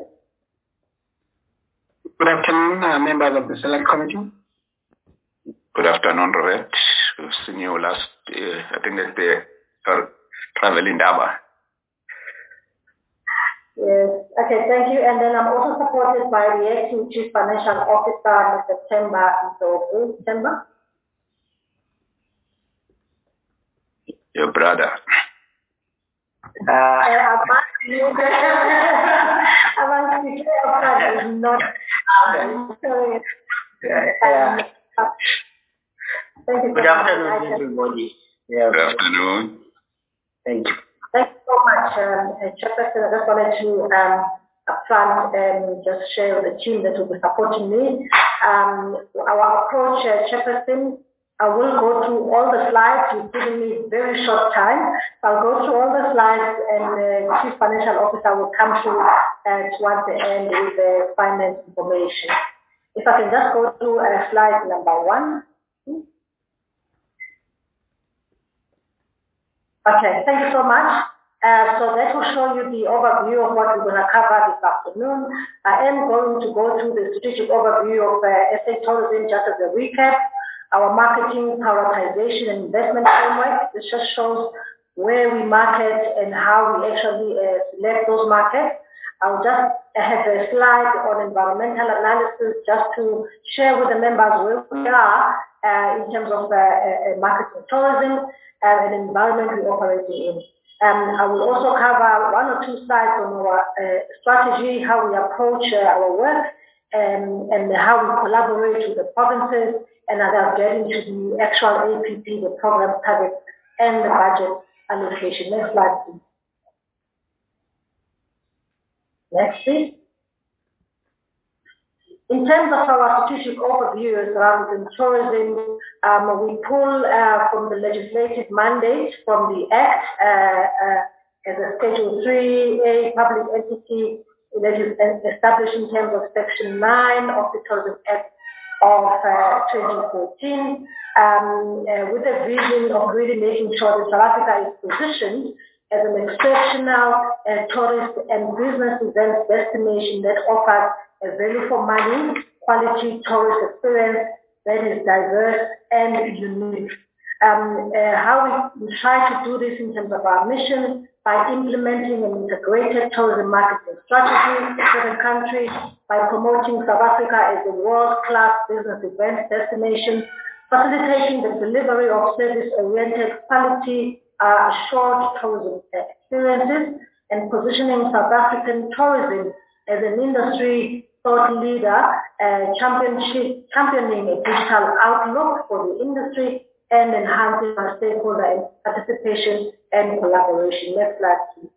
Good afternoon, uh, members of the Select Committee. Good afternoon, Robert. We've seen you last, uh, I think at the uh, travel in Daba. Yes, okay, thank you. And then I'm also supported by the acting Chief Financial Officer, Mister Temba Ntovu. Temba? Your brother. Uh, I'm not. Sorry. Yeah. Um, thank you. Good afternoon, everybody. Yeah. Good afternoon. Thank you. Thank you so much, um, Chairperson. I just wanted to um, upfront and just share with the team that will be supporting me. Um, our approach, uh, Chairperson, I will go through all the slides. You've given me a very short time. I'll go through all the slides, and the uh, Chief Financial Officer will come through uh, towards the end with the finance information. If I can just go through uh, slide number one. Okay, thank you so much. Uh, so that will show you the overview of what we're going to cover this afternoon. I am going to go through the strategic overview of uh, S A Tourism just as a recap. Our marketing, prioritization, and investment framework. This just shows where we market and how we actually uh, select those markets. I'll just have a slide on environmental analysis just to share with the members where we are uh, in terms of uh, uh, marketing tourism and an environment we operate in. Um, I will also cover one or two slides on our uh, strategy, how we approach uh, our work, um, and how we collaborate with the provinces, and I'll get into the actual A P P, the program target, and the budget allocation. Next slide, please. Next, please. In terms of our strategic overview around tourism, um, we pull uh, from the legislative mandate from the Act uh, uh, as a Schedule three A public entity established in terms of Section nine of the Tourism Act of uh, twenty fourteen, um, uh, with a vision of really making sure that South Africa is positioned as an exceptional uh, tourist and business event destination that offers a value for money, quality tourist experience that is diverse and unique. Um, uh, how we, we try to do this in terms of our mission by implementing an integrated tourism marketing strategy for the country, by promoting South Africa as a world-class business event destination, facilitating the delivery of service-oriented, quality, uh, assured tourism experiences, and positioning South African tourism as an industry thought leader, uh, championship, championing a digital outlook for the industry and enhancing our stakeholder participation and collaboration. Next slide, please.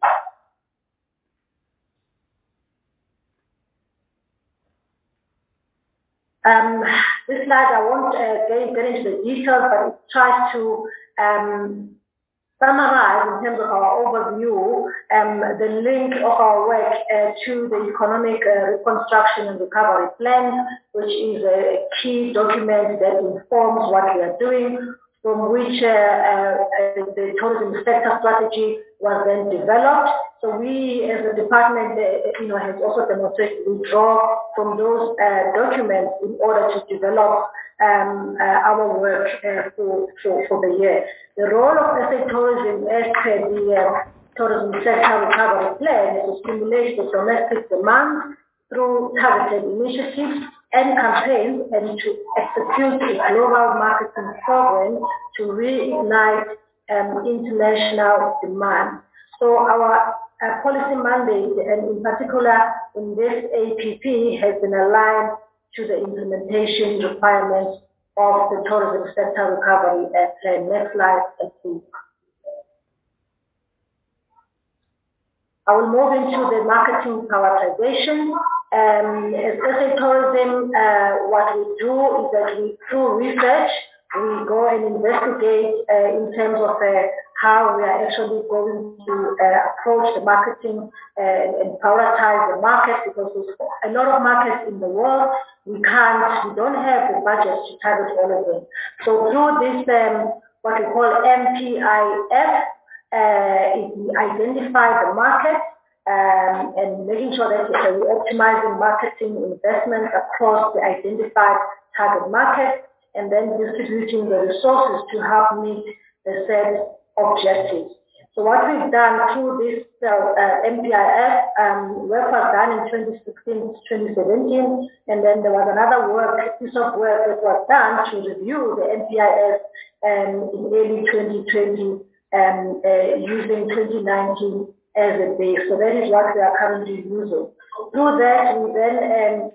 Um, this slide, I won't uh, get, get into the details, but it tries to um, summarize in terms of our overview um, the link of our work uh, to the Economic uh, Reconstruction and Recovery Plan, which is a key document that informs what we are doing, from which uh, uh, the tourism sector strategy was then developed. So we, as a department, uh, you know, has also demonstrated we draw from those uh, documents in order to develop um, uh, our work uh, for, for, for the year. The role of S A Tourism as per the uh, Tourism Sector Recovery Plan is to stimulate the domestic demand through targeted initiatives and campaigns and to execute a global marketing program to reignite um, international demand. So our uh, policy mandate, and in particular in this A P P, has been aligned to the implementation requirements of the Tourism Sector Recovery Plan. Next slide, please. I will move into the marketing prioritization. Um, as S A Tourism, uh, what we do is that we, through research, we go and investigate uh, in terms of uh, how we are actually going to uh, approach the marketing uh, and prioritize the market, because there's a lot of markets in the world. We can't, we don't have the budget to target all of them. So through this, um, what we call M P I F, uh, we identify the market um, and making sure that we're optimizing marketing investments across the identified target market, and then distributing the resources to help meet the set objectives. So what we've done through this uh, uh, M P I F, um, work was done in twenty sixteen to twenty seventeen, and then there was another work, piece of work that was done to review the M P I F um, in early twenty twenty, um, uh, using twenty nineteen as a base. So that is what we are currently using. Through that, we then um,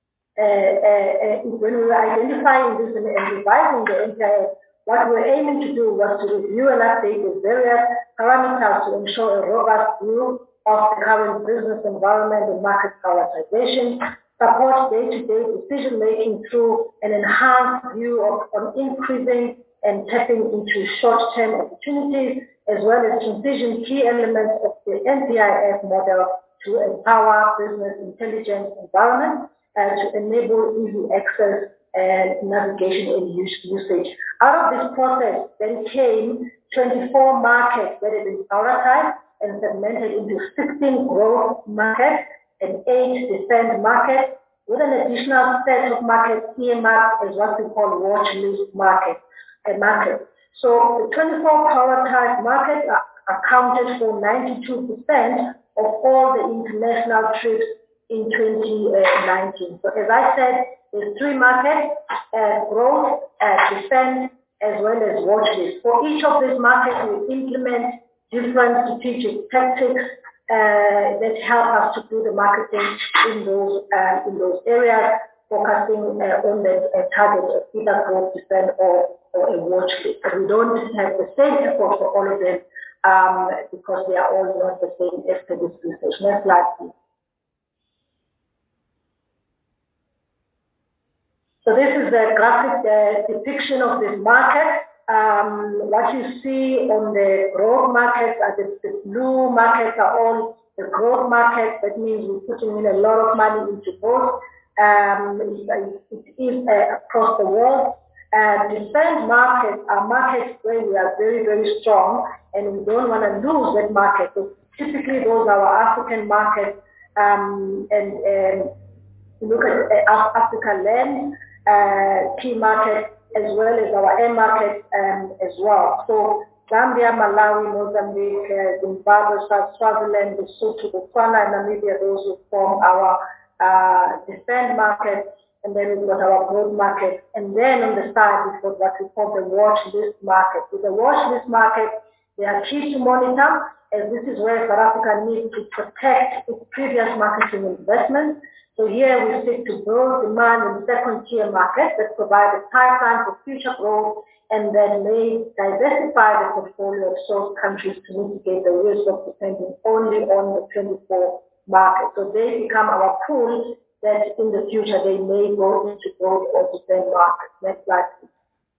Uh, uh, uh, when we were identifying this and, and revising the M P I F, what we were aiming to do was to review and update the various parameters to ensure a robust view of the current business environment and market prioritization, support day-to-day decision-making through an enhanced view of on increasing and tapping into short-term opportunities, as well as transition key elements of the M P I F model to empower business intelligence environment, Uh, to enable easy access and navigation and use, usage. Out of this process then came twenty-four markets that have been prioritized and segmented into sixteen growth markets and eight defend markets, with an additional set of markets earmarked as what we call watch list markets. Uh, market. So the twenty-four prioritized markets are accounted for ninety-two percent of all the international trips in twenty nineteen. So as I said, there's three markets, uh, growth, uh, defense, as well as watch list. For each of these markets, we implement different strategic tactics uh, that help us to do the marketing in those uh, in those areas, focusing uh, on the uh, target of either growth, defense, or, or a watch list. But we don't have the same effort for all of them um, because they are all not the same as per this research. Next slide, please. So this is the graphic uh, depiction of this market. Um, what you see on the growth markets are the, the blue markets are all the growth markets. That means we're putting in a lot of money into both. Um, it, it is uh, across the world. Uh, defense markets are markets where we are very, very strong, and we don't want to lose that market. So typically those are our African markets, um, and, and look at uh, Africa land. Uh, key market, as well as our air market um, as well. So Zambia, Malawi, Mozambique, uh, Zimbabwe, Swaziland, Lesotho, Botswana, and Namibia, those who form our uh, defend market, and then we've got our growth market. And then on the side, we've got what we call the watch list market. With the watch list market, they are key to monitor as this is where South Africa needs to protect its previous marketing investments. So here we seek to build demand in second-tier markets that provide a pipeline for future growth and then may diversify the portfolio of source countries to mitigate the risk of depending only on the twenty-four market. So they become our pool that in the future they may go into growth or defend markets. Next slide, please.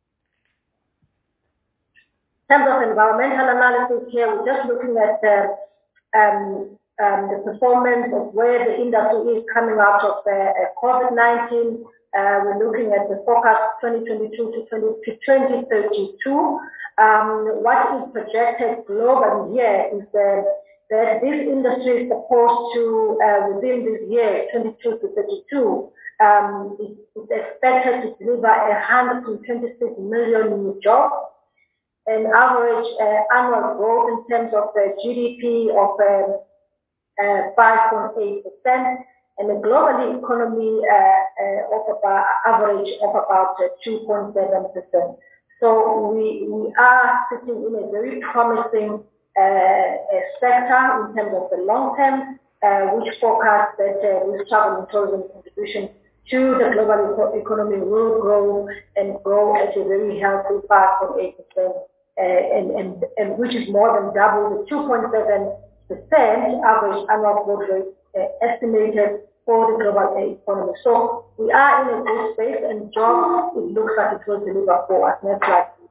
In terms of environmental analysis here, we're just looking at uh, um, um, the performance of where the industry is coming out of uh, COVID nineteen. Uh, we're looking at the forecast twenty twenty-two to twenty thirty-two. Um, what is projected globally here is uh, that this industry is supposed to, uh, within this year, twenty-two to thirty-two, um, is, is expected to deliver one hundred twenty-six million new jobs, an average uh, annual growth in terms of the G D P of um, uh, five point eight percent, and a global economy uh, uh, of about average of about uh, two point seven percent. So we, we are sitting in a very promising uh, uh, sector in terms of the long term, uh, which forecasts that uh, with travel and tourism contribution to the global eco economy will grow and grow at a very healthy five point eight percent, uh, and, and, and which is more than double the two point seven percent average annual growth rate uh, estimated for the global economy. So we are in a good space, and jobs, it looks like it will deliver for us. Next slide, please.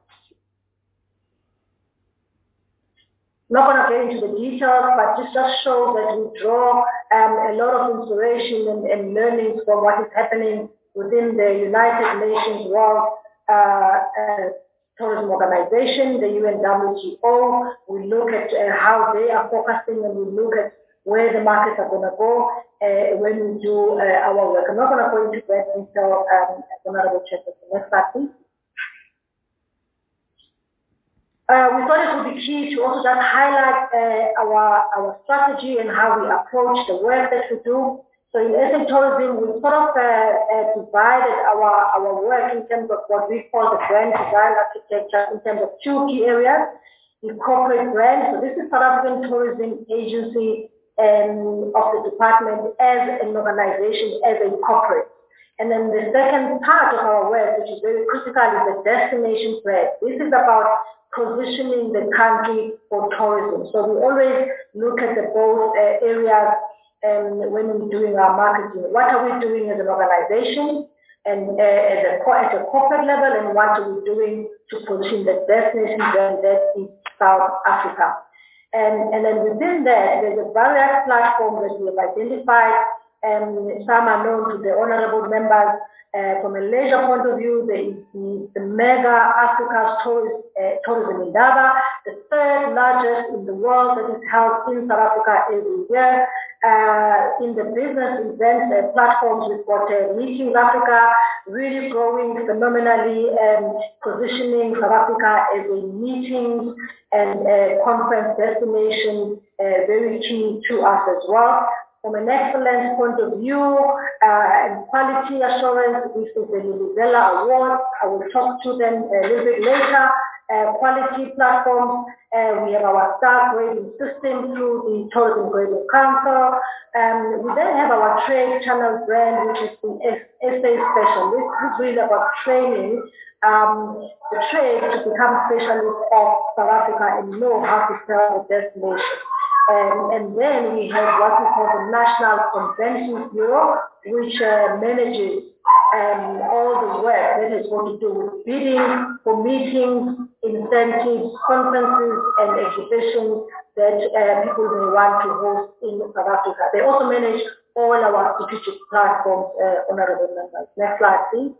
Not going to get into the details, but this just shows that we draw um, a lot of inspiration and, and learnings from what is happening within the United Nations World uh, uh, Tourism Organization, the U N W T O. We look at uh, how they are focusing, and we look at where the markets are going to go uh, when we do uh, our work. I'm not going to go into that detail, um, Honorable Chairperson. Next slide, please. Uh, we thought it would be key to also just highlight uh, our, our strategy and how we approach the work that we do. So in S A Tourism, we sort of uh, uh, divided our, our work in terms of what we call the brand design architecture in terms of two key areas. The corporate brand, so this is South African Tourism Agency um, of the department as an organization, as a corporate. And then the second part of our work, which is very critical, is the destination brand. This is about positioning the country for tourism. So we always look at the both uh, areas um, when we're doing our marketing. What are we doing as an organization and uh, at, a, at a corporate level, and what are we doing to position the destination brand that is South Africa? And, and then within that, there's a various platforms that we have identified. Um, some are known to the honorable members. Uh, from a leisure point of view, there is the, the Mega Africa Tourist, uh, Tourism Indaba, the third largest in the world that is held in South Africa every year. Uh, in the business events uh, platforms, we've got uh, Meetings Africa, really growing phenomenally, and positioning South Africa as a meetings and uh, conference destination, uh, very key to us as well. From an excellence point of view uh, and quality assurance, this is the Lilizela Award. I will talk to them a little bit later. Uh, quality platforms, uh, we have our star grading system through the Tourism Grading Council. Um, we then have our trade channel brand, which is the S A Special. This is really about training um, the trade to become specialists of South Africa and know how to sell the destination. Um, and then we have what we call the National Convention Bureau, which uh, manages um, all the work that is going to do with bidding for meetings, incentives, conferences, and exhibitions that uh, people may want to host in South Africa. They also manage all our strategic platforms, uh, honorable members. Next slide, please.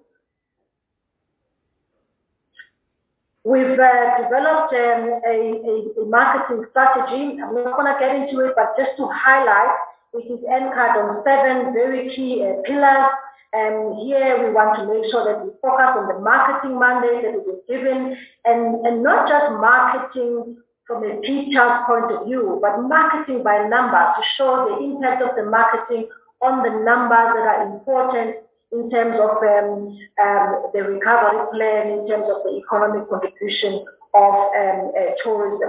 We've uh, developed um, a, a, a marketing strategy. I'm not going to get into it, but just to highlight, it is anchored on seven very key uh, pillars. And here we want to make sure that we focus on the marketing mandate that is given, and, and not just marketing from a P-chart point of view, but marketing by number to show the impact of the marketing on the numbers that are important in terms of um, um, the recovery plan, in terms of the economic contribution of um, uh, tourism.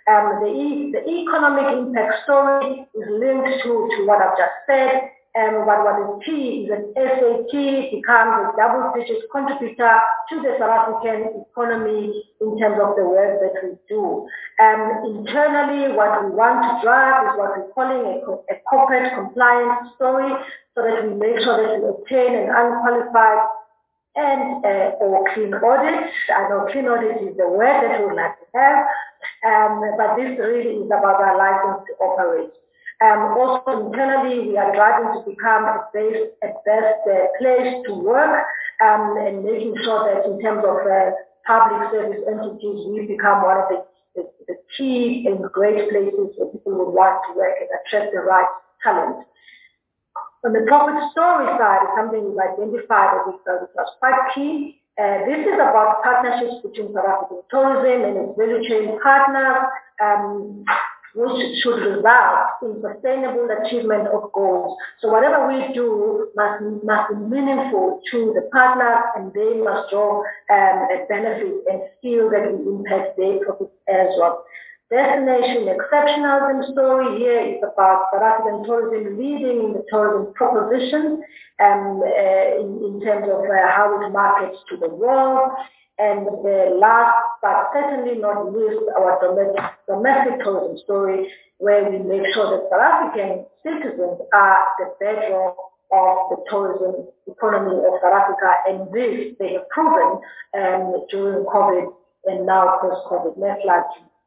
Um, the, e the economic impact story is linked to, to what I've just said. Um, but what is key is that S A T becomes a double-digit contributor to the South African economy in terms of the work that we do. Um, internally, what we want to drive is what we're calling a, a corporate compliance story, so that we make sure that we obtain an unqualified and uh, or clean audit. I know clean audit is the word that we would like to have, um, but this really is about our license to operate. Um, also internally, we are driving to become a best, a best uh, place to work, um, and making sure that in terms of uh, public service entities, we become one of the, the, the key and great places where people would want to work and attract the right talent. On the profit story side, is something we've identified as it was quite key. Uh, this is about partnerships between South African tourism and its value chain partners, um, which should result in sustainable achievement of goals. So whatever we do must, must be meaningful to the partners, and they must draw um, a benefit and feel that we impact their profits as well. Destination exceptionalism story here is about South African tourism leading in the tourism proposition, um, uh, in, in terms of uh, how it markets to the world. And the last, but certainly not least, our domestic, domestic tourism story, where we make sure that South African citizens are the bedrock of the tourism economy of South Africa, and this they have proven um, during COVID and now post-COVID. Next slide.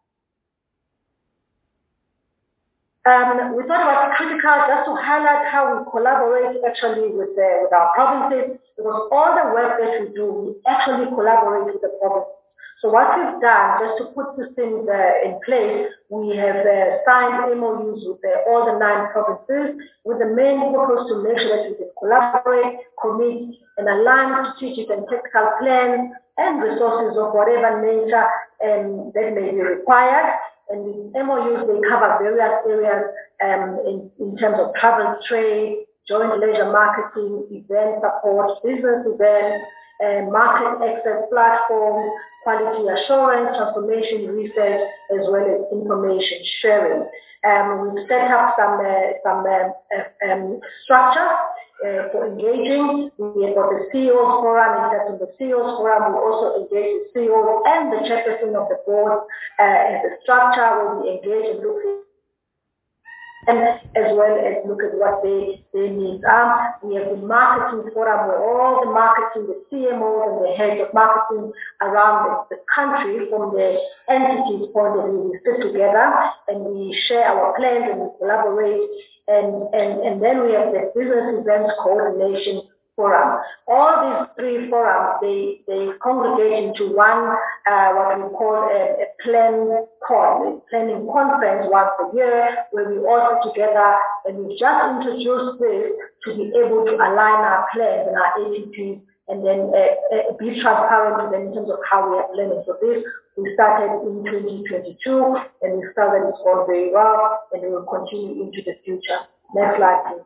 Um, we thought it was critical just to highlight how we collaborate actually with, uh, with our provinces, because all the work that we do, we actually collaborate with the provinces. So what we've done, just to put this thing uh, in place, we have uh, signed M O Us with uh, all the nine provinces, with the main purpose to make sure that we can collaborate, commit, and align strategic and technical plans and resources of whatever nature um, that may be required. And the M O Us, they cover various areas um, in, in terms of travel trade, joint leisure marketing, event support, business events, uh, market access platforms, quality assurance, transformation research, as well as information sharing. Um, we've set up some, uh, some uh, uh, um, structure Uh, for engaging. We have got the C E Os forum. In terms of the C E Os forum, we also engage the C E Os and the chairperson of the board uh, as a structure where we engage and look at, and as well as look at what they, they need. Um, we have the marketing forum where all the marketing, the C M Os and the heads of marketing around the, the country from the entities point of view, we sit together and we share our plans and we collaborate. And, and, and then we have the business events coordination forum. All these three forums, they, they congregate into one, uh, what we call a, a plan con, a planning conference once a year, where we all sit together and we just introduce this to be able to align our plans and our A T Ps, and then uh, uh, be transparent to them in terms of how we are planning. So this, we started in twenty twenty-two, and we felt that it's gone very well, and we will continue into the future. Next slide, please.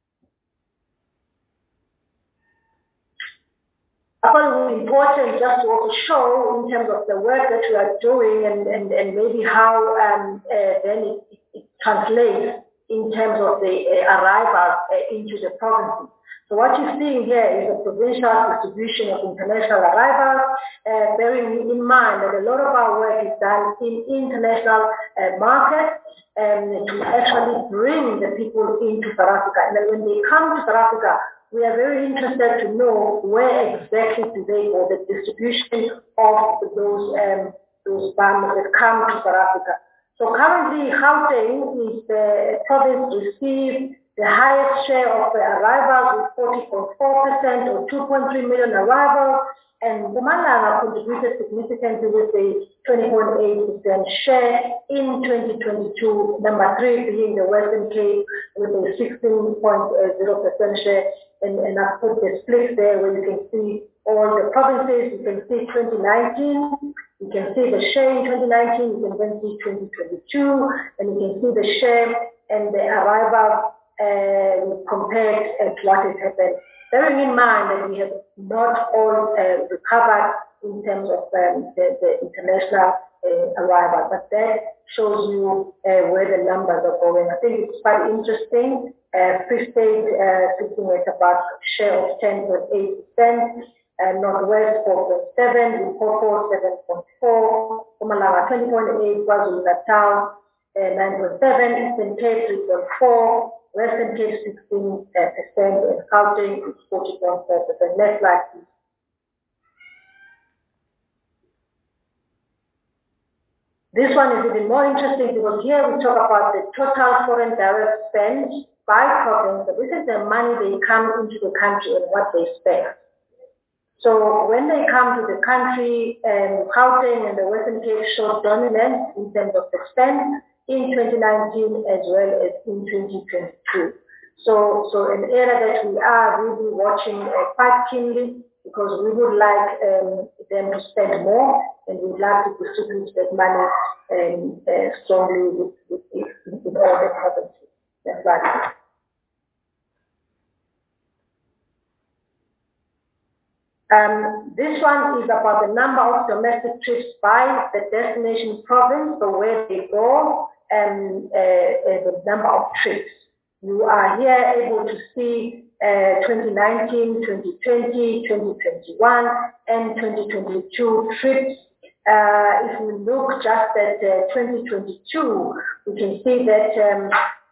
I thought it was important just to also show in terms of the work that we are doing, and, and, and maybe how um, uh, then it, it translates in terms of the uh, arrivals uh, into the provinces. So what you're seeing here is a provincial distribution of international arrivals, uh, bearing in mind that a lot of our work is done in international uh, markets, um, to actually bring the people into South Africa. And then when they come to South Africa, we are very interested to know where exactly do they go, the distribution of those um, those farmers that come to South Africa. So currently, Gauteng is the province received the highest share of the arrivals with forty point four percent or two point three million arrivals, and Mpumalanga contributed significantly with a twenty point eight percent share in twenty twenty-two, number three being the Western Cape with a sixteen point zero percent share, and, and I've put the split there where you can see all the provinces. You can see twenty nineteen, you can see the share in twenty nineteen, you can then see twenty twenty-two, and you can see the share and the arrival uh, compared uh, to what has happened. Bearing in mind that we have not all uh, recovered in terms of um, the, the international uh, arrival. But that shows you uh, where the numbers are going. I think it's quite interesting. Uh, Free State uh, sitting at about a share of ten point eight percent, uh, Northwest four point seven, Limpopo seven point four, Mpumalanga twenty point eight, KwaZulu-Natal uh, nine point seven, Eastern Cape three point four, Western Cape sixteen percent, and Gauteng is forty point four percent. Next slide, please. This one is even more interesting because here we talk about the total foreign direct spend by province. So this is the money they come into the country and what they spend. So when they come to the country, um, Gauteng and the Western Cape show dominance in terms of the spend in twenty nineteen as well as in twenty twenty-two. So, so an area that we are really watching uh, quite keenly, because we would like um, them to spend more, and we'd like to distribute that money um, uh, strongly with, with, with all the provinces. That's right. Um, this one is about the number of domestic trips by the destination province, so where they go, and uh, uh, the number of trips. You are here able to see uh, twenty nineteen, twenty twenty, twenty twenty-one, and twenty twenty-two trips. Uh, if we look just at uh, twenty twenty-two, we can see that um,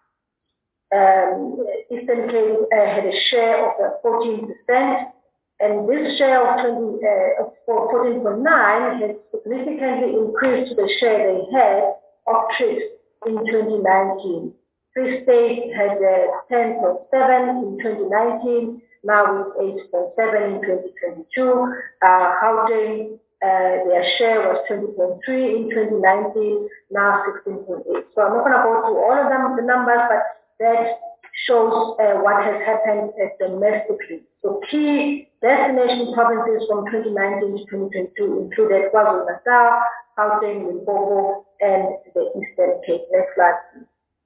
um, Eastern Cape uh, had a share of uh, fourteen percent, and this share of twenty, uh, fourteen point nine has significantly increased to the share they had of trips in twenty nineteen. Free State had uh, ten point seven in twenty nineteen, now it's eight point seven in twenty twenty-two. Uh, Gauteng, uh, their share was twenty point three in twenty nineteen, now sixteen point eight. So I'm not going to go through all of them, the numbers, but that shows uh, what has happened uh, domestically. So key destination provinces from twenty nineteen to twenty twenty-two included KwaZulu-Natal, Gauteng, Limpopo, and the Eastern Cape. Next slide, please.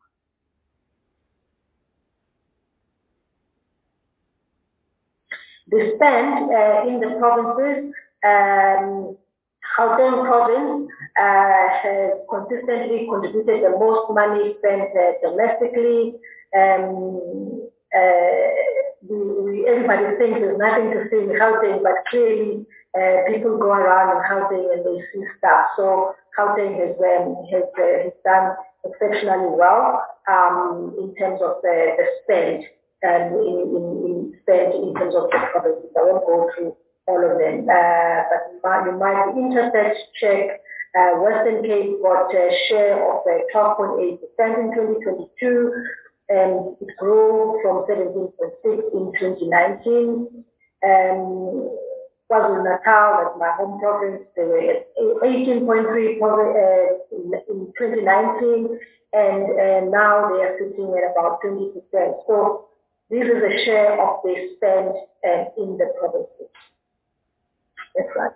The spend uh, in the provinces, um, Gauteng province uh, has consistently contributed the most money spent uh, domestically. Um, uh, we, we, everybody thinks there's nothing to see in Gauteng, but clearly uh, people go around in Gauteng and they see stuff. So Gauteng has, um, has, uh, has done exceptionally well um, in terms of the, the spend. And in, in, in spend in terms of the provinces. I won't go through all of them, uh, but you might, you might be interested to check. Uh, Western Cape got a share of uh, twelve point eight percent in twenty twenty-two, and it grew from seventeen point six in twenty nineteen. Um, KwaZulu-Natal, that's my home province, they were at eighteen point three uh, in, in twenty nineteen, and uh, now they are sitting at about twenty percent. So this is a share of the spend uh, in the provinces. That's right.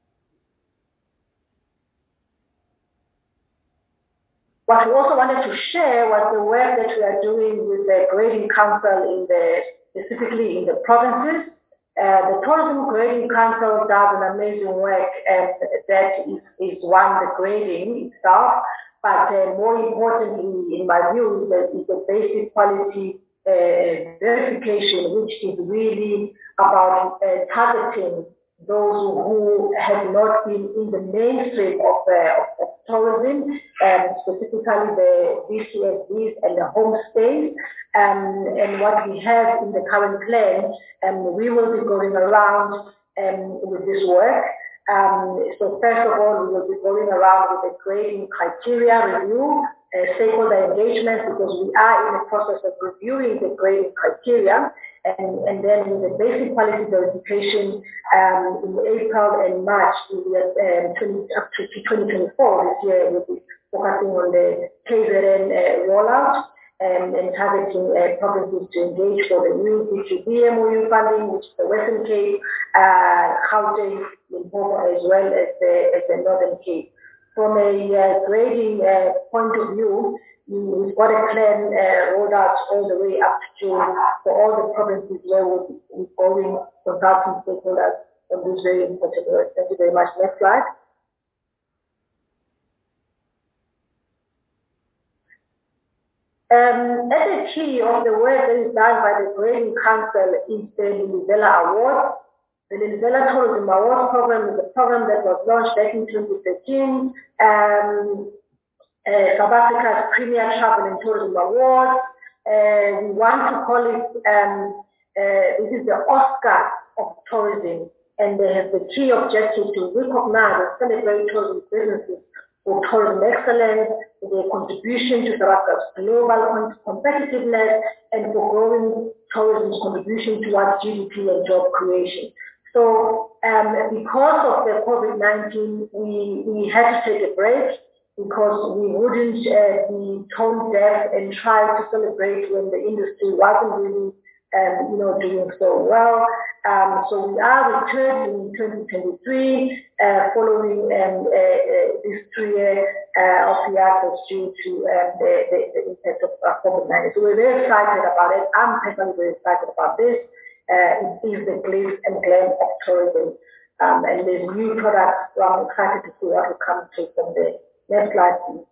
What we also wanted to share was the work that we are doing with the Grading Council in the, specifically in the provinces. Uh, the Tourism Grading Council does an amazing work, and that is, is one, the grading itself, but uh, more importantly, in my view, is the, is the basic quality Uh, verification, which is really about uh, targeting those who have not been in the mainstream of, uh, of, of tourism, um, specifically the V C S Ds and the homestays. Um, and what we have in the current plan, um, we will be going around um, with this work. Um, so first of all, we will be going around with the grading criteria review, uh, stakeholder engagement, because we are in the process of reviewing the grading criteria, and, and then with the basic quality verification um, in April and March um, twenty, up to twenty twenty-four. This year we'll be focusing on the K Z N uh, rollout. Um, and targeting uh, provinces to engage for the new B two B M O U funding, which is the Western Cape, uh, Gauteng, Limpopo, as well as the, as the Northern Cape. From a uh, grading uh, point of view, we've got a plan uh, rolled out all the way up to June for all the provinces where we'll be going consulting stakeholders on this very important work. Thank you very much. Next slide. Um, at the key of the work that is done by the Grading Council is the Lilizela Award. The Lilizela Tourism Awards program is a program that was launched back in twenty thirteen. Um, uh, South Africa's Premier Travel and Tourism Awards. Uh, we want to call it, um, uh, this is the Oscar of tourism, and they have the key objective to recognize and celebrate tourism businesses for tourism excellence, for their contribution to South Africa's global competitiveness, and for growing tourism's contribution towards G D P and job creation. So um, because of the COVID nineteen, we, we had to take a break because we wouldn't uh, be tone deaf and try to celebrate when the industry wasn't really um, you know, doing so well. Um, so we are returning in twenty twenty-three uh, following um, uh, uh, this three-year uh, of hiatus due to um, the, the, the impact of uh, COVID nineteen. So we're very excited about it. I'm personally very excited about this. Uh, it is the glitz and glam of tourism. Um, and there's new products, so I'm excited to see what will come through from there. Next slide, please.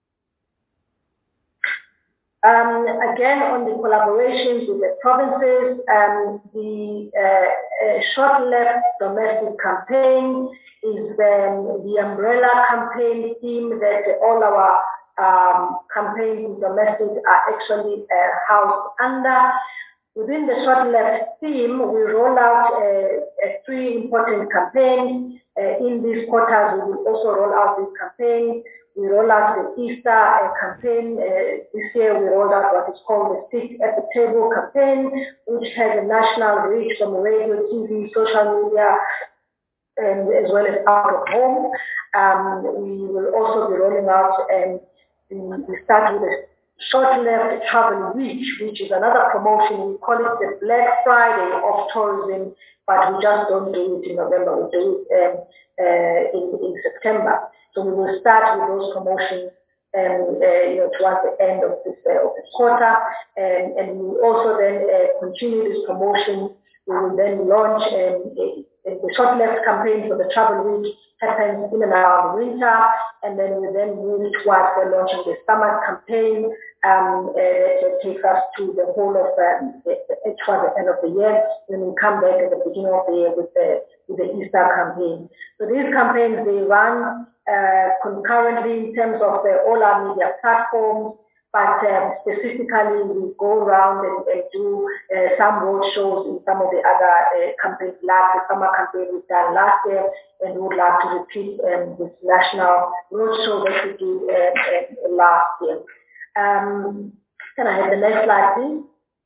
Um, again, on the collaborations with the provinces, um, the uh, uh, short-left domestic campaign is um, the umbrella campaign theme that all our um, campaigns in domestic are actually uh, housed under. Within the short-left theme, we roll out uh, uh, three important campaigns. Uh, in these quarters, we will also roll out this campaign. We roll out the Easter uh, campaign. Uh, this year, we rolled out what is called the Sit at the Table campaign, which has a national reach from radio, T V, social media, and as well as out of home. Um, we will also be rolling out, and um, we start with a short-left travel week, which is another promotion. We call it the Black Friday of tourism, but we just don't do it in November. We do it um, uh, in, in September. So we will start with those promotions um, uh, you know, towards the end of this, uh, of this quarter, and, and we will also then uh, continue this promotion. We will then launch um, a, a, the short-left campaign for the travel week happens in and around winter, and then we then move towards the launching the summer campaign um, uh, that takes us to the whole of um, the, the, towards the end of the year. Then we come back at the beginning of the year with the with the Easter campaign. So these campaigns, they run uh, concurrently in terms of the, all our media platforms, but um, specifically we go around and, and do uh, some road shows in some of the other uh, campaigns, like the summer campaign we've done last year, and we would like to repeat um, this national road show that we did uh, uh, last year. Um, can I have the next slide, please?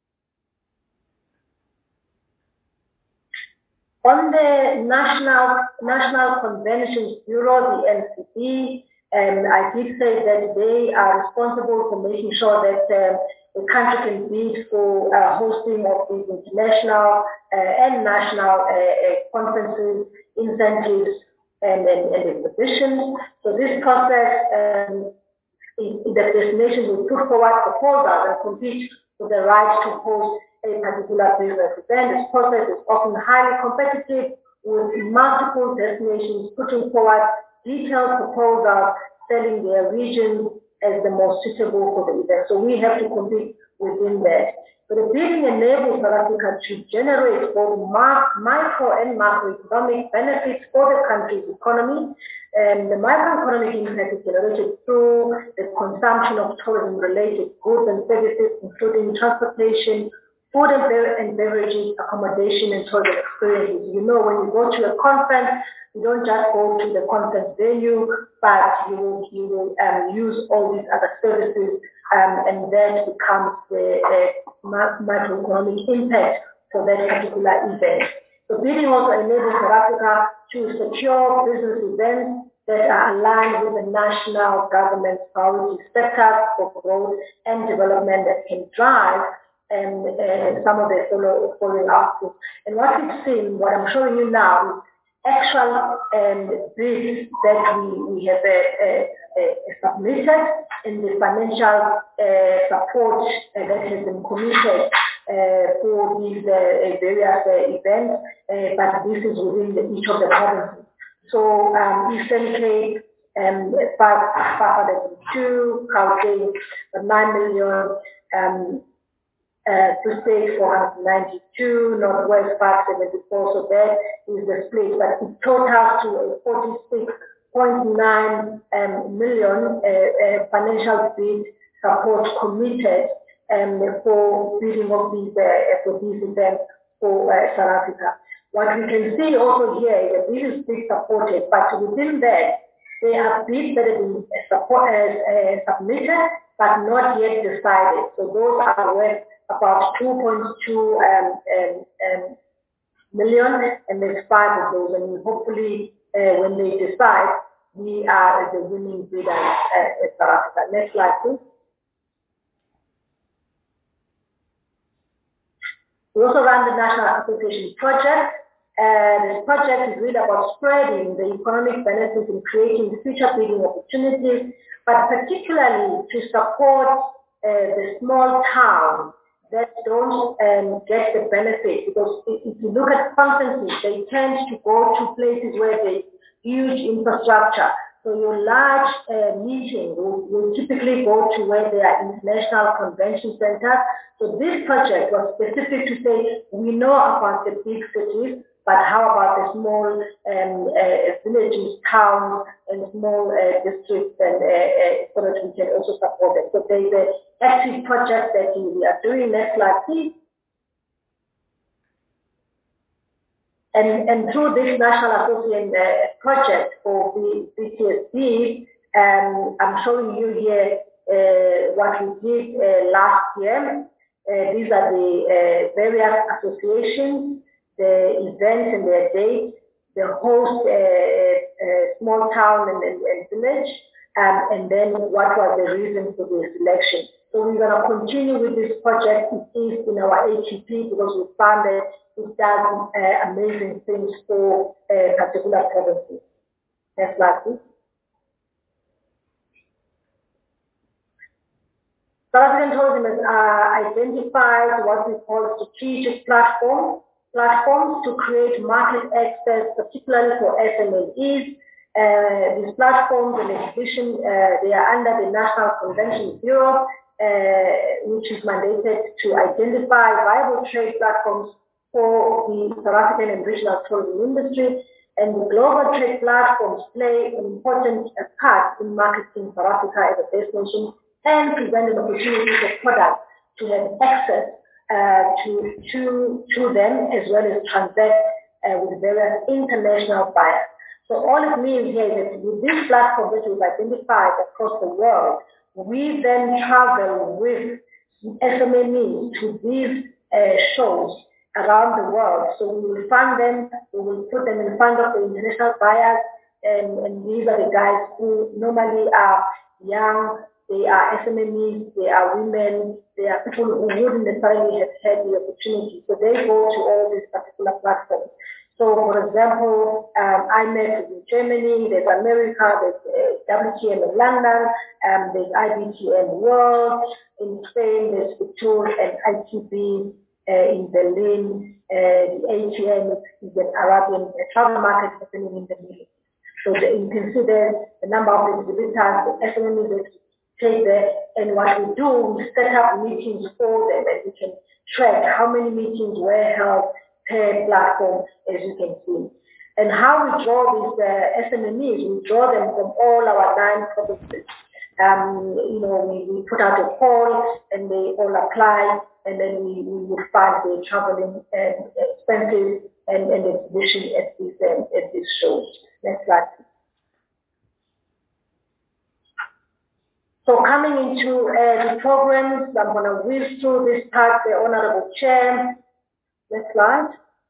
On the National National Conventions Bureau, the N C B, um, I did say that they are responsible for making sure that um, the country can bid for uh, hosting of these international uh, and national uh, uh, conferences, incentives, and, and, and exhibitions. So this process, um, is, the destinations will put forward proposals and compete for the right to host a particular business event. This process is often highly competitive, with multiple destinations putting forward detailed proposals selling their region as the most suitable for the event. So we have to compete within that. So the bidding enables South Africa to generate both micro and macroeconomic benefits for the country's economy. And the microeconomic impact is generated through the consumption of tourism-related goods and services, including transportation, food and, bev and beverages, accommodation, and tourism experiences. You know, when you go to a conference, you don't just go to the conference venue, but you will, you will um, use all these other services, um, and that becomes the, the macroeconomic impact for that particular event. So bidding also enables South Africa to secure business events that are aligned with the national government's priority sectors for growth and development that can drive and uh, some of the follow, following outputs. And what we've seen, what I'm showing you now, is actual um, bids that we, we have uh, uh, uh, submitted in the financial uh, support uh, that has been committed uh, for these uh, various uh, events, uh, but this is within the, each of the provinces. So um, Eastern Cape, um, five hundred two, Gauteng nine million, um, uh, Free State four hundred ninety-two, Northwest five seventy-four, so that is the split, but it totals to a forty-six point nine um, million uh, uh, financial bid support committed um, for bidding of these uh, for these events for uh, South Africa. What we can see also here is that this is bid supported, but within that they have bids that have been support, uh, uh, submitted but not yet decided. So those are worth about two point two um, um, um, million, and there's five of those, and hopefully uh, when they decide, we are the winning bidder uh, at South Africa. Next slide, please. We also run the National Association Project. Uh, this project is really about spreading the economic benefits and creating future bidding opportunities, but particularly to support uh, the small towns that don't um, get the benefit, because if you look at conferences, they tend to go to places where there's huge infrastructure. So your large uh, meeting will, will typically go to where there are international convention centers. So this project was specific to say, we know about the big cities, but how about the small um, uh, villages, towns, and small uh, districts, and uh, uh, so that we can also support them. So there's an active project that we are doing. Next slide, please. And, and through this National Association uh, project for the B T S D, um, I'm showing you here uh, what we did uh, last year. Uh, these are the uh, various associations, the events and their dates, the host uh, uh, small town and, and, and village, um, and then what was the reason for the selection. So we're going to continue with this project. It is in our A T P because we found that it does uh, amazing things for uh, particular provinces. Next slide, please. South African tourism has uh, identified what we call strategic platform, platforms to create market access, particularly for S M Es. Uh, these platforms and exhibition, uh, they are under the National Convention Bureau, uh, which is mandated to identify viable trade platforms for the South African and regional tourism industry. And the global trade platforms play an important part in marketing South Africa as a destination and present an opportunity for products to have access uh, to, to, to them, as well as transact uh, with various international buyers. So all it means here is that with this platform that we've identified across the world, we then travel with S M Es to these uh, shows around the world. So we will fund them, we will put them in front of the international buyers, and, and these are the guys who normally are young, they are S M Es, they are women, they are people who wouldn't necessarily have had the opportunity. So they go to all these particular platforms. So, for example, um, I M E X in Germany, there's America, there's uh, W T M in London, um, there's I B T M World, in Spain there's Fitur and I T B uh, in Berlin, uh, the A T M is an Arabian uh, travel market happening in the Middle East. So the, you can see there the number of exhibitors, the S M Es that take there, and what we do, we set up meetings for them, and we can track how many meetings were held per platform, as you can see. And how we draw these uh, S M Es, we draw them from all our nine provinces. Um, you know, we, we put out a call and they all apply, and then we, we would find the traveling and expenses and, and exhibition at these, um, at these shows. Next slide. So coming into uh, the programs, I'm going to whiz through this part, the Honorable Chair. Next slide.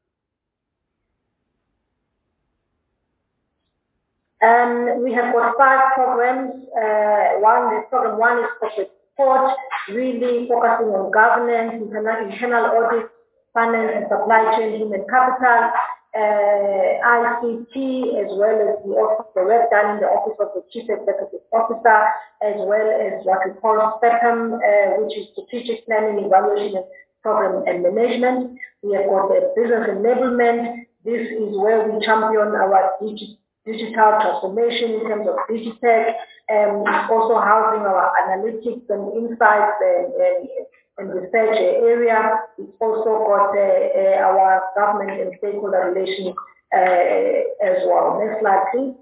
Um, we have got five programs. Uh, one, the program one is corporate support, really focusing on governance, internal, internal audit, finance and supply chain, human capital, uh, I C T, as well as the office, the work done in the Office of the Chief Executive Officer, as well as what we call SPECM, uh, which is Strategic Planning, Evaluation, and Program and Management. We have got the business enablement. This is where we champion our digi digital transformation in terms of Digitech, and also housing our analytics and insights and, and, and research area. It's also got uh, uh, our government and stakeholder relations uh, as well. Next slide, please.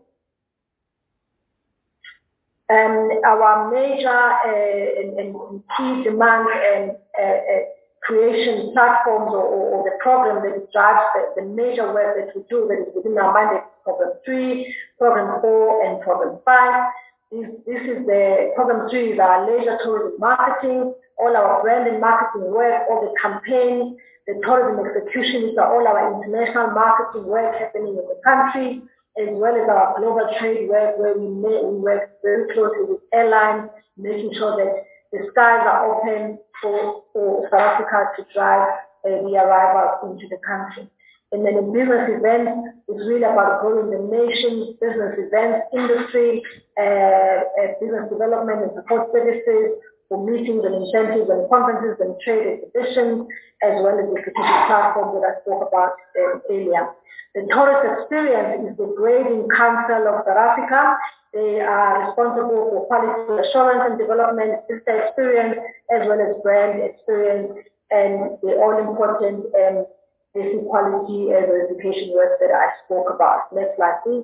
Um, our major uh, and, and key demand and uh, uh, creation platforms or, or, or the program that drives the, the major work that we do that is within our mandate, program three, program four, and program five. This, this is the program three is our leisure tourism marketing, all our brand and marketing work, all the campaigns, the tourism execution, these are all our international marketing work happening in the country, as well as our global trade work, where we, may, we work very closely with airlines, making sure that the skies are open for, for South Africa to drive uh, the arrivals into the country. And then in business events, it's really about growing the nation's business events industry, uh, uh, business development and support services for meetings and incentives and conferences and trade exhibitions, as well as the strategic platform that I spoke about um, earlier. The tourist experience is the grading council of South Africa. They are responsible for quality assurance and development, visitor experience, as well as brand experience, and the all-important um, basic quality uh, verification work that I spoke about. Next slide, please.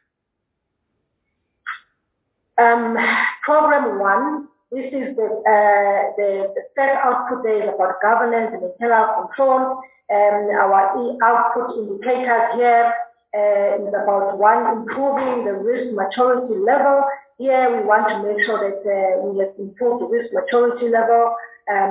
Um, program one, this is the, uh, the, the third output there is about governance and internal control. Um, our e-output indicators here uh, is about one, improving the risk maturity level. Here we want to make sure that uh, we have improved the risk maturity level um,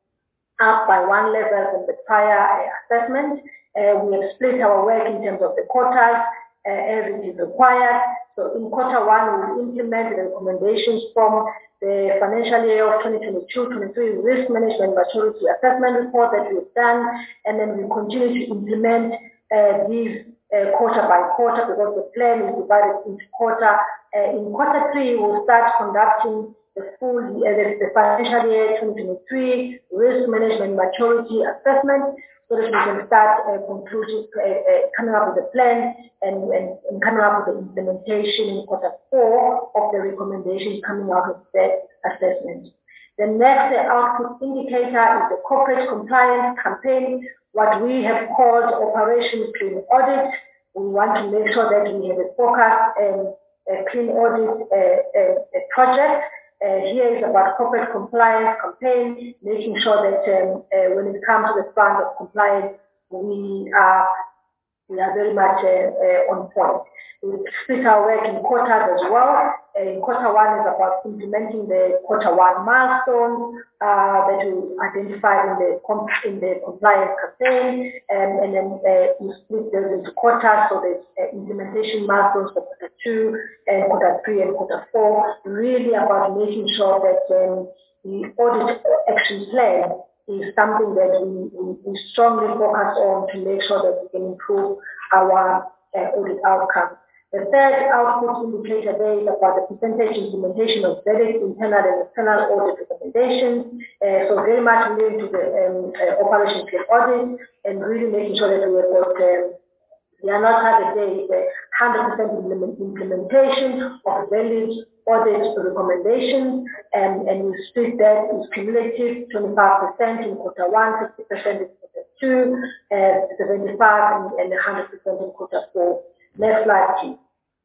up by one level from the prior uh, assessment. Uh, we have split our work in terms of the quarters uh, as it is required. So in quarter one, we will implement the recommendations from the financial year of twenty twenty-two twenty-three risk management maturity assessment report that we've done, and then we continue to implement uh, these uh, quarter by quarter because the plan is divided into quarter. Uh, in quarter three, we'll start conducting the full uh, the, the financial year twenty twenty-three risk management maturity assessment, so that we can start uh, concluding, uh, uh, coming up with a plan and, and, and coming up with the implementation in quarter four of the recommendations coming out of that assessment. The next uh, output indicator is the corporate compliance campaign, what we have called Operation Clean Audit. We want to make sure that we have a focused and a clean audit uh, uh, project. Uh, here is about corporate compliance campaign, making sure that um, uh, when it comes to the front of compliance, we are we are very much uh, uh, on point. We split our work in quarters as well. Uh, in quarter one is about implementing the quarter one milestones uh, that we identified in the in the compliance campaign, um, and then uh, we split those into quarters. So there's uh, implementation milestones for quarter two, and quarter three, and quarter four. Really about making sure that um, the audit action plan is something that we, we, we strongly focus on to make sure that we can improve our uh, audit outcomes. The third output indicator there is about the percentage implementation of various internal and external audit recommendations. Uh, so very much linked to the um, uh, operation clean audit and really making sure that we have got um, the annual target there is a one hundred percent implementation of valid audit recommendations, and, and we split that is cumulative, twenty-five percent in quarter one, fifty percent in quarter two, uh, seventy-five and, and one hundred percent in quarter four. Next slide, please.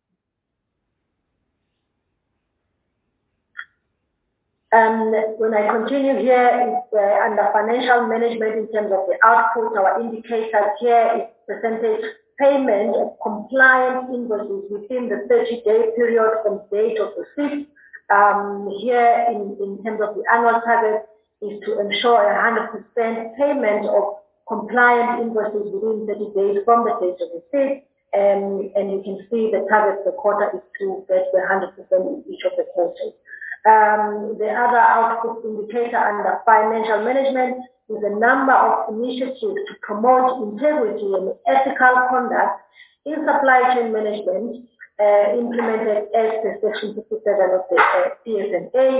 Um, when I continue here, it's uh, under financial management in terms of the output. Our indicators here is percentage payment of compliant invoices within the thirty-day period from date of receipt. Um, here, in, in terms of the annual target, is to ensure a one hundred percent payment of compliant invoices within thirty days from the date of receipt. And, and you can see the target per quarter is to get the one hundred percent in each of the quarters. Um, the other output indicator under financial management is a number of initiatives to promote integrity and ethical conduct in supply chain management uh, implemented as the Section fifty-seven of the uh, C S M A,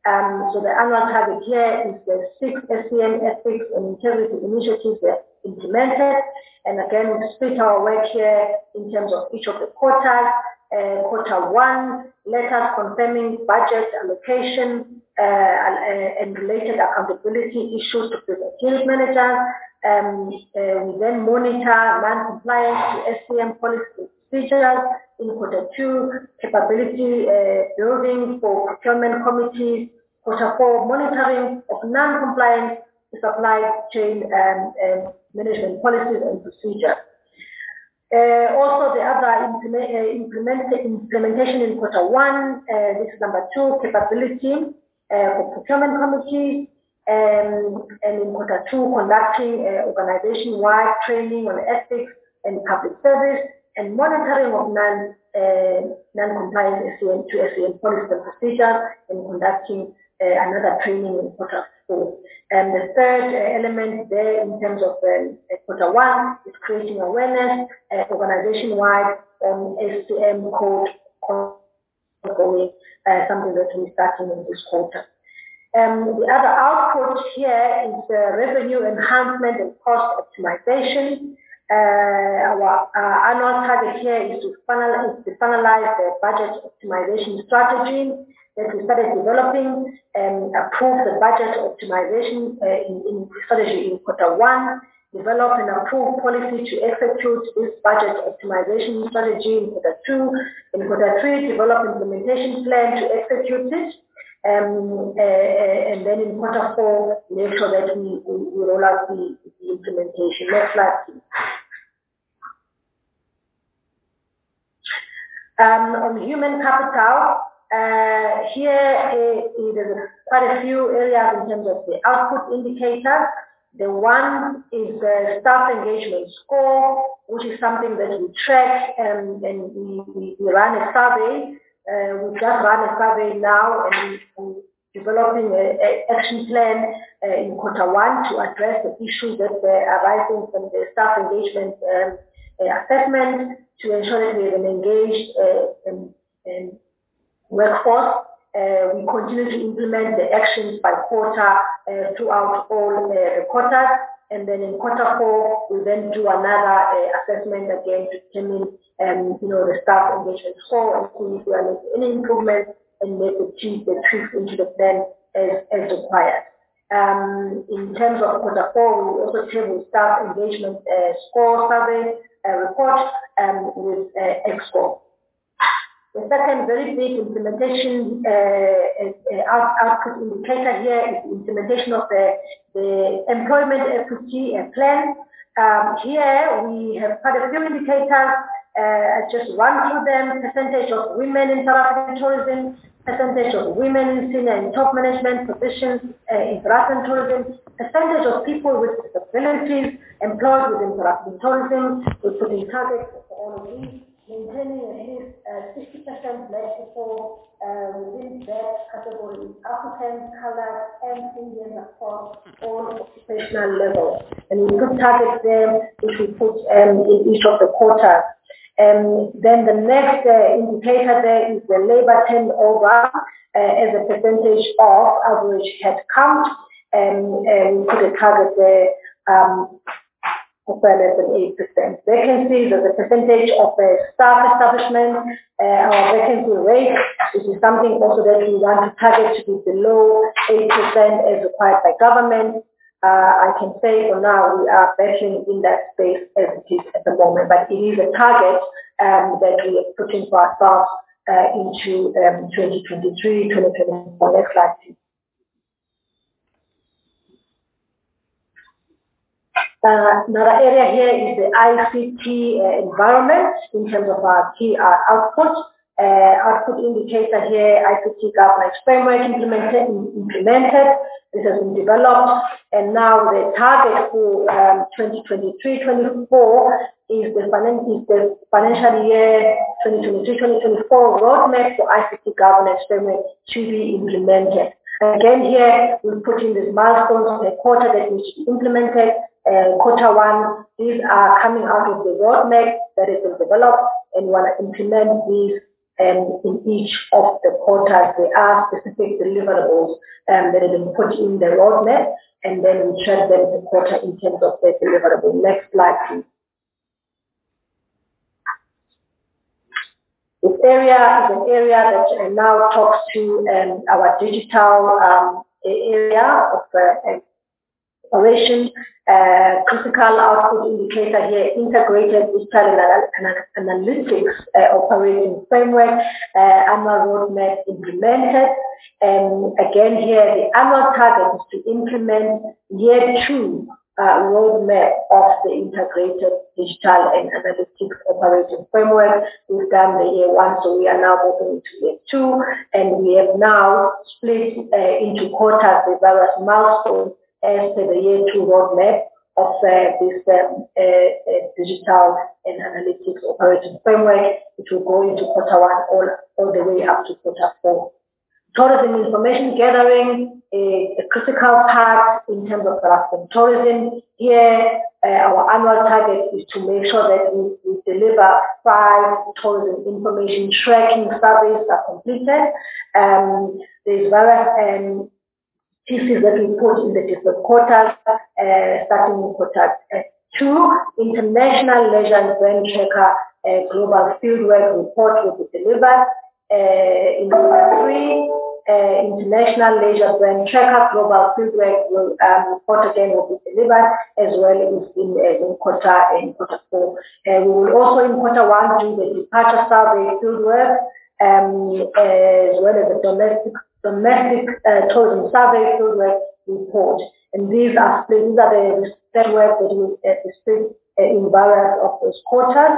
Um, so the annual target here is the six S C M ethics and integrity initiatives that are implemented. And again, we split our work here in terms of each of the quarters. Uh, quarter one, letters confirming budget allocation uh, and related accountability issues to the field managers. Um, uh, we then monitor non-compliance to S C M policy procedures. In quarter two, capability uh, building for procurement committees. Quarter four, monitoring of non-compliance to supply chain um, um, management policies and procedures. Uh, also, the other implement, uh, implement, implementation in quarter one, uh, this is number two, capability uh, for procurement committees, um, and in quarter two, conducting uh, organization-wide training on ethics and public service, and monitoring of non, uh, non-compliant S C M to S C M policies and procedures, and conducting uh, another training in quarter four. And the third uh, element there in terms of um, quarter one is creating awareness uh, organization-wide on S C M code ongoing, uh, something that we're starting in this quarter. Um, the other output here is uh, revenue enhancement and cost optimization. Uh, our uh, annual target here is to, finalize, is to finalize the budget optimization strategy that we started developing and approve the budget optimization uh, in, in strategy in quarter one, develop and approve policy to execute this budget optimization strategy in quarter two, in quarter three, develop implementation plan to execute it, um, uh, and then in quarter four, make sure that we, we, we roll out the, the implementation. Next slide, please. Um, on human capital, uh, here uh, there's quite a few areas in terms of the output indicators. The one is the staff engagement score, which is something that we track and, and we, we, we run a survey. Uh, we just run a survey now and we're developing an action plan uh, in quarter one to address the issues that are arising from the staff engagement um, uh, assessment, to ensure that we have an engaged uh, um, um, workforce. Uh, we continue to implement the actions by quarter uh, throughout all uh, the quarters, and then in quarter four we then do another uh, assessment again to determine um, you know, the staff engagement score and see if we are making any improvements and make the tweaks the tweaks into the plan as, as required. Um, in terms of quarter four, we also table staff engagement uh, score survey uh, report um, with uh, X score. The second very big implementation uh, uh, out, output indicator here is the implementation of the, the employment equity uh, plan. Um, here we have quite a few indicators. Uh, I just run through them: percentage of women in South African tourism, percentage of women in senior and top management positions uh, in South African tourism, percentage of people with disabilities employed within South African tourism. We're putting targets for all of these, maintaining at least uh, sixty percent black people uh, within that category, African, colored, and Indian across all occupational levels. And we put targets there, which we put um, in each of the quarters. And then the next uh, indicator there is the labor turnover uh, as a percentage of average head count. And, and we put a target there um, of less than eight percent. Vacancies as a percentage of uh, staff establishment, uh, our vacancy rate, which is something also that we want to target to be below eight percent as required by government. Uh, I can say for now we are battling in that space as it is at the moment, but it is a target um, that we are putting for ourselves uh, into um, twenty twenty-three, twenty twenty-four. Next slide, please. Uh, another area here is the I C T uh, environment in terms of our key uh, output. Uh, output indicator here, I C T governance framework implemented, implemented. This has been developed, and now the target for um, twenty twenty-three twenty-four is the, is the financial year twenty twenty-three twenty twenty-four roadmap for I C T governance framework to be implemented. Again, here we put in these milestones of the quarter that needs to be implemented. Uh, quarter one, these are coming out of the roadmap that has been developed, and we want to implement these um, in each of the quarters. There are specific deliverables um, that have been put in the roadmap, and then we track them the quarter in terms of the deliverable. Next slide, please. This area is an area that uh, now talks to um, our digital um, area of uh, operation. Uh, critical output indicator here, integrated digital anal analytics uh, operating framework, uh, annual roadmap implemented. And again here, the annual target is to implement year two uh, roadmap of the integrated digital and analytics operating framework. We've done the year one, so we are now moving into year two, and we have now split uh, into quarters the various milestones as per the year two roadmap of uh, this um, uh, uh, digital and analytics operating framework, which will go into quarter one all, all the way up to quarter four. Tourism information gathering is a critical part in terms of South African tourism. Here, uh, our annual target is to make sure that we, we deliver five tourism information tracking surveys are completed. Um, there's various um, pieces that we put in the different quarters, uh, starting in quarter uh, two, International Leisure and Brand Tracker uh, Global Fieldwork Report will be delivered. Uh, in quarter three, uh, International Leisure Brand Tracker Global Fieldwork will, um, report again will be delivered, as well as in, uh, in quarter in quarter four. Uh, we will also in quarter one do the departure survey fieldwork, um, as well as the domestic domestic uh, tourism survey fieldwork report. And these are split, these are the fieldwork that we uh, split uh, in various of those quarters.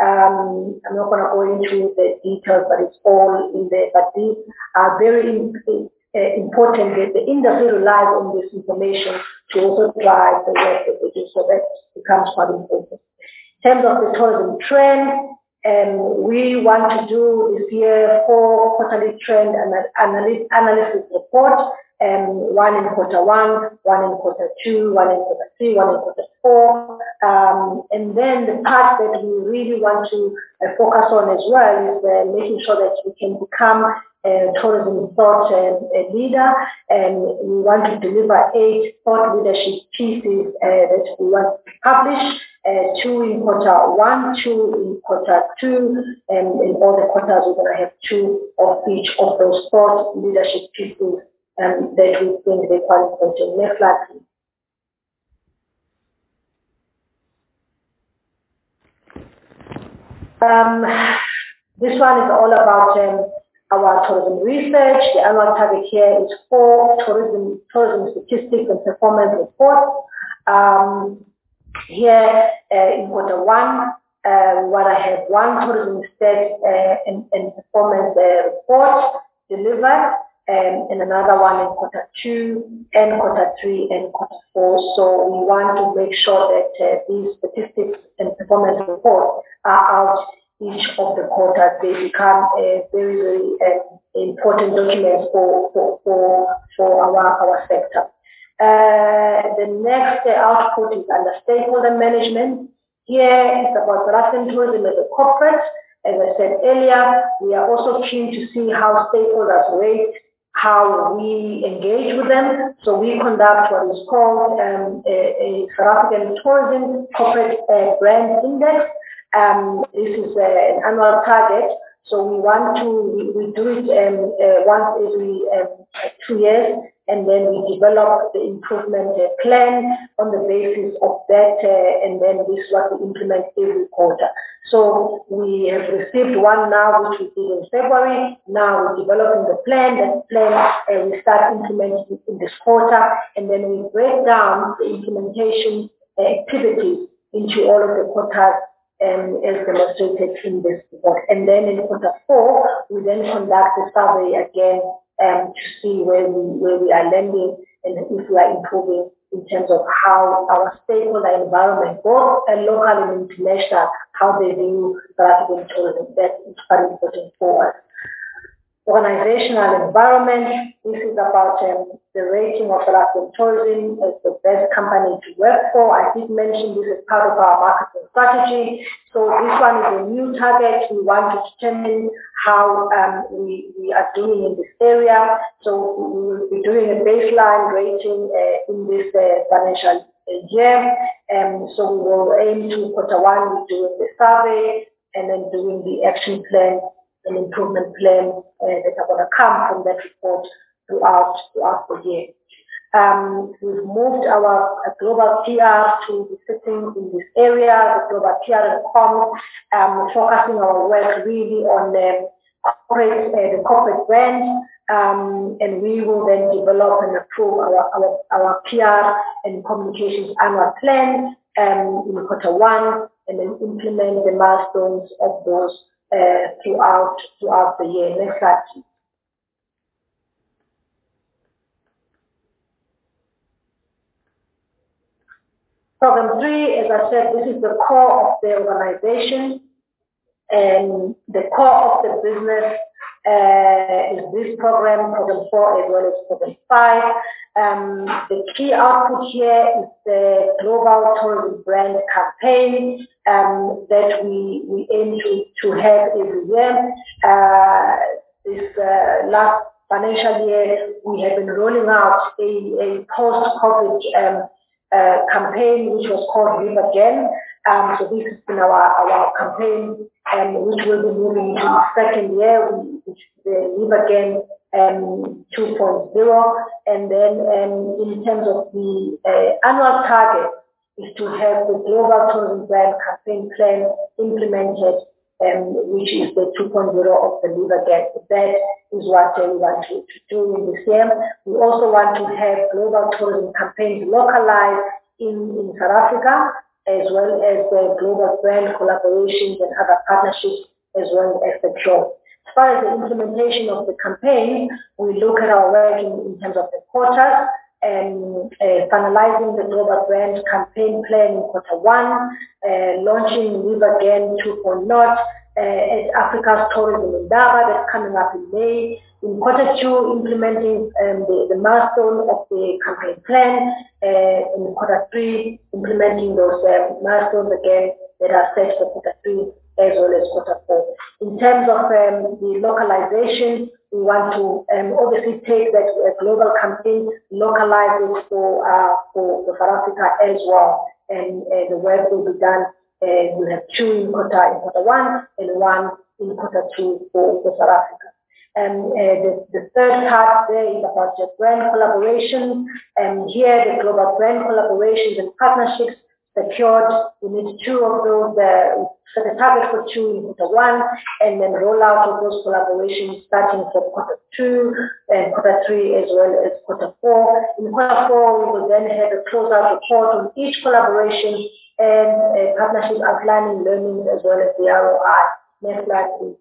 Um, I'm not going to go into the details, but it's all in there. But these are very uh, important. The, the industry relies on this information to also drive the work that they do, so that becomes quite important. In terms of the tourism trend, Um, we want to do this year four quarterly trend and analysis, analysis report, um, one in quarter one, one in quarter two, one in quarter three, one in quarter four. Um, and then the part that we really want to uh, focus on as well is uh, making sure that we can become a tourism thought uh, leader, and we want to deliver eight thought leadership pieces uh, that we want to publish. Uh, two in quarter one, two in quarter two, and in all the quarters we're going to have two of each of those thought leadership pieces um, that we think they're quite important. Next slide, please. Um, this one is all about um, our tourism research. The annual target here is four tourism, tourism statistics and performance reports. Um, Here uh, in quarter one, uh, what I have one tourism stats uh, and, and performance uh, report delivered, um, and another one in quarter two, and quarter three, and quarter four. So we want to make sure that uh, these statistics and performance reports are out each of the quarters. They become a very, very uh, important documents for for for, for our our sector. Uh, the next uh, output is under stakeholder management. Here it's about South African tourism as a corporate. As I said earlier, we are also keen to see how stakeholders rate how we engage with them. So we conduct what is called um, a, a South African Tourism Corporate uh, Brand Index. Um, this is uh, an annual target. So we want to, we, we do it um, uh, once every um, two years, and then we develop the improvement uh, plan on the basis of that, uh, and then this is what we implement every quarter. So we have received one now, which we did in February. Now we're developing the plan. That plan uh, we start implementing it in this quarter, and then we break down the implementation uh, activities into all of the quarters, Um, as demonstrated in this report. And then in quarter four, we then conduct the survey again um, to see where we where we are landing and if we are improving in terms of how our stakeholder environment, both uh, local and international, how they view South African tourism. That is very important for us. organizational environment. This is about um, the rating of South African tourism as the best company to work for. I did mention this as part of our marketing strategy. So this one is a new target. We want to determine how um, we, we are doing in this area. So we will be doing a baseline rating uh, in this uh, financial year. Um, so we will aim to quarter one with doing the survey and then doing the action plan and improvement plan uh, that are going to come from that report throughout, throughout the year. Um, we've moved our uh, global P R to be sitting in this area, the global P R and comms, um, focusing our work really on the corporate, uh, the corporate brand, um, and we will then develop and approve our, our, our P R and communications annual plan um, in quarter one, and then implement the milestones of those Uh, throughout throughout the year. Next slide, please. Program three, as I said, this is the core of the organization, and the core of the business uh, is this program, program four as well as program five. Um, the key output here is the global tourism brand campaign um, that we, we aim to, to have every year. Uh, this uh, last financial year, we have been rolling out a, a post-COVID um, uh, campaign which was called Live Again. Um, so this has been our, our campaign, um, which will be moving into the second year, which is the Live Again um, two point oh. And then um, in terms of the uh, annual target is to have the global tourism brand campaign plan implemented, um, which is the two point oh of the Live Again. That is what uh, we want to, to do in this year. We also want to have global tourism campaigns localized in, in South Africa, as well as the global brand collaborations and other partnerships, as well as the draw. As far as the implementation of the campaign, we look at our work in, in terms of the quarters, and uh, finalizing the global brand campaign plan in quarter one, uh, launching Live Again two point oh uh, at Africa's Tourism in Durban, that's coming up in May. In quarter two, implementing um, the, the milestone of the campaign plan. Uh, in quarter three, implementing those um, milestones again that are set for quarter three as well as quarter four. In terms of um, the localization, we want to um, obviously take that uh, global campaign, localize it for, uh, for, for South Africa as well, and uh, the work will be done. Uh, we'll have two in quarter, in quarter one and one in quarter two for, for South Africa. And uh, the, the third part there is about the brand collaboration, and here the global brand collaborations and partnerships secured. We need two of those, uh, set a target for two in quarter one, and then roll out of those collaborations starting from quarter two and quarter three as well as quarter four. In quarter four, we will then have a closeout report on each collaboration and a partnership outlining learning as well as the R O I. Next slide, please.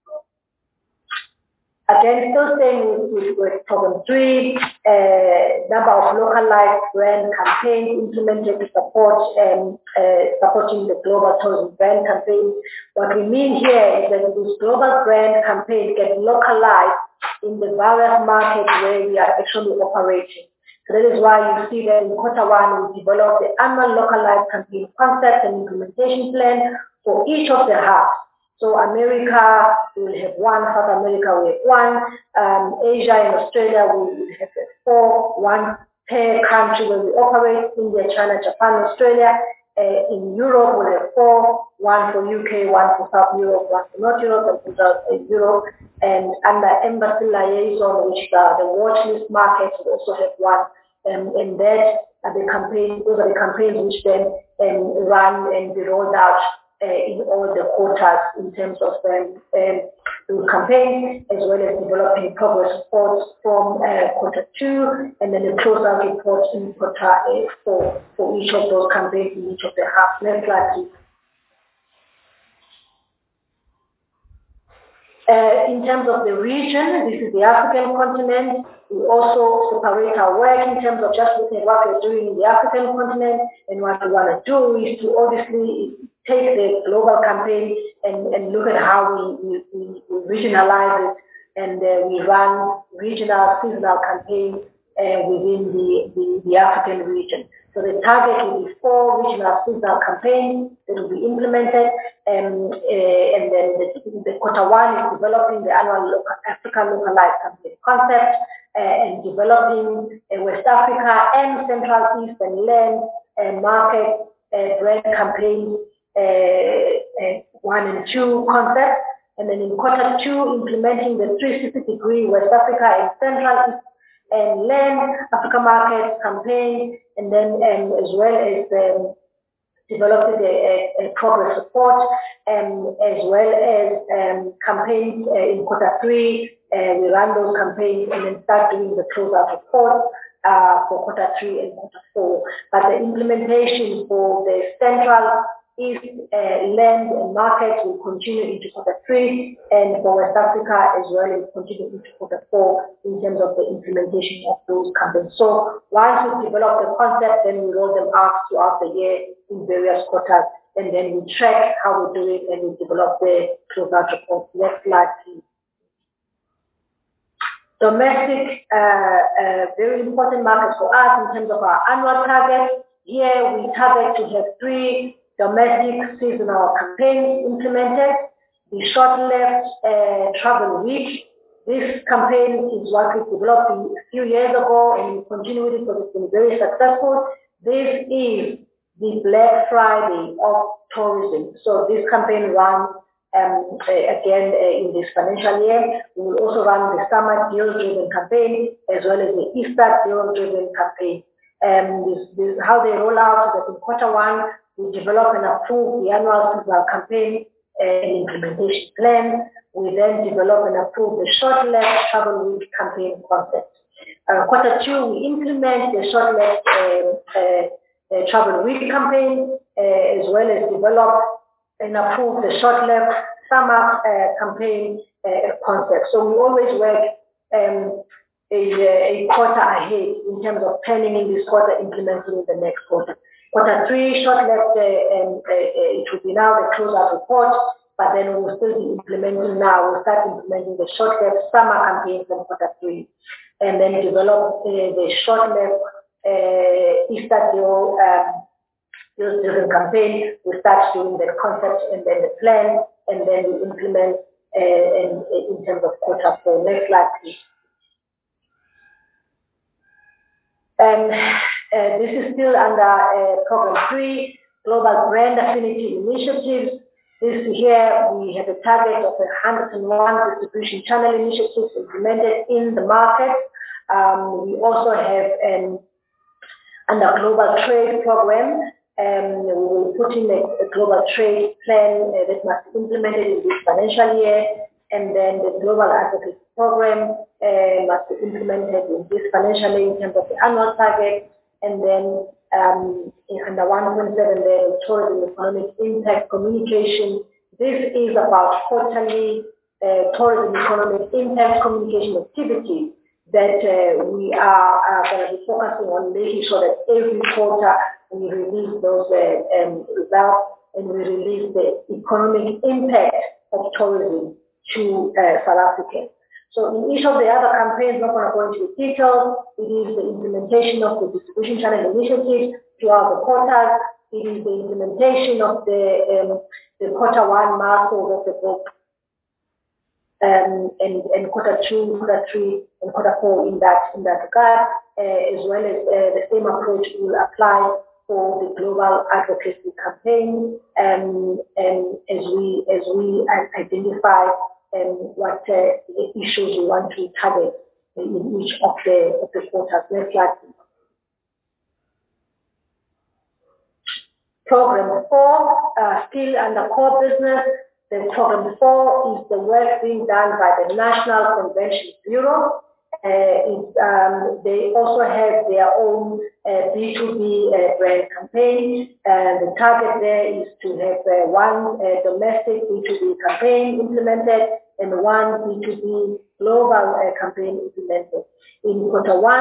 Again, still staying with, with, with program three, uh, number of localized brand campaigns implemented to support um, uh, supporting the global tourism brand campaign. What we mean here is that this global brand campaign gets localized in the various markets where we are actually operating. So that is why you see that in quarter one, we developed the annual localized campaign concept and implementation plan for each of the hubs. So America, we will have one, South America, we have one, um, Asia and Australia, we will have four, one per country where we operate, India, China, Japan, Australia. Uh, in Europe, we'll have four, one for U K, one for South Europe, one for North Europe, and for South Europe. And under embassy liaison, which are the watch list markets, we also have one. Um, and that are the campaigns, those are the campaigns which then um, run and be rolled out Uh, in all the quarters in terms of um, um, the campaign, as well as developing progress reports from uh, quarter two, and then the closeout reports in quarter uh, four for each of those campaigns in each of the halves. Next slide, please. Uh, in terms of the region, this is the African continent. We also separate our work in terms of just looking at what we're doing in the African continent, and what we want to do is to obviously take the global campaign and, and look at how we, we, we regionalize it and uh, we run regional, seasonal campaigns uh, within the, the, the African region. So the target will be four regional seasonal campaigns that will be implemented, um, uh, and then the, the quarter one is developing the annual local, Africa localized campaign concept, uh, and developing uh, West Africa and Central East and land and market uh, brand campaigns, uh, uh, one and two concepts, and then in quarter two implementing the three sixty degree West Africa and Central East and land Africa market campaign, and then um, as well as um, developing a, a, a progress report, um, as well as um, campaigns uh, in quarter three. Uh, we run those campaigns and then start doing the closeout report uh, for quarter three and quarter four. But the implementation for the Central East uh, land and market will continue into quarter three, and for West Africa as well will continue into quarter four in terms of the implementation of those campaigns. So once we develop the concept, then we roll them out throughout the year in various quarters, and then we track how we do it and we develop the closeout report. Next slide, please. Domestic, uh, uh, very important market for us in terms of our annual target. Here we target to have three domestic seasonal campaigns implemented. The short-lived uh, travel week. This campaign is what we developed a few years ago, and we continue with it because it's been very successful. This is the Black Friday of tourism. So this campaign runs um, uh, again uh, in this financial year. We will also run the summer deal-driven campaign as well as the Easter deal-driven campaign. Um, this, this, how they roll out is that in quarter one, we develop and approve the annual seasonal campaign uh, and implementation plan. We then develop and approve the short-lived travel week campaign concept. Uh, quarter two, we implement the short-lived uh, uh, uh, travel week campaign, uh, as well as develop and approve the short-lived summer uh, campaign uh, concept. So we always work um, a, a quarter ahead in terms of planning in this quarter, implementing in the next quarter. Quarter three, short-lived, uh, and uh, uh, it will be now the closeout report, but then we will still be implementing now. We'll start implementing the short-lived summer campaign from quarter three, and then develop uh, the short-lived uh, Easter deal um, driven campaign. We start doing the concept and then the plan, and then we implement uh, in, in terms of quarter four. Next slide, please. And uh, this is still under uh, program three, Global Brand Affinity Initiatives. This year we have a target of one hundred and one distribution channel initiatives implemented in the market. Um, we also have an under global trade program. Um, we will put in a, a global trade plan uh, that must be implemented in this financial year, and then the global advocacy program uh, must be implemented in this financial year in terms of the annual target, and then um, in under one point seven, the tourism economic impact communication. This is about quarterly uh, tourism economic impact communication activities that uh, we are, are going to be focusing on, making sure that every quarter we release those uh, um, results, and we release the economic impact of tourism to uh, South Africa. So in each of the other campaigns, not going to go into the details, it is the implementation of the distribution channel initiatives throughout the quarters. It is the implementation of the, um, the quarter one milestones of the book, um, and, and quarter two, quarter three, and quarter four in that in that regard, uh, as well as uh, the same approach will apply for the global advocacy campaign, um, and as we as we identify um, what uh, issues we want to target in each of the of the quarters. Next slide, please. Program four, uh, still under core business. The program four is the work being done by the National Convention Bureau. Uh, it, um, they also have their own uh, B two B uh, brand campaign. And the target there is to have uh, one uh, domestic B two B campaign implemented and one B two B global uh, campaign implemented. In quarter one,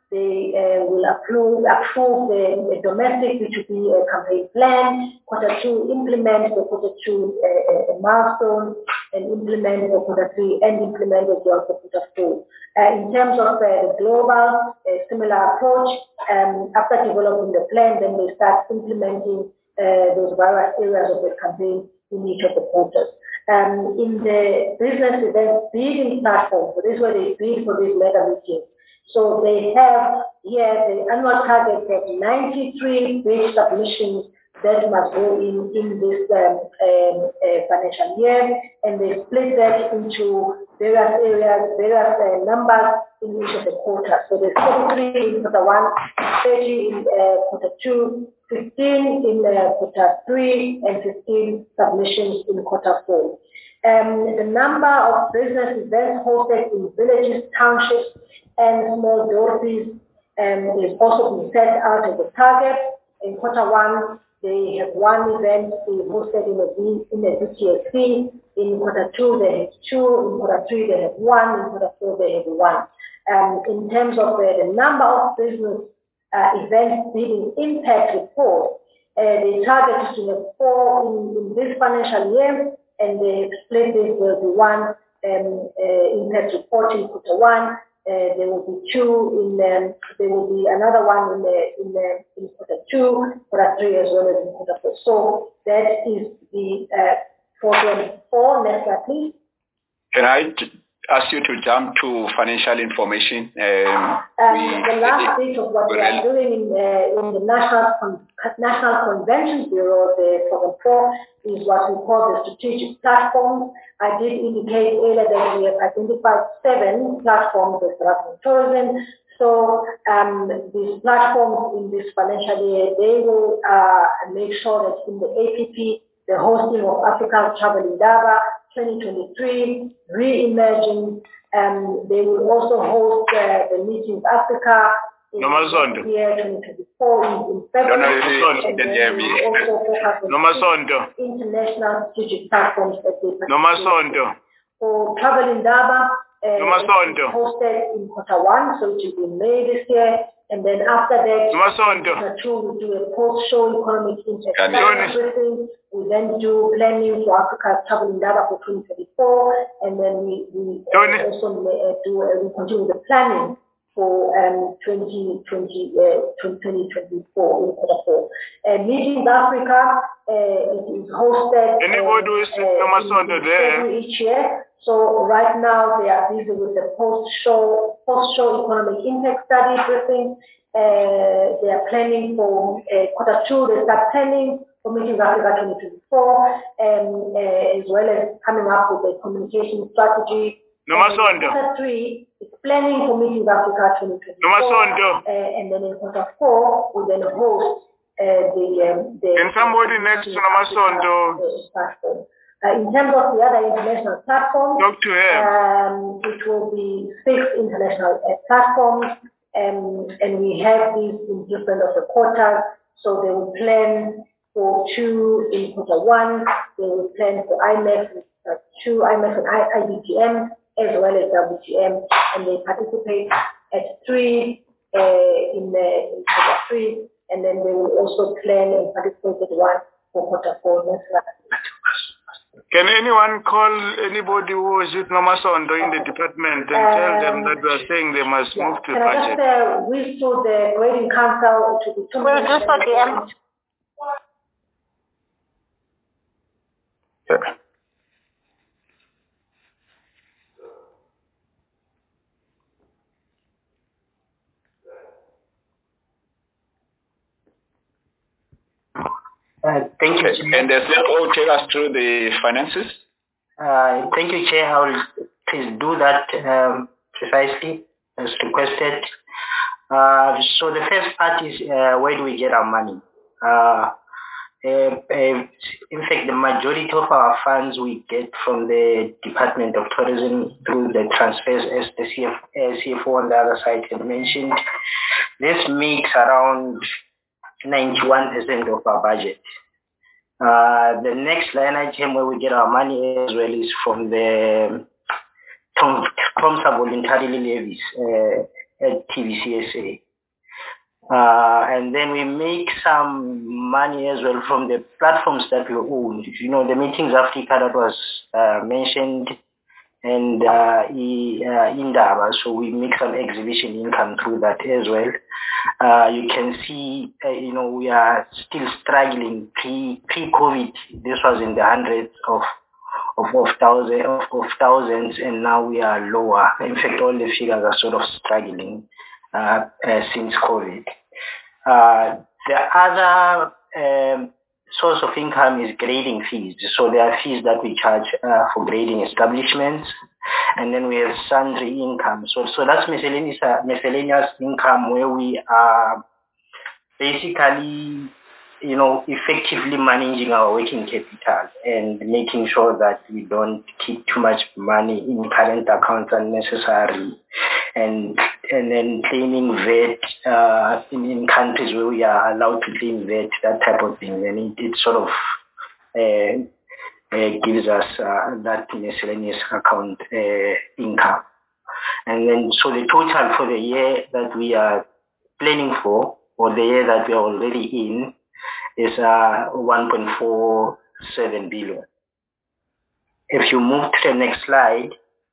they uh, will approve, approve the, the domestic B two B uh, campaign plan. Quarter two, implement the quarter two uh, uh, milestone, and implement the quarter three, and implement as well for quarter four. Uh, in terms of uh, the global uh, similar approach, um, after developing the plan, then they start implementing uh, those various areas of the campaign in each of the quarters. Um, in the business event bidding platform, so this is where they bid for these mega meetings. So they have here the annual target of ninety-three bid submissions that must go in in this um, um, uh, financial year, and they split that into various areas, various uh, numbers in each of the quarters. So there's thirty-three in quarter one, thirty in uh, quarter two, fifteen in uh, quarter three, and fifteen submissions in quarter four. Um, the number of business events hosted in villages, townships, and small dorpies um, is also being set out as a target. In quarter one, they have one event they hosted in a, in a B T S C. In quarter two, they have two. In quarter three, they have one. In quarter four, they have one. Um, in terms of uh, the number of business uh, events bidding impact report, uh, they target to have four in, in this financial year, and they split this with one um, uh, impact report in quarter one. Uh, there will be two in, um, there will be another one in the, in the, in quarter two, quarter three, as well as in quarter four. So that is the uh, four twenty-four. Next slide, please. Can I ask you to jump to financial information? Um, um, we, the last bit of what we are doing in, uh, in the National Con National Convention Bureau, the four twenty-four, is what we call the strategic platforms. I did indicate earlier that we have identified seven platforms of tourism. So um, these platforms in this financial year, they will uh, make sure that in the A P P, the hosting of Africa Travel Indaba twenty twenty-three, Re-Emerging, um, they will also host uh, the Meetings Africa in the year twenty twenty-four in, in February. And then we will also focus on international strategic platforms that they participate. For Travel Indaba, uh, hosted in quarter one, so it will be in May this year. And then after that, quarter two, we do a post-show economic impact everything. We then do planning for Africa's Travel Indaba for twenty twenty-four, and then we, we uh, also uh, do uh, we continue the planning for um, twenty twenty, uh, twenty twenty-four in quarter four. Uh, Meetings Africa uh, it is hosted uh, uh, in, in each year. So right now they are busy with the post-show post-show economic impact study briefing. Uh, they are planning for uh, quarter two. They start planning for Meetings Africa twenty twenty-four, um, uh, as well as coming up with a communication strategy. Quarter three is planning for Meetings Africa twenty twenty-four, uh, and then in quarter four we then host uh, the um, the. Can somebody next to Namasondo? Platform. Uh, in terms of the other international platforms, Talk to him. Um, it will be six international uh, platforms, um, and we have these in different of the quarters. So they will plan for two in quarter one, they will plan for I M E F, uh, two I M E F and I B G M, as well as W G M, and they participate at three uh, in, the, in quarter three, and then they will also plan and participate at one for quarter four. Next slide. Can anyone call anybody who is with Namasondo in the department and um, tell them that we are saying they must yeah. move to Can budget? I just uh, wish to the grading council to be two We'll do for the end. Yeah. Uh, thank you, Chair. And the C F O take us through the finances. Uh, thank you, Chair. I will please do that um, precisely as requested. Uh, so the first part is uh, where do we get our money? Uh, uh, uh, in fact, the majority of our funds we get from the Department of Tourism through the transfers, as the C F, uh, C F O on the other side had mentioned. This makes around ninety-one percent of our budget. Uh, the next line item where we get our money as well is from the from, from voluntary levies. Uh, at T V C S A. Uh, and then we make some money as well from the platforms that we own. You know, the Meetings Africa that was uh, mentioned, and uh, uh, Indaba, so we make some exhibition income through that as well. Uh, you can see, uh, you know, we are still struggling pre, pre-COVID. This was in the hundreds of of, of, thousand, of, of thousands, and now we are lower. In fact, all the figures are sort of struggling uh, uh, since COVID. Uh, the other um, source of income is grading fees. So there are fees that we charge uh, for grading establishments, and then we have sundry income. So so that's miscellaneous uh, miscellaneous income where we are basically, you know, effectively managing our working capital and making sure that we don't keep too much money in current accounts unnecessarily, and and then claiming V A T uh, in, in countries where we are allowed to claim V A T, that type of thing. And it, it sort of uh, uh, gives us uh, that miscellaneous account uh, income. And then so the total for the year that we are planning for, or the year that we are already in, is uh, one point four seven billion. If you move to the next slide,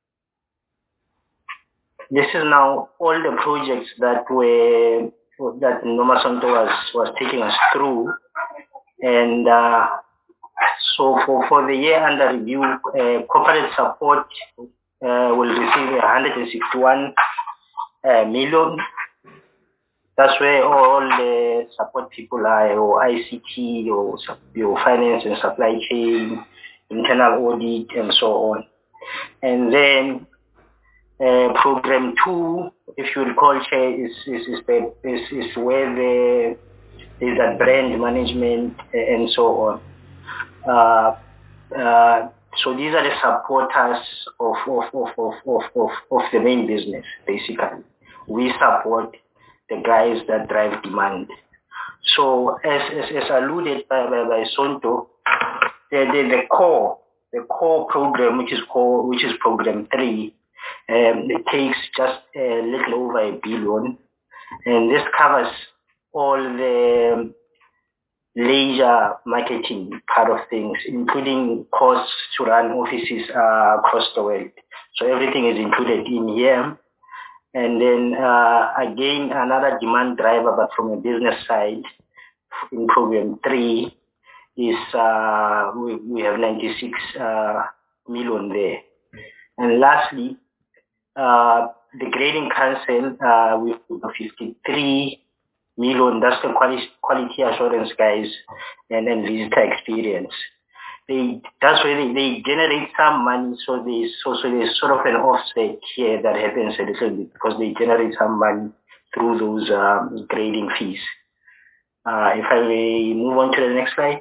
this is now all the projects that were that Nomasonto was was taking us through, and uh, so for for the year under review, uh, corporate support uh, will receive one hundred sixty-one uh, million. That's where all the support people are, or I C T, or your finance and supply chain, internal audit, and so on. And then uh, program two, if you recall, Chair, is is is, the, is is where the is that brand management and so on. Uh, uh, so these are the supporters of of of of of of, of the main business. Basically, we support the guys that drive demand. So as as, as alluded by, by, by Sonto, the, the the core the core program, which is core which is program three, um, it takes just a little over a billion, and this covers all the leisure marketing part of things, including costs to run offices uh, across the world. So everything is included in here. And then uh, again, another demand driver, but from a business side, in program three, is uh, we, we have ninety-six uh, million there. And lastly, uh, the grading council, uh, we have fifty-three million. That's the quality, quality assurance guys, and then visitor experience. They, that's where they, they generate some money, so there's so, so there's sort of an offset here that happens a little bit because they generate some money through those um, grading fees. Uh, if I may move on to the next slide.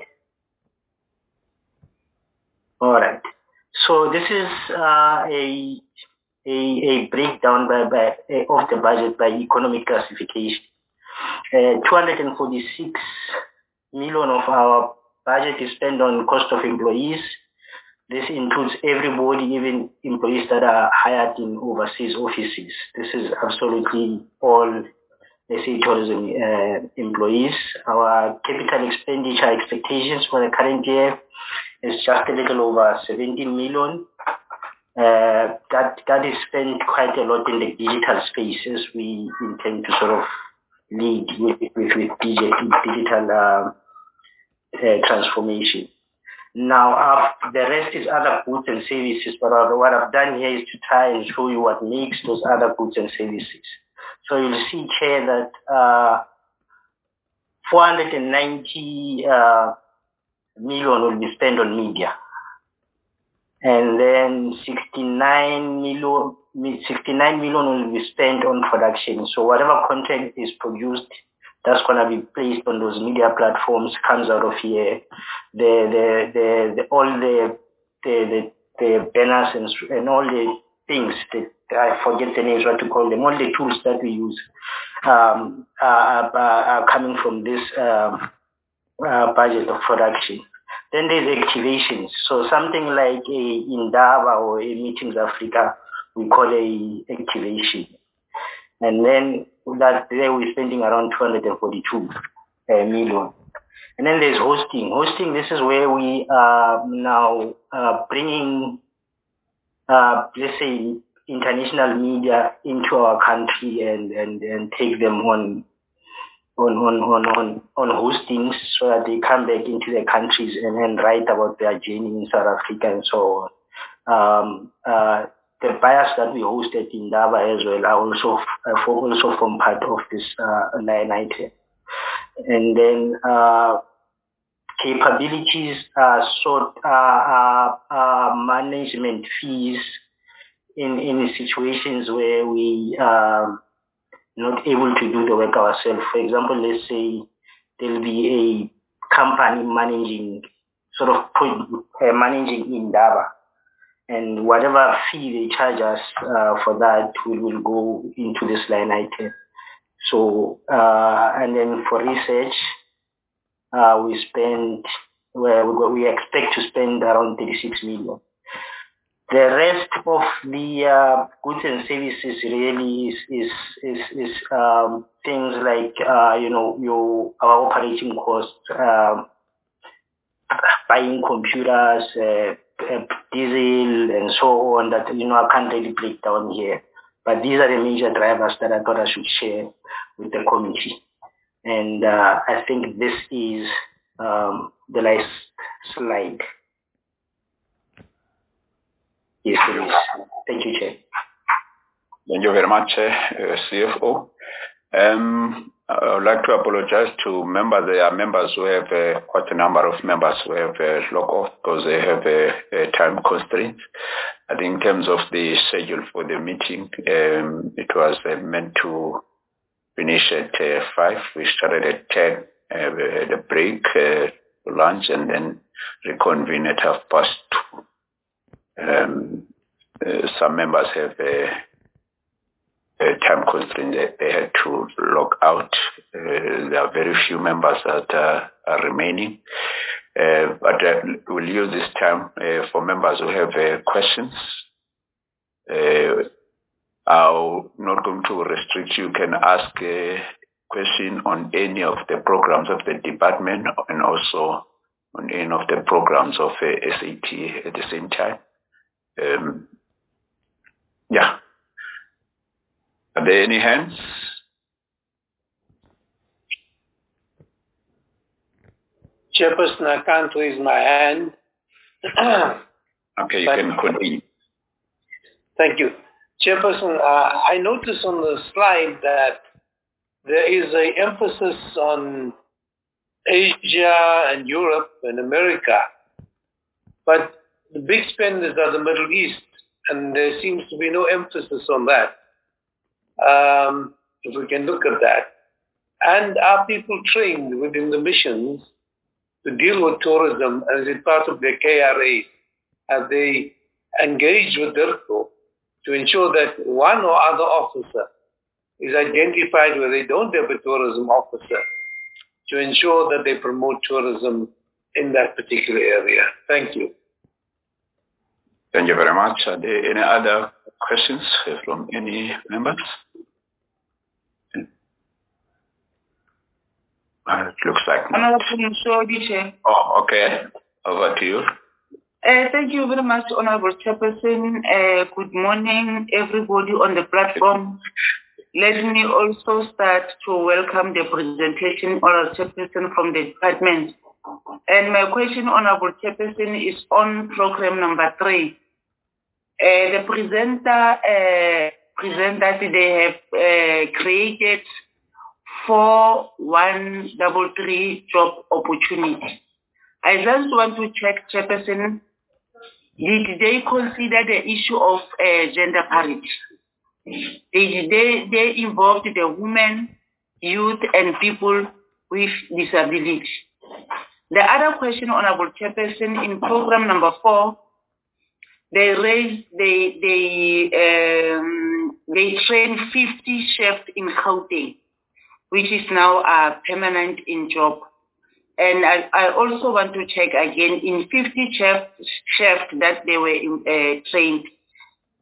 All right. So this is uh, a, a a breakdown by, by of the budget by economic classification. Uh, two hundred forty-six million of our budget is spent on cost of employees. This includes everybody, even employees that are hired in overseas offices. This is absolutely all S A tourism uh, employees. Our capital expenditure expectations for the current year is just a little over seventeen million. Uh, that that is spent quite a lot in the digital space, as we intend to sort of lead with with, with digital uh, uh, transformation. Now, uh, the rest is other goods and services, but what I've done here is to try and show you what makes those other goods and services. So you'll see, Chair, that uh, four hundred ninety uh, million will be spent on media, and then sixty-nine million, sixty-nine million will be spent on production. So whatever content is produced, that's going to be placed on those media platforms, comes out of here. The the the, the all the the, the the banners and and all the things that I forget the names, what to call them, all the tools that we use um, are, are, are coming from this um, uh, budget of production. Then there's activations. So something like a Indaba or a Meetings Africa, we call a activation. And then that there we're spending around two hundred forty-two uh, million. And then there's hosting. Hosting, this is where we are now uh, bringing, uh, let's say, international media into our country and, and, and take them on on, on, on, on, on hostings so that they come back into their countries and then write about their journey in South Africa and so on. Um, uh, the buyers that we hosted in Daba as well are also, uh, also from part of this uh, line item. And then uh, capabilities are sort uh, uh, uh, management fees in, in situations where we um, not able to do the work ourselves. For example, let's say there'll be a company managing, sort of uh, managing Indaba, and whatever fee they charge us uh, for that will, will go into this line item. So, uh, and then for research, uh, we spend, well, we expect to spend around thirty-six million. The rest of the uh, goods and services really is is is, is um, things like uh, you know your our operating costs, uh, buying computers, uh, uh, diesel, and so on. That you know I can't really break down here, but these are the major drivers that I thought I should share with the committee. And uh, I think this is um, the last slide. Yes, please. Thank you, Chair. Thank you very much, uh, C F O. Um, I would like to apologize to members. There are members who have uh, quite a number of members who have uh, log off because they have a, a time constraint. I think in terms of the schedule for the meeting, um, it was uh, meant to finish at uh, five. We started at ten. Uh, we had a break, uh, lunch, and then reconvene at half past two. Um, uh, some members have a, a time constraint that they had to log out. Uh, there are very few members that uh, are remaining. Uh, but uh, we'll use this time uh, for members who have uh, questions. Uh, I'm not going to restrict you. You can ask a question on any of the programs of the department and also on any of the programs of uh, S A T at the same time. Um, yeah. Are there any hands? Chairperson, I can't raise my hand. Okay, you but, can continue. Thank you. Chairperson, uh, I noticed on the slide that there is an emphasis on Asia and Europe and America, but the big spenders are the Middle East, and there seems to be no emphasis on that. Um, if we can look at that. And are people trained within the missions to deal with tourism as a part of their K R A? Have they engaged with DIRCO to ensure that one or other officer is identified where they don't have a tourism officer to ensure that they promote tourism in that particular area? Thank you. Thank you very much. Are there any other questions from any members? Uh, it looks like no. Honorable Mshogi, Chair. Oh, okay. Over to you. Uh, thank you very much, Honorable Chairperson. Uh, good morning, everybody on the platform. Let me also start to welcome the presentation, Honorable Chairperson, from the department. And my question, Honorable Chairperson, is on program number three. Uh, the presenter uh, present that they have uh, created four one double three job opportunities. I just want to check, Chairperson, did they consider the issue of uh, gender parity? Did they, they involved the women, youth, and people with disability? The other question, Honorable Chairperson, in program number four, they raised, they, they, um, they trained fifty chefs in Gauteng, which is now a permanent in job. And I, I also want to check again, in fifty chefs chef that they were in, uh, trained,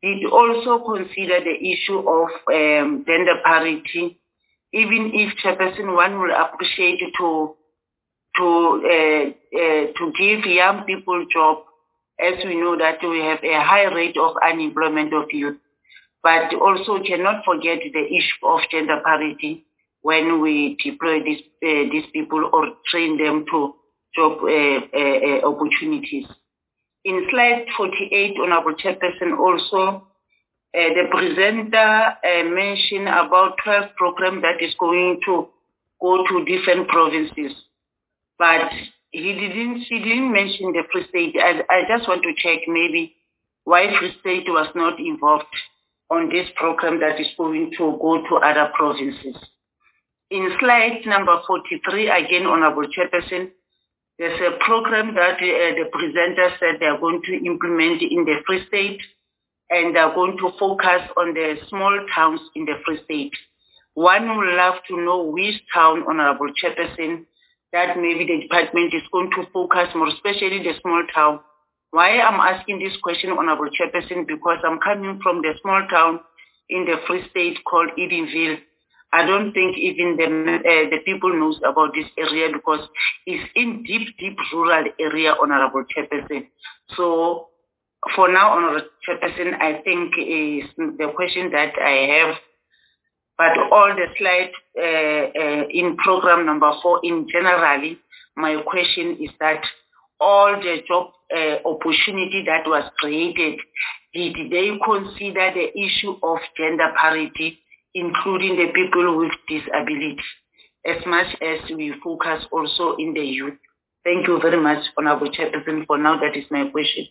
did also consider the issue of um, gender parity, even if Chairperson one will appreciate to to uh, uh, to give young people job, as we know that we have a high rate of unemployment of youth, but also cannot forget the issue of gender parity when we deploy these uh, these people or train them to job uh, uh, uh, opportunities. In slide forty-eight, Honorable Chairperson, also uh, the presenter uh, mentioned about twelve programs that is going to go to different provinces, but he didn't, he didn't mention the Free State. I, I just want to check maybe why Free State was not involved on this program that is going to go to other provinces. In slide number forty-three, again, Honorable Chairperson, there's a program that uh, the presenter said they are going to implement in the Free State, and they are going to focus on the small towns in the Free State. One would love to know which town, Honorable Chairperson, that maybe the department is going to focus more, especially the small town. Why I'm asking this question, Honorable Chairperson, because I'm coming from the small town in the Free State called Edenville. I don't think even the, uh, the people knows about this area because it's in deep, deep rural area, Honorable Chairperson. So for now, Honorable Chairperson, I think is the question that I have. But all the slides uh, uh, in program number four, in generally, my question is that all the job uh, opportunity that was created, did they consider the issue of gender parity, including the people with disability, as much as we focus also in the youth? Thank you very much, Honorable Chairperson. For now, that is my question.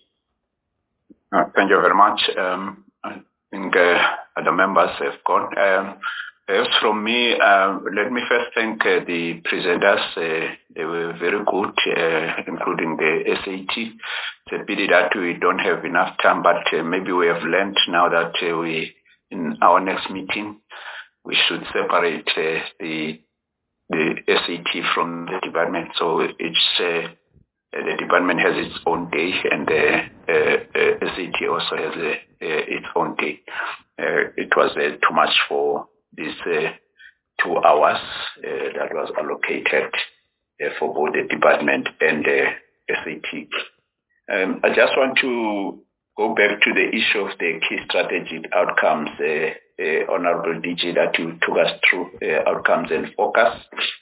Uh, thank you very much. Um, I think uh, the members have gone. Um, as from me, uh, let me first thank uh, the presenters. Uh, they were very good, uh, including the S A T. It's a pity that we don't have enough time, but uh, maybe we have learned now that uh, we, in our next meeting, we should separate uh, the the S A T from the department. So each uh, the department has its own day, and the uh, uh, S A T also has a, uh, its own day. Uh, it was uh, too much for these uh, two hours uh, that was allocated uh, for both the department and the S A T. Um, I just want to go back to the issue of the key strategic outcomes, uh, uh, Honorable D G, that you took us through uh, outcomes and focus.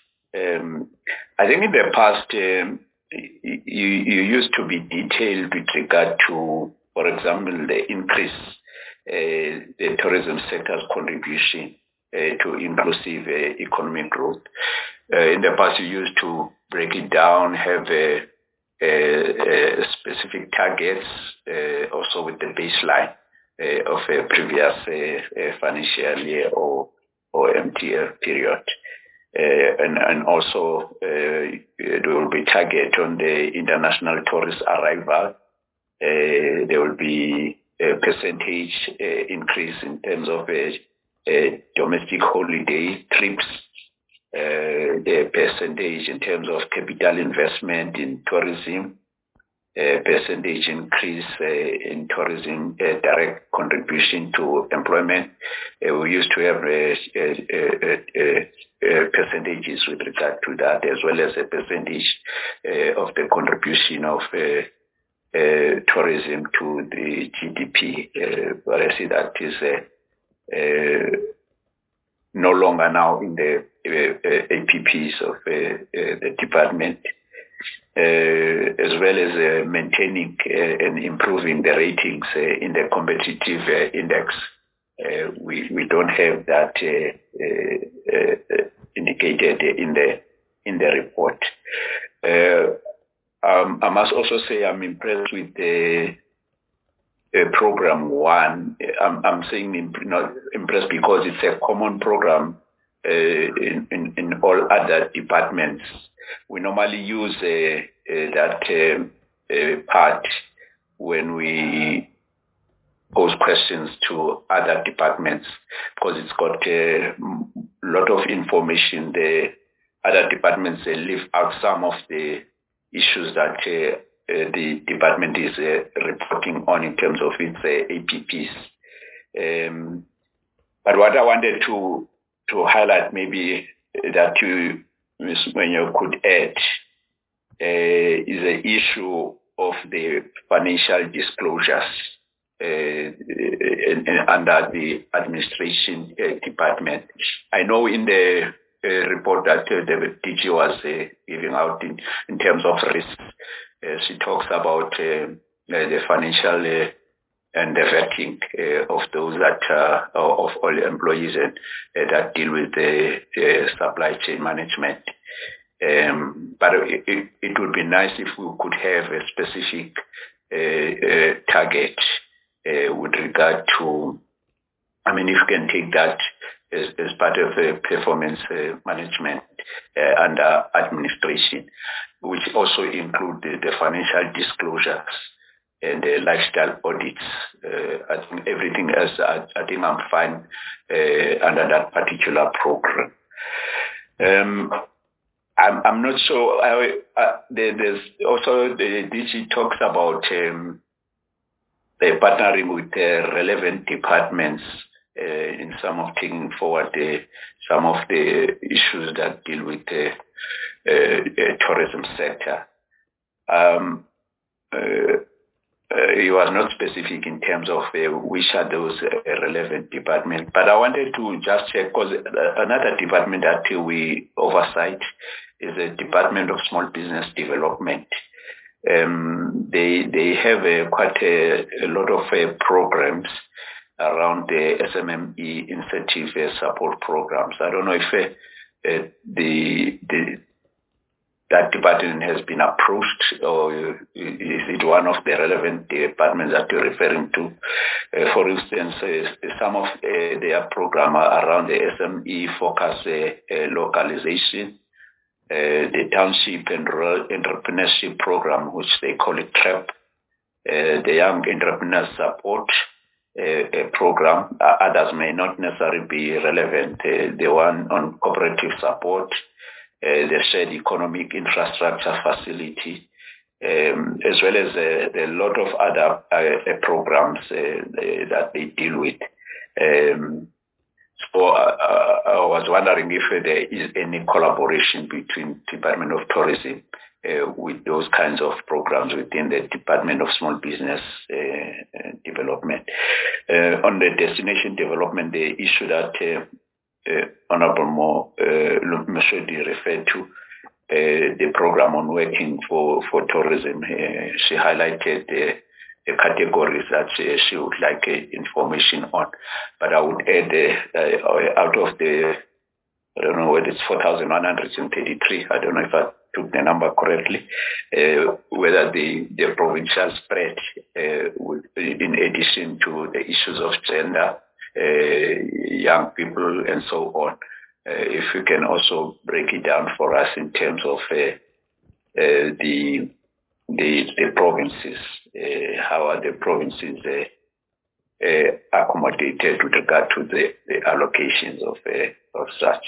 Um, I think in the past, um, you, you used to be detailed with regard to, for example, the increase, uh, the tourism sector's contribution uh, to inclusive uh, economic growth. Uh, in the past, you used to break it down, have a Uh, uh, specific targets, uh, also with the baseline uh, of a previous uh, uh, financial year or or M T L period, uh, and and also uh, there will be target on the international tourist arrival. Uh, there will be a percentage uh, increase in terms of uh, uh, domestic holiday trips. Uh, the percentage in terms of capital investment in tourism, uh, percentage increase uh, in tourism uh, direct contribution to employment. Uh, we used to have uh, uh, uh, uh, percentages with regard to that, as well as a percentage uh, of the contribution of uh, uh, tourism to the G D P. Uh, but I see that is uh, uh, no longer now in the uh, uh, A P Ps of uh, uh, the department, uh, as well as uh, maintaining uh, and improving the ratings uh, in the competitive uh, index. Uh, we we don't have that uh, uh, uh, indicated in the in the report. Uh, um, I must also say I'm impressed with the Uh, program one. I'm, I'm saying imp- not impressed because it's a common program uh, in, in, in all other departments. We normally use uh, uh, that uh, uh, part when we pose questions to other departments because it's got a lot of information. The other departments uh, leave out some of the issues that uh, Uh, the department is uh, reporting on in terms of its uh, A P Ps. Um, but what I wanted to to highlight maybe that you, Miz Mwenyo, could add uh, is the issue of the financial disclosures uh, in, in, under the administration uh, department. I know in the uh, report that uh, the D G was uh, giving out in, in terms of risk, uh, she talks about uh, the financial uh, and the vetting uh, of those that uh, of all employees and, uh, that deal with the uh, supply chain management. Um, but it, it, it would be nice if we could have a specific uh, uh, target uh, with regard to, I mean, if you can take that as, as part of uh, performance uh, management uh, under administration, which also include the, the financial disclosures and the lifestyle audits. Uh, I think everything else, I, I think I'm fine uh, under that particular program. Um, I'm, I'm not sure. I, uh, there, there's also the D G talks about um, the partnering with the relevant departments uh, in some of taking forward the, some of the issues that deal with the uh, uh, tourism sector. Um, uh, Uh, he was not specific in terms of uh, which are those uh, relevant departments. But I wanted to just check, because another department that we oversight is the Department of Small Business Development. Um, they they have uh, quite a, a lot of uh, programs around the S M M E incentive uh, support programs. I don't know if uh, uh, the the that department has been approached, or is it one of the relevant departments that you're referring to? Uh, for instance, uh, some of uh, their program around the S M E focus uh, uh, localization, uh, the Township and Rural Entrepreneurship Program, which they call it TREP, uh, the Young Entrepreneur Support uh, Program. Uh, others may not necessarily be relevant. Uh, the one on cooperative support, Uh, the shared economic infrastructure facility, um, as well as uh, a lot of other uh, programs uh, that they deal with. Um, so uh, I was wondering if there is any collaboration between Department of Tourism uh, with those kinds of programs within the Department of Small Business uh, Development. Uh, on the destination development, the issue that uh, Uh, Honorable Mo uh, Mashodi referred to, uh, the program on working for, for tourism. Uh, she highlighted uh, the categories that she, she would like uh, information on. But I would add uh, uh, out of the, I don't know whether it's four thousand one hundred thirty-three, I don't know if I took the number correctly, uh, whether the, the provincial spread, uh, would, in addition to the issues of gender, Uh, young people and so on. Uh, if you can also break it down for us in terms of uh, uh, the, the the provinces, uh, how are the provinces uh, uh, accommodated with regard to the, the allocations of uh, of such.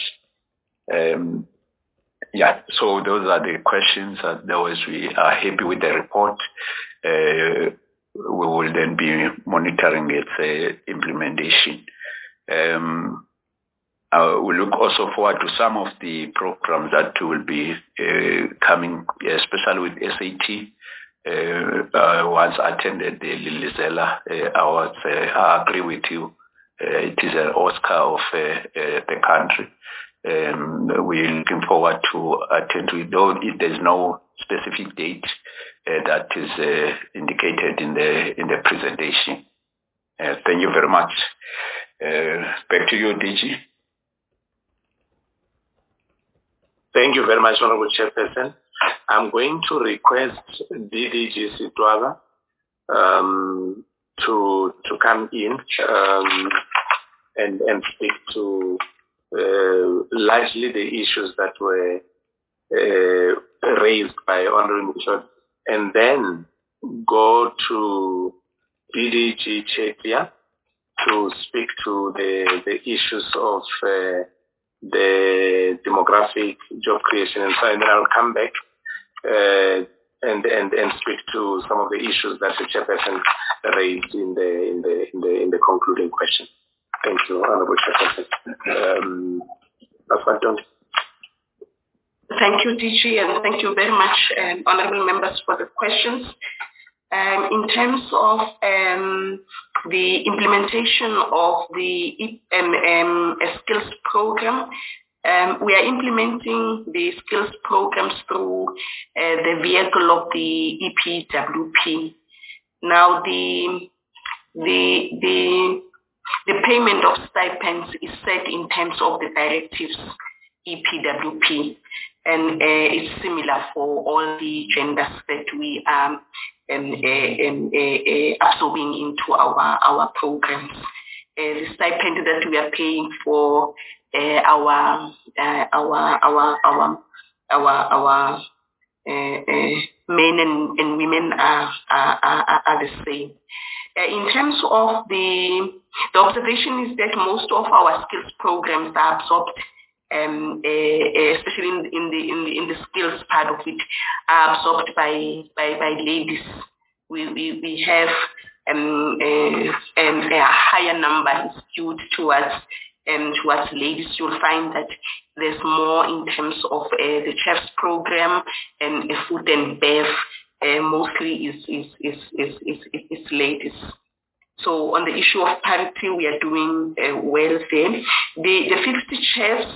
Um, yeah, so those are the questions. Otherwise, we are happy with the report. Uh, we will then be monitoring its uh, implementation. Um, uh, we look also forward to some of the programs that will be uh, coming, especially with S A T. Uh, uh, once attended the Lilizela uh, Awards, uh, I agree with you. Uh, it is an Oscar of uh, uh, the country. Um, we're looking forward to attend to it, though there's no specific date uh, that is uh, indicated in the in the presentation. Uh, thank you very much. Uh, back to you, D G. Thank you very much, Honorable Chairperson. I'm going to request D D G Sitwaba um, to to come in um, and and speak to uh, largely the issues that were uh, raised by Honorable Michel, and then go to D D G Chepia to speak to the the issues of uh, the demographic job creation, and so and then I'll come back uh, and, and, and speak to some of the issues that the chairperson raised in the in the in the in the concluding question. Thank you, Honorable Chairperson. Um, Thank you, D G, and thank you very much, um, honorable members, for the questions. Um, in terms of um, the implementation of the um, um, skills program, um, we are implementing the skills programs through uh, the vehicle of the E P W P. Now, the the the the payment of stipends is set in terms of the directives E P W P, and uh, it's similar for all the genders that we are um, um, uh, um, uh, uh, absorbing into our our programs. Uh, the stipend that we are paying for uh, our, uh, our our our our our uh, uh, men and, and women are are, are, are the same. Uh, in terms of the the observation is that most of our skills programs are absorbed. Um, uh, especially in, in the in the in the skills part of it, are absorbed by by, by ladies. We we we have um, uh, um, a higher number skewed towards um, towards ladies. You'll find that there's more in terms of uh, the chef's program and uh, food and bev. Uh, mostly is is is is is, is, is ladies. So on the issue of parity, we are doing uh, well there. The the fifty chefs.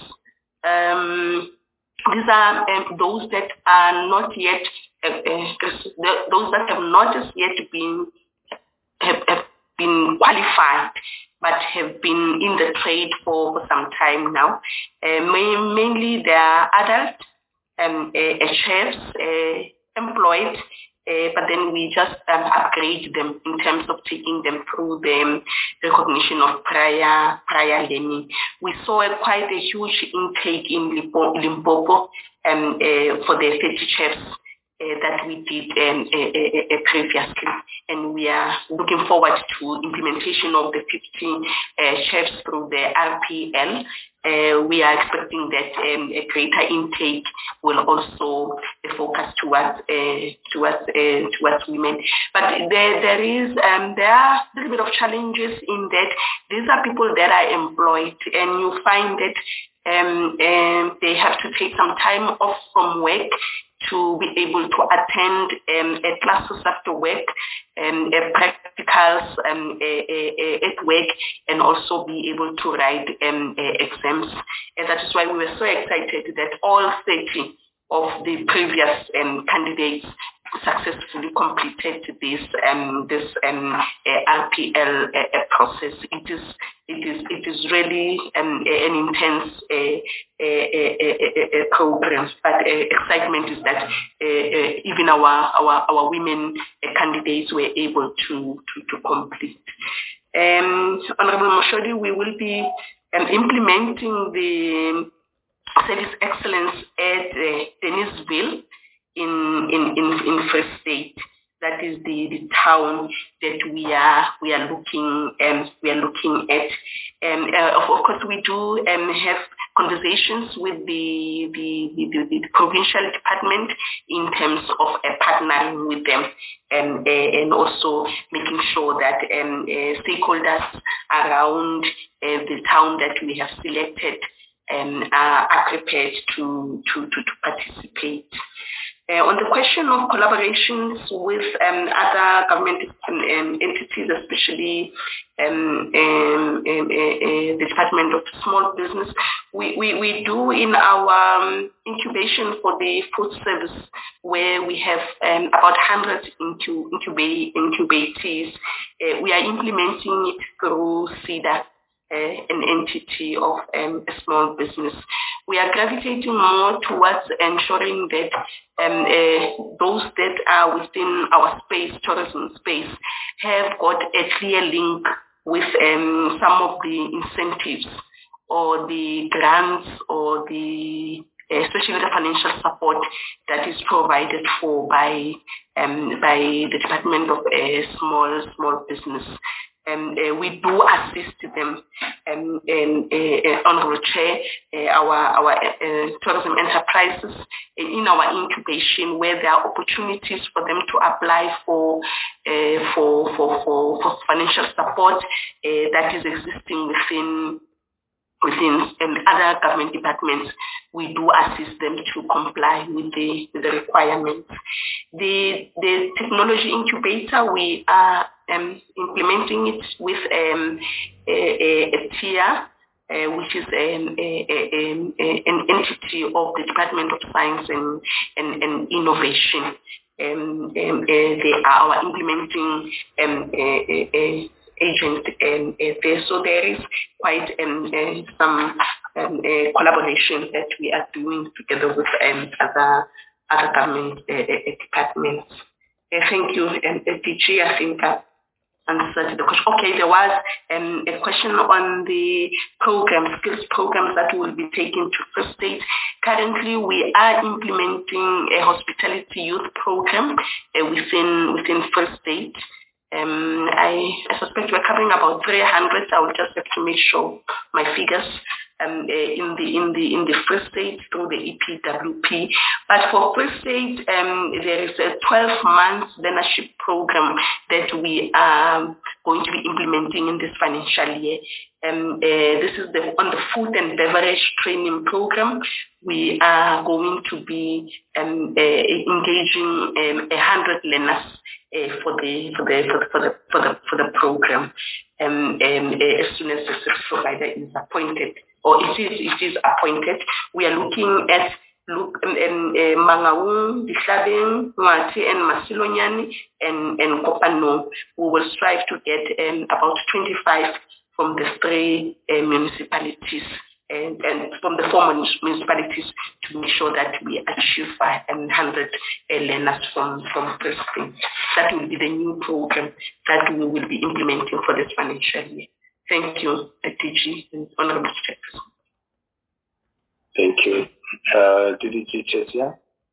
Um, these are um, those that are not yet, uh, uh, those that have not yet been have, have been qualified, but have been in the trade for, for some time now. Uh, main, mainly they are adult um, uh, chefs uh, employed. Uh, but then we just um, upgrade them in terms of taking them through the recognition of prior prior learning. We saw a, quite a huge intake in Limpopo um, uh, for the thirty chefs uh, that we did um, uh, uh, uh, previously, and we are looking forward to implementation of the fifteen uh, chefs through the R P L. Uh, we are expecting that um, a greater intake will also uh, focus towards uh, towards uh, towards women. But there there is um, there are a little bit of challenges in that these are people that are employed, and you find that um, um, they have to take some time off from work to be able to attend um, a classes after work, um, a practicals um, a, a, a at work, and also be able to write um, exams. And that is why we were so excited that all thirty of the previous um, candidates successfully completed this um, this um, uh, R P L uh, process. It is it is it is really um, an intense uh, uh, uh, uh, program. But uh, excitement is that uh, uh, even our our our women uh, candidates were able to to, to complete. Um, Honorable Moshodi, we will be um, implementing the service excellence at uh, Dennisville in in in, in Free State. That is the, the town that we are we are looking um, we are looking at. Um, uh, of course, we do um, have conversations with the the, the the provincial department in terms of uh, partnering with them, um, uh, and also making sure that um, uh, stakeholders around uh, the town that we have selected um, are, are prepared to to to, to participate. Uh, on the question of collaborations with um, other government um, entities, especially um, um, um, uh, the Department of Small Business, we, we, we do in our um, incubation for the food service, where we have um, about one hundred incub- incubate, incubatees. Uh, we are implementing it through SEDA. Uh, an entity of um, a small business. We are gravitating more towards ensuring that um, uh, those that are within our space, tourism space, have got a clear link with um, some of the incentives or the grants or the especially the financial support that is provided for by um, by the Department of uh, Small Small Business. Um, uh, we do assist them, um, and uh, Honorable Chair, uh, our our uh, tourism enterprises in our incubation, where there are opportunities for them to apply for uh, for, for for for financial support uh, that is existing within. Within um, other government departments, we do assist them to comply with the, with the requirements. The, the technology incubator, we are um, implementing it with um, a, a, a tier, uh, which is um, a, a, a, an entity of the Department of Science and, and, and Innovation. Um, um, uh, they are our implementing um, a, a, agent um, uh, there. So there is quite um, uh, some um, uh, collaboration that we are doing together with um, other other government uh, uh, departments. Uh, thank you, um, uh, D G. I think I answered the question. Okay, there was um, a question on the program, skills programs that will be taken to First State. Currently, we are implementing a hospitality youth program uh, within within First State. Um, I, I suspect we're covering about three hundred. I will just have to make sure my figures um, uh, in the in the in the First State through the E P W P. But for First State, um, there is a twelve month learnership program that we are going to be implementing in this financial year. Um, uh, this is the, on the food and beverage training program. We are going to be um, uh, engaging um, a hundred learners uh, for the for the for the for the for the program. Um, um, uh, as soon as the service provider is appointed, or it is it is appointed, we are looking at look um, um, uh, Mangaung, Dihlabeng, Ngwati, and Masilonyane, and and Kopano. We will strive to get um, about twenty-five from the three uh, municipalities and, and from the four municipalities to make sure that we achieve one hundred uh, learners from, from First State. That will be the new program that we will be implementing for this financial year. Thank you, D G and Honorable Chair. Thank you. Uh, D D G Chetia.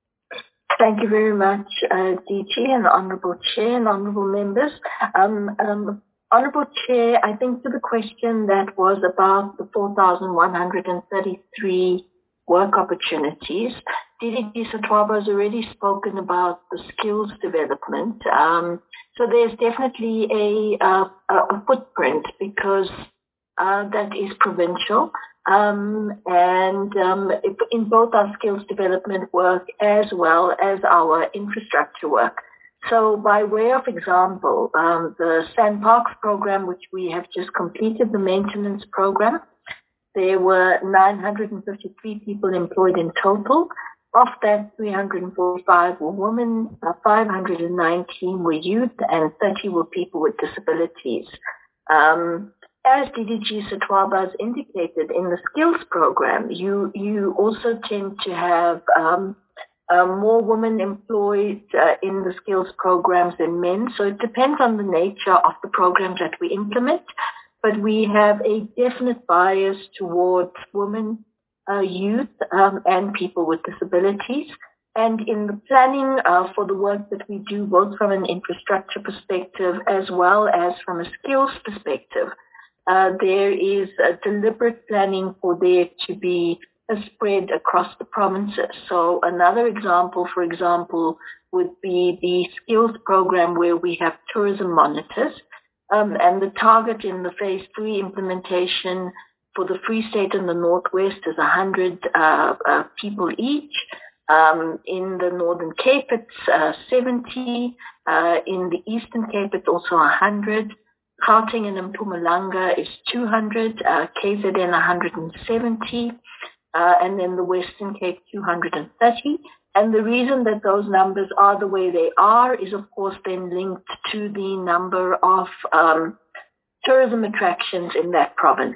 Thank you very much, uh, D G and Honorable Chair and Honorable Members. Um, um, Honorable Chair, I think to the question that was about the four thousand one hundred thirty-three work opportunities, D D G Sithwaba has already spoken about the skills development. Um, so there's definitely a, a, a footprint because uh, that is provincial. Um, and um, in both our skills development work as well as our infrastructure work. So by way of example, um, the SANParks program, which we have just completed, the maintenance program, there were nine hundred fifty-three people employed in total. Of that, three hundred forty-five were women, uh, five hundred nineteen were youth, and thirty were people with disabilities. Um, as D D G Sithwaba has indicated, in the skills program, you, you also tend to have um, Uh, more women employed uh, in the skills programs than men. So it depends on the nature of the programs that we implement. But we have a definite bias towards women, uh, youth, um, and people with disabilities. And in the planning uh, for the work that we do, both from an infrastructure perspective as well as from a skills perspective, uh, there is a deliberate planning for there to be a spread across the provinces. So another example, for example, would be the skills program where we have tourism monitors. Um, and the target in the phase three implementation for the Free State and the Northwest is one hundred uh, uh, people each. Um, in the Northern Cape, it's uh, seventy. Uh, in the Eastern Cape, it's also one hundred. Gauteng and Mpumalanga is two hundred. Uh, K Z N, one hundred seventy. Uh, and then the Western Cape, two hundred thirty. And the reason that those numbers are the way they are is, of course, then linked to the number of um, tourism attractions in that province.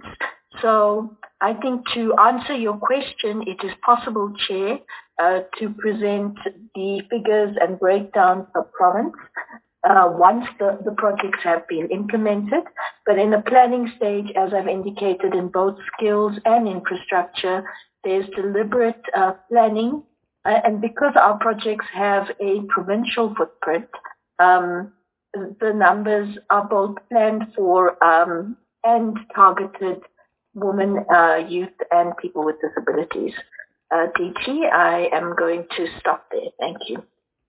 So I think to answer your question, it is possible, Chair, uh, to present the figures and breakdowns per province uh, once the, the projects have been implemented. But in the planning stage, as I've indicated, in both skills and infrastructure, there's deliberate uh, planning. Uh, and because our projects have a provincial footprint, um, the numbers are both planned for um, and targeted women, uh, youth, and people with disabilities. Uh, D G, I am going to stop there. Thank you.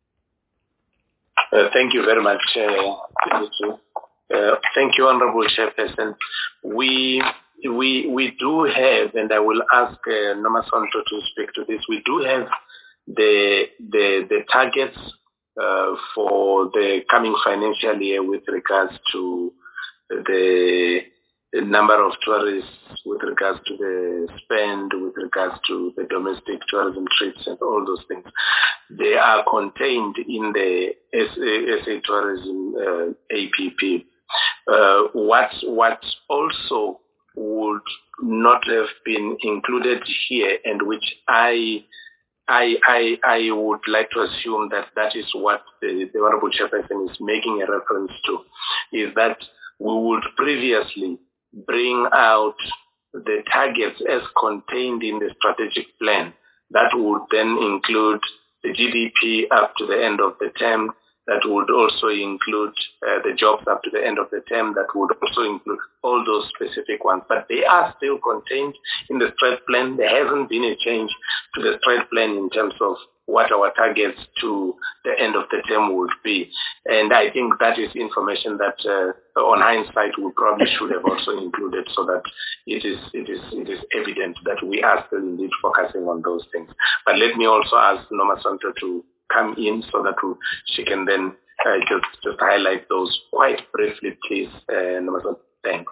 Uh, thank you very much, uh, uh, thank you, Honorable Chairperson. We we we do have, and I will ask uh, Nomasonto to speak to this. We do have the the the targets uh, for the coming financial year with regards to the, the number of tourists, with regards to the spend, with regards to the domestic tourism trips and all those things. They are contained in the S A Tourism uh, A P P. Uh, what, what also would not have been included here, and which I I, I, I would like to assume that that is what the, the Honorable Chairperson is making a reference to, is that we would previously bring out the targets as contained in the strategic plan. That would then include the G D P up to the end of the term. That would also include uh, the jobs up to the end of the term. That would also include all those specific ones. But they are still contained in the strat plan. There hasn't been a change to the strat plan in terms of what our targets to the end of the term would be. And I think that is information that uh, on hindsight we probably should have also included, so that it is, it is, it is evident that we are still indeed focusing on those things. But let me also ask Nomasonto to come in so that we, she can then uh, just, just highlight those quite briefly, please. Uh, Nomasonto, thanks.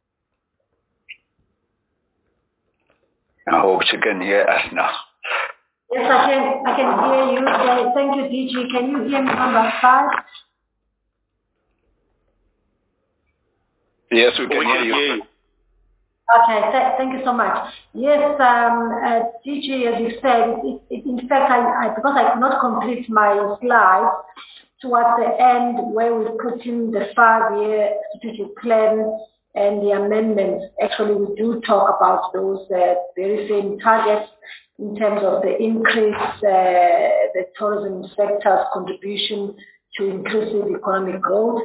I hope she can hear us now. Yes, I can, I can hear you. Uh, thank you, D G. Can you hear me number five? Yes, we can we hear you. Hear you. Okay, th thank you so much. Yes, um, uh, D G, as you said, it, it, in fact, I, I, because I could not complete my slides towards the end where we put in the five-year strategic plan and the amendments. Actually, we do talk about those uh, very same targets in terms of the increase, uh, the tourism sector's contribution to inclusive economic growth.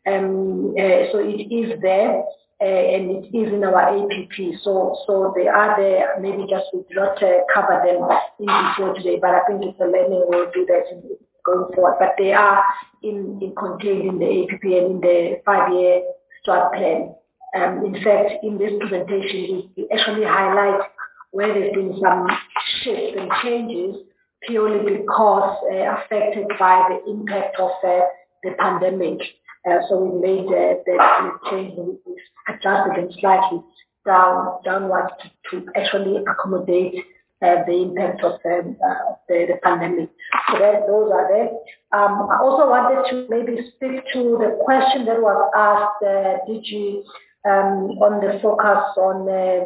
Um, uh, so it is there. Uh, and it is in our A P P, so so they are there. Maybe just we do not uh, cover them in detail today, but I think it's a learning we'll do that in, going forward. But they are in, in contained in the A P P and in the five-year strat plan. Um, in fact, in this presentation, we, we actually highlight where there's been some shifts and changes purely because uh, affected by the impact of uh, the pandemic. Uh, so we made uh, the change, we adjusted them slightly down, downwards to, to actually accommodate uh, the impact of um, uh, the, the pandemic. So that, those are there. Um, I also wanted to maybe speak to the question that was asked, uh, D G, um, on the focus on uh,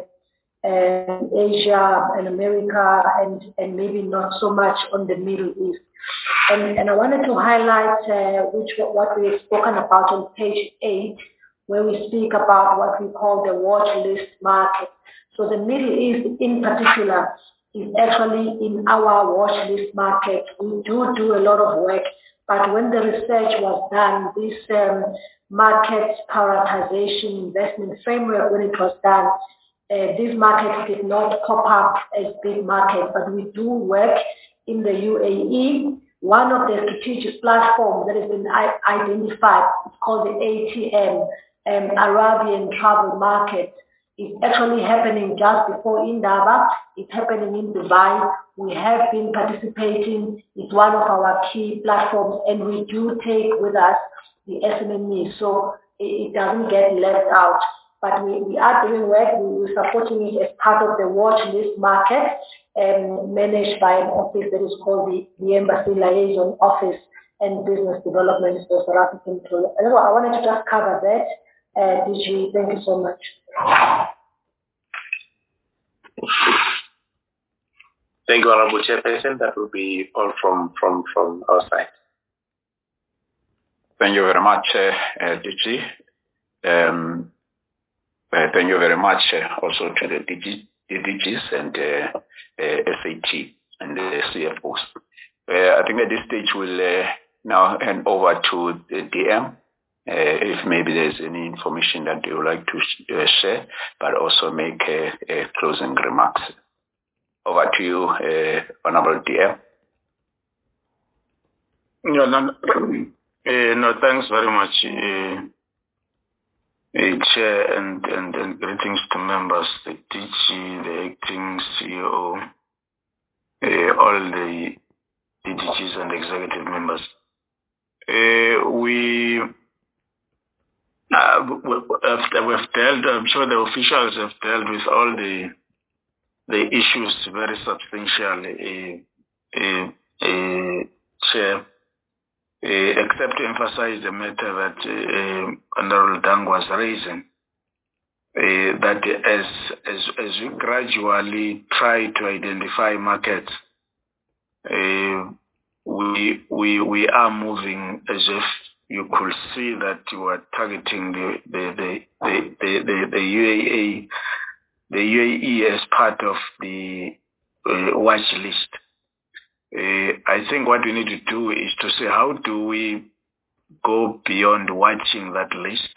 uh, Asia and America, and, and maybe not so much on the Middle East. And, and I wanted to highlight uh, which what we have spoken about on page eight, where we speak about what we call the watch list market. So the Middle East in particular is actually in our watch list market. We do do a lot of work, but when the research was done, this um, market prioritization investment framework, when it was done, uh, these markets did not pop up as big markets, but we do work in the U A E. One of the strategic platforms that has been identified is called the A T M, um, Arabian Travel Market. It's actually happening just before Indaba. It's happening in Dubai. We have been participating. It's one of our key platforms, and we do take with us the S M M Es, so it, it doesn't get left out. But we, we are doing work. We're supporting it as part of the watch list market, um, managed by an office that is called the, the Embassy Liaison Office and Business Development for South African Tourism. I wanted to just cover that. Uh, D G, thank you so much. Thank you, Honorable Chairperson. That will be all from, from, from our side. Thank you very much, uh, uh, D G. Um, uh, thank you very much uh, also to the D G, the D Gs and uh, uh, S A T and the C F Os. Uh, I think at this stage we'll uh, now hand over to the D M uh, if maybe there's any information that you would like to sh- uh, share, but also make uh, uh, closing remarks. Over to you, uh, Honorable D M. Yeah, no, uh, no, thanks very much, uh, uh, Chair, and, and, and greetings to members, the D G, the acting C E O, uh, all the D D Gs and executive members. Uh, we uh, we've dealt, I'm sure the officials have dealt with all the the issues very substantially, uh, uh, uh, Chair, uh, except to emphasize the matter that uh, Honorable Dang was raising, uh, that as, as, as we gradually try to identify markets, uh, we, we, we are moving as if you could see that you are targeting the, the, the, the, the, the, the U A E, the U A E as part of the uh, watch list. Uh, I think what we need to do is to say, how do we go beyond watching that list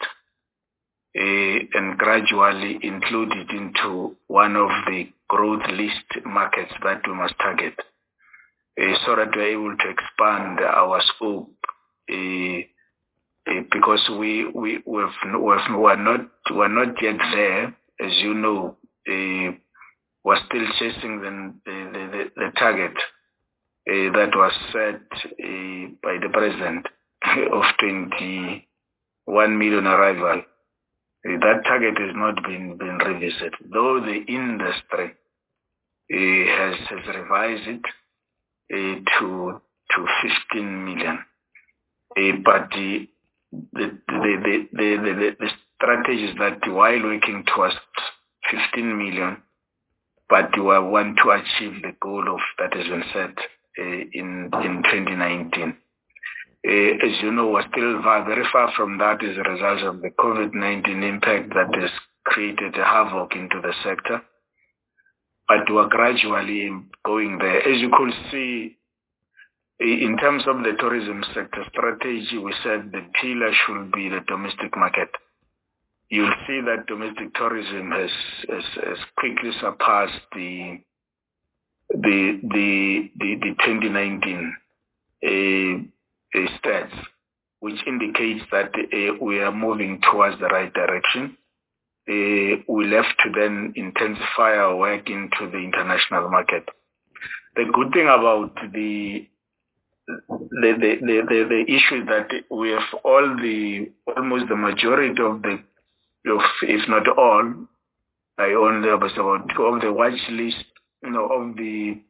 uh, and gradually include it into one of the growth list markets that we must target, uh, so that we're able to expand our scope, uh, uh, because we we we've, we've, we're not we're not yet there, as you know. Uh, we're still chasing the the, the, the target uh, that was set uh, by the president of twenty-one million arrival. Uh, that target has not been, been revisited, though the industry uh, has, has revised it uh, to to fifteen million. Uh, but the the, the, the, the, the, the strategy is that while working towards fifteen million, but we want to achieve the goal of that has been set uh, in in twenty nineteen. Uh, as you know, we're still very far from that as a result of the COVID nineteen impact that has created a havoc into the sector. But we're gradually going there. As you could see, in terms of the tourism sector strategy, we said the pillar should be the domestic market. You'll see that domestic tourism has, has, has quickly surpassed the the the the, the twenty nineteen uh, uh, stats, which indicates that uh, we are moving towards the right direction. Uh, we have to then intensify our work into the international market. The good thing about the the the the, the, the issue is that we have all the almost the majority of the Of, if not all, I only was about two of the watch list, you know, of the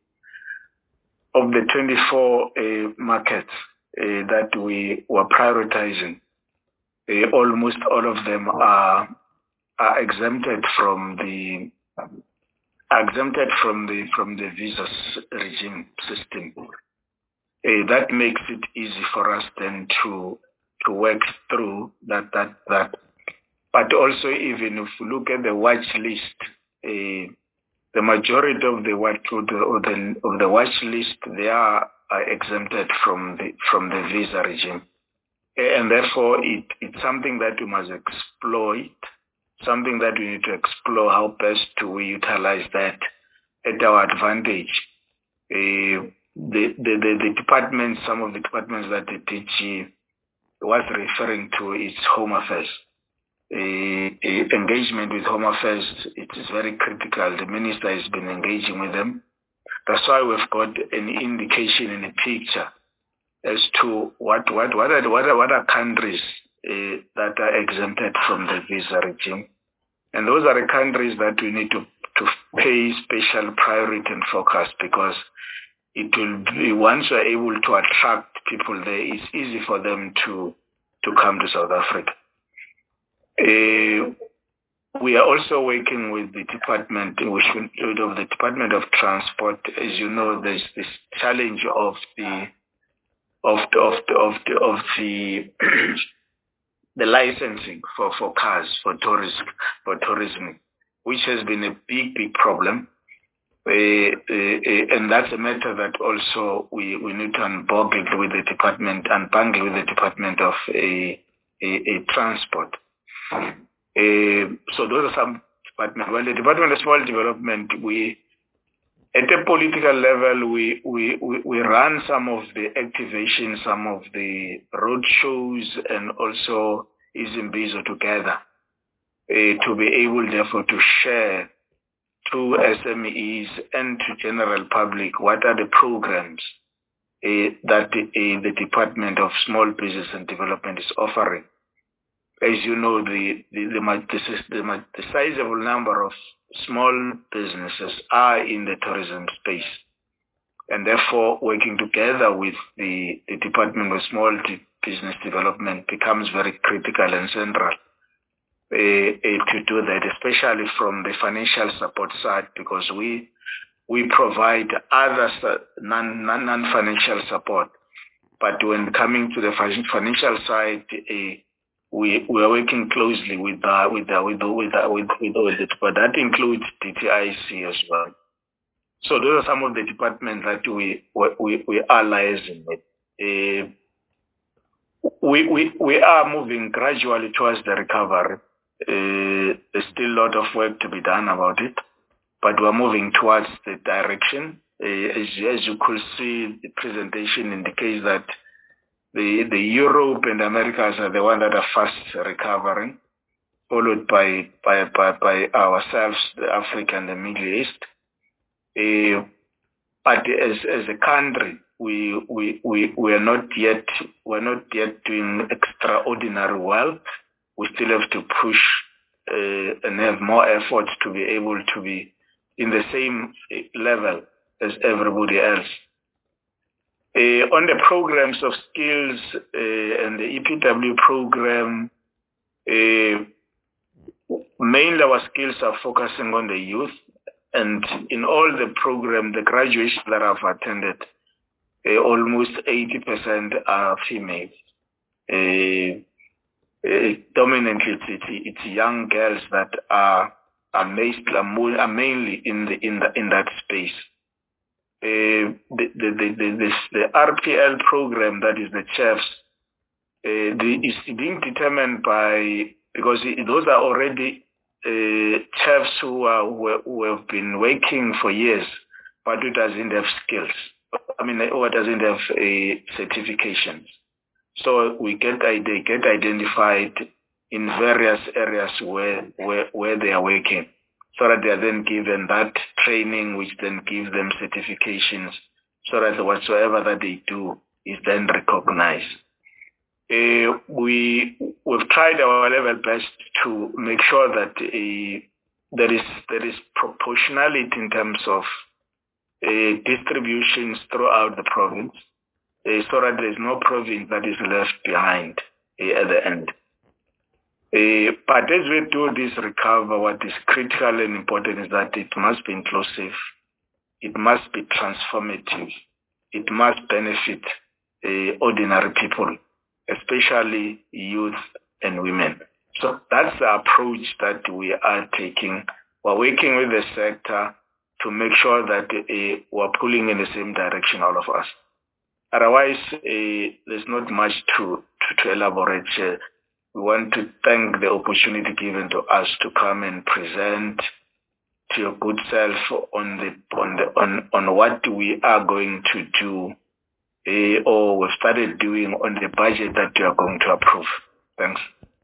of the twenty-four uh, markets uh, that we were prioritizing. Uh, almost all of them are are exempted from the are exempted from the from the visa regime system. Uh, that makes it easy for us then to to work through that that that. But also, even if you look at the watch list, uh, the majority of the watch of the, of the of the watch list, they are, are exempted from the from the visa regime, and therefore it it's something that we must exploit, something that we need to explore how best to utilize that at our advantage. Uh, the, the the the departments, some of the departments that the D G was referring to, is Home Affairs. Uh, engagement with Home Affairs, it is very critical. The minister has been engaging with them. That's why we've got an indication and a picture as to what what what are what are, what are countries uh, that are exempted from the visa regime, and those are the countries that we need to to pay special priority and focus, because it will be, once we're able to attract people there, it's easy for them to to come to South Africa. Uh, we are also working with the department, with the Department of Transport. As you know, there's this challenge of the of the, of the, of the, of the, the licensing for, for cars for tourism for tourism, which has been a big big problem. Uh, uh, and that's a matter that also we, we need to unbundle with the department, unbundle with the Department of uh, a, a transport. Uh, so those are some departments. Well, the Department of Small Development, we at a political level, we, we, we, we run some of the activations, some of the road shows, and also Izimbizo together uh, to be able, therefore, to share to S M Es and to general public what are the programs uh, that the, uh, the Department of Small Business and Development is offering. As you know, the the, the, the, the, the sizable number of small businesses are in the tourism space. And therefore, working together with the, the Department of Small Business Development becomes very critical and central uh, uh, to do that, especially from the financial support side, because we we provide other non, non, non-financial support. But when coming to the financial side, uh, We we are working closely with uh, with uh, with with uh, with with, with it, but that includes D T I C as well. So those are some of the departments that we we we are liaising with. Uh, we we we are moving gradually towards the recovery. Uh, there's still a lot of work to be done about it, but we're moving towards the direction. Uh, as as you could see, the presentation indicates that The, the Europe and Americas are the ones that are fast recovering, followed by, by, by, by ourselves, the Africa and the Middle East. Uh, but as, as a country, we, we, we, we are not yet, we're not yet doing extraordinary well. We still have to push uh, and have more efforts to be able to be in the same level as everybody else. Uh, on the programs of skills uh, and the E P W program, uh, mainly our skills are focusing on the youth, and in all the program, the graduation that I've attended, uh, almost eighty percent are females. Uh, uh, dominantly, it's, it's young girls that are are, are mainly in the in the in that space. Uh, the, the, the, the, this, the R P L program, that is the chefs, uh, the, is being determined by, because those are already uh, chefs who, are, who, who have been working for years, but who doesn't have skills. I mean, who doesn't have uh, certifications. So we get, they get identified in various areas where, where, where they are working, so that they are then given that training, which then gives them certifications, so that whatsoever that they do is then recognized. Uh, we, we've tried our level best to make sure that uh, there is there is proportionality in terms of uh, distributions throughout the province, uh, so that there is no province that is left behind uh, at the end. Uh, but as we do this recover, what is critical and important is that it must be inclusive, it must be transformative, it must benefit uh, ordinary people, especially youth and women. So that's the approach that we are taking. We're working with the sector to make sure that uh, we're pulling in the same direction, all of us. Otherwise, uh, there's not much to, to, to elaborate. Uh, We want to thank the opportunity given to us to come and present to your good self on the on the on, on what we are going to do, uh, or we've started doing on the budget that you are going to approve. Thanks.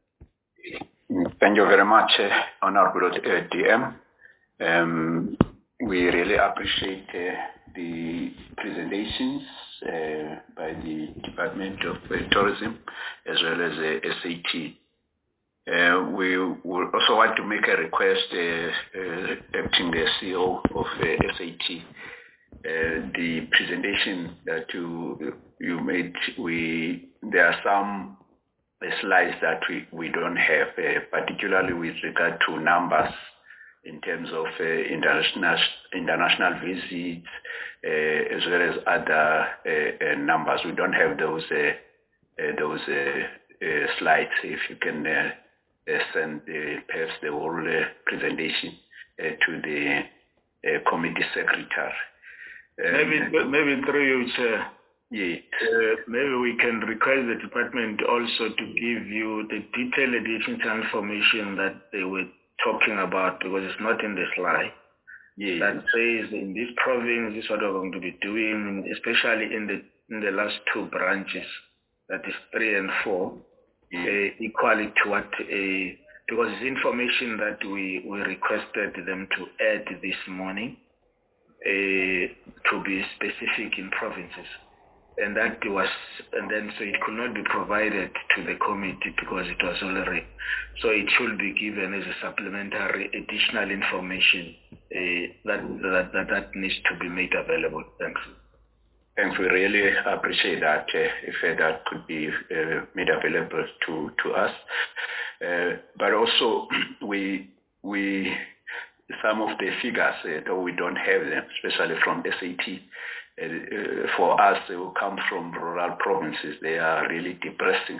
Thank you very much, uh, Honorable uh, D M. Um, we really appreciate uh, the presentations uh, by the Department of uh, Tourism as well as uh, S A T. Uh, we would also want to make a request, uh, uh, acting the C E O of uh, S A T. Uh, the presentation that you you made, we there are some slides that we, we don't have, uh, particularly with regard to numbers in terms of uh, international international visits, uh, as well as other uh, uh, numbers. We don't have those uh, uh, those uh, uh, slides. If you can uh, uh, send uh, perhaps the whole uh, presentation uh, to the uh, committee secretary. Um, maybe maybe through you, Chair. Yeah. Uh, maybe we can request the department also to give you the detailed additional information that they were talking about, because it's not in the slide. Yeah. That says in this province, this is what we're going to be doing, especially in the in the last two branches, that is three and four, yeah. uh, equally to what a because it's information that we, we requested them to add this morning uh, to be specific in provinces. And that was, and then so it could not be provided to the committee because it was already, so it should be given as a supplementary additional information uh, that, that, that, that needs to be made available. Thanks. Thanks, we really appreciate that, uh, if uh, that could be uh, made available to, to us. Uh, but also, we, we, some of the figures, uh, though we don't have them, especially from S A T, uh, uh, for us, they will come from rural provinces. They are really depressing.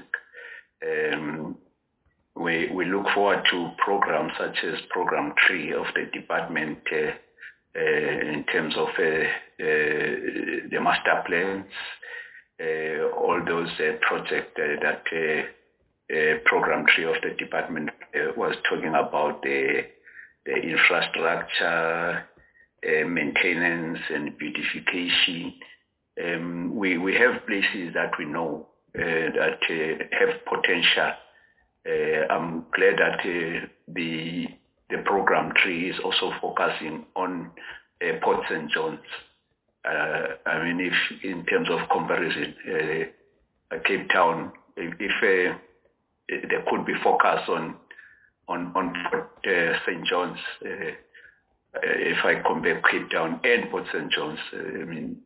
Um, we, we look forward to programs such as Program three of the department, uh, Uh, in terms of uh, uh, the master plans, uh, all those uh, projects uh, that uh, uh, Program three of the department uh, was talking about, the, the infrastructure, uh, maintenance and beautification. Um, we, we have places that we know uh, that uh, have potential. Uh, I'm glad that uh, the The Program three is also focusing on uh, Port Saint John's. Uh, I mean, if in terms of comparison, uh, Cape Town, if, if uh, there could be focus on on on Port uh, Saint John's, uh, if I compare Cape Town and Port Saint John's, uh, I mean,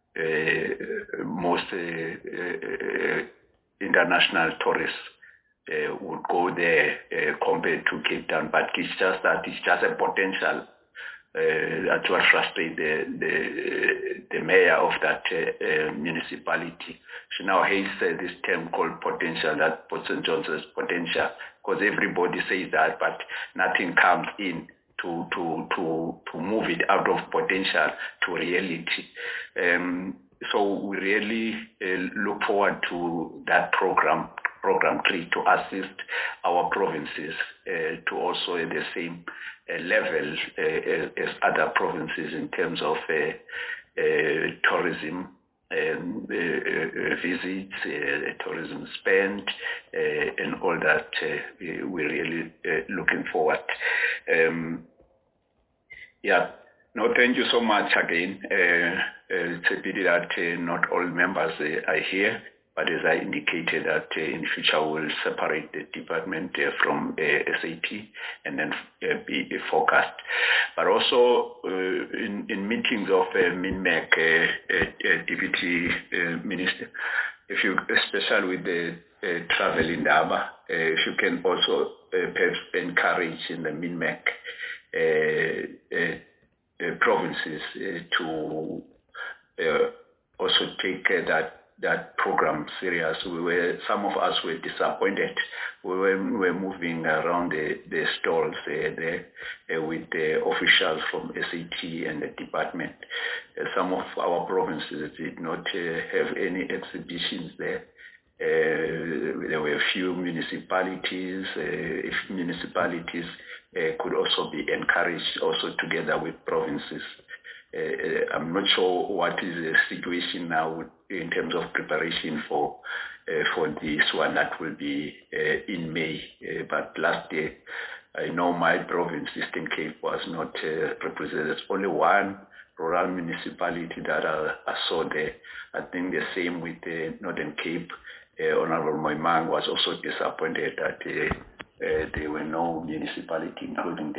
uh, most uh, uh, international tourists Uh, would go there uh, compared to Cape Town, but it's just that it's just a potential uh, that will frustrate the, the the mayor of that uh, uh, municipality. She now hates uh, this term called potential, that Port Saint John's has potential, because everybody says that, but nothing comes in to to to to move it out of potential to reality. Um, so we really uh, look forward to that program. Program three, to assist our provinces uh, to also at the same uh, level uh, as other provinces in terms of uh, uh, tourism and uh, uh, visits, uh, tourism spend, uh, and all that. Uh, we're really uh, looking forward. Um, yeah. No, thank you so much again. Uh, uh, it's a pity that uh, not all members uh, are here. But as I indicated, that uh, in future we'll separate the department uh, from uh, S A T and then uh, be uh, focused. But also uh, in, in meetings of uh, MINMEC, uh, uh, uh, Deputy uh, Minister, if you, especially with the uh, travel in Daba, uh, if you can also uh, perhaps encourage in the MINMEC uh, uh, uh, provinces uh, to uh, also take uh, that that program serious. We were, some of us were disappointed. We were, we were moving around the, the stalls uh, there uh, with the officials from S A T and the department. Uh, some of our provinces did not uh, have any exhibitions there. Uh, there were a few municipalities. Uh, if municipalities uh, could also be encouraged also together with provinces. Uh, I'm not sure what is the situation now in terms of preparation for uh, for this one that will be uh, in May. Uh, but last year, I know my province, Eastern Cape, was not uh, represented. There's only one rural municipality that I, I saw there. I think the same with the Northern Cape. Uh, Honorable Moimang was also disappointed that uh, uh, there were no municipality, including the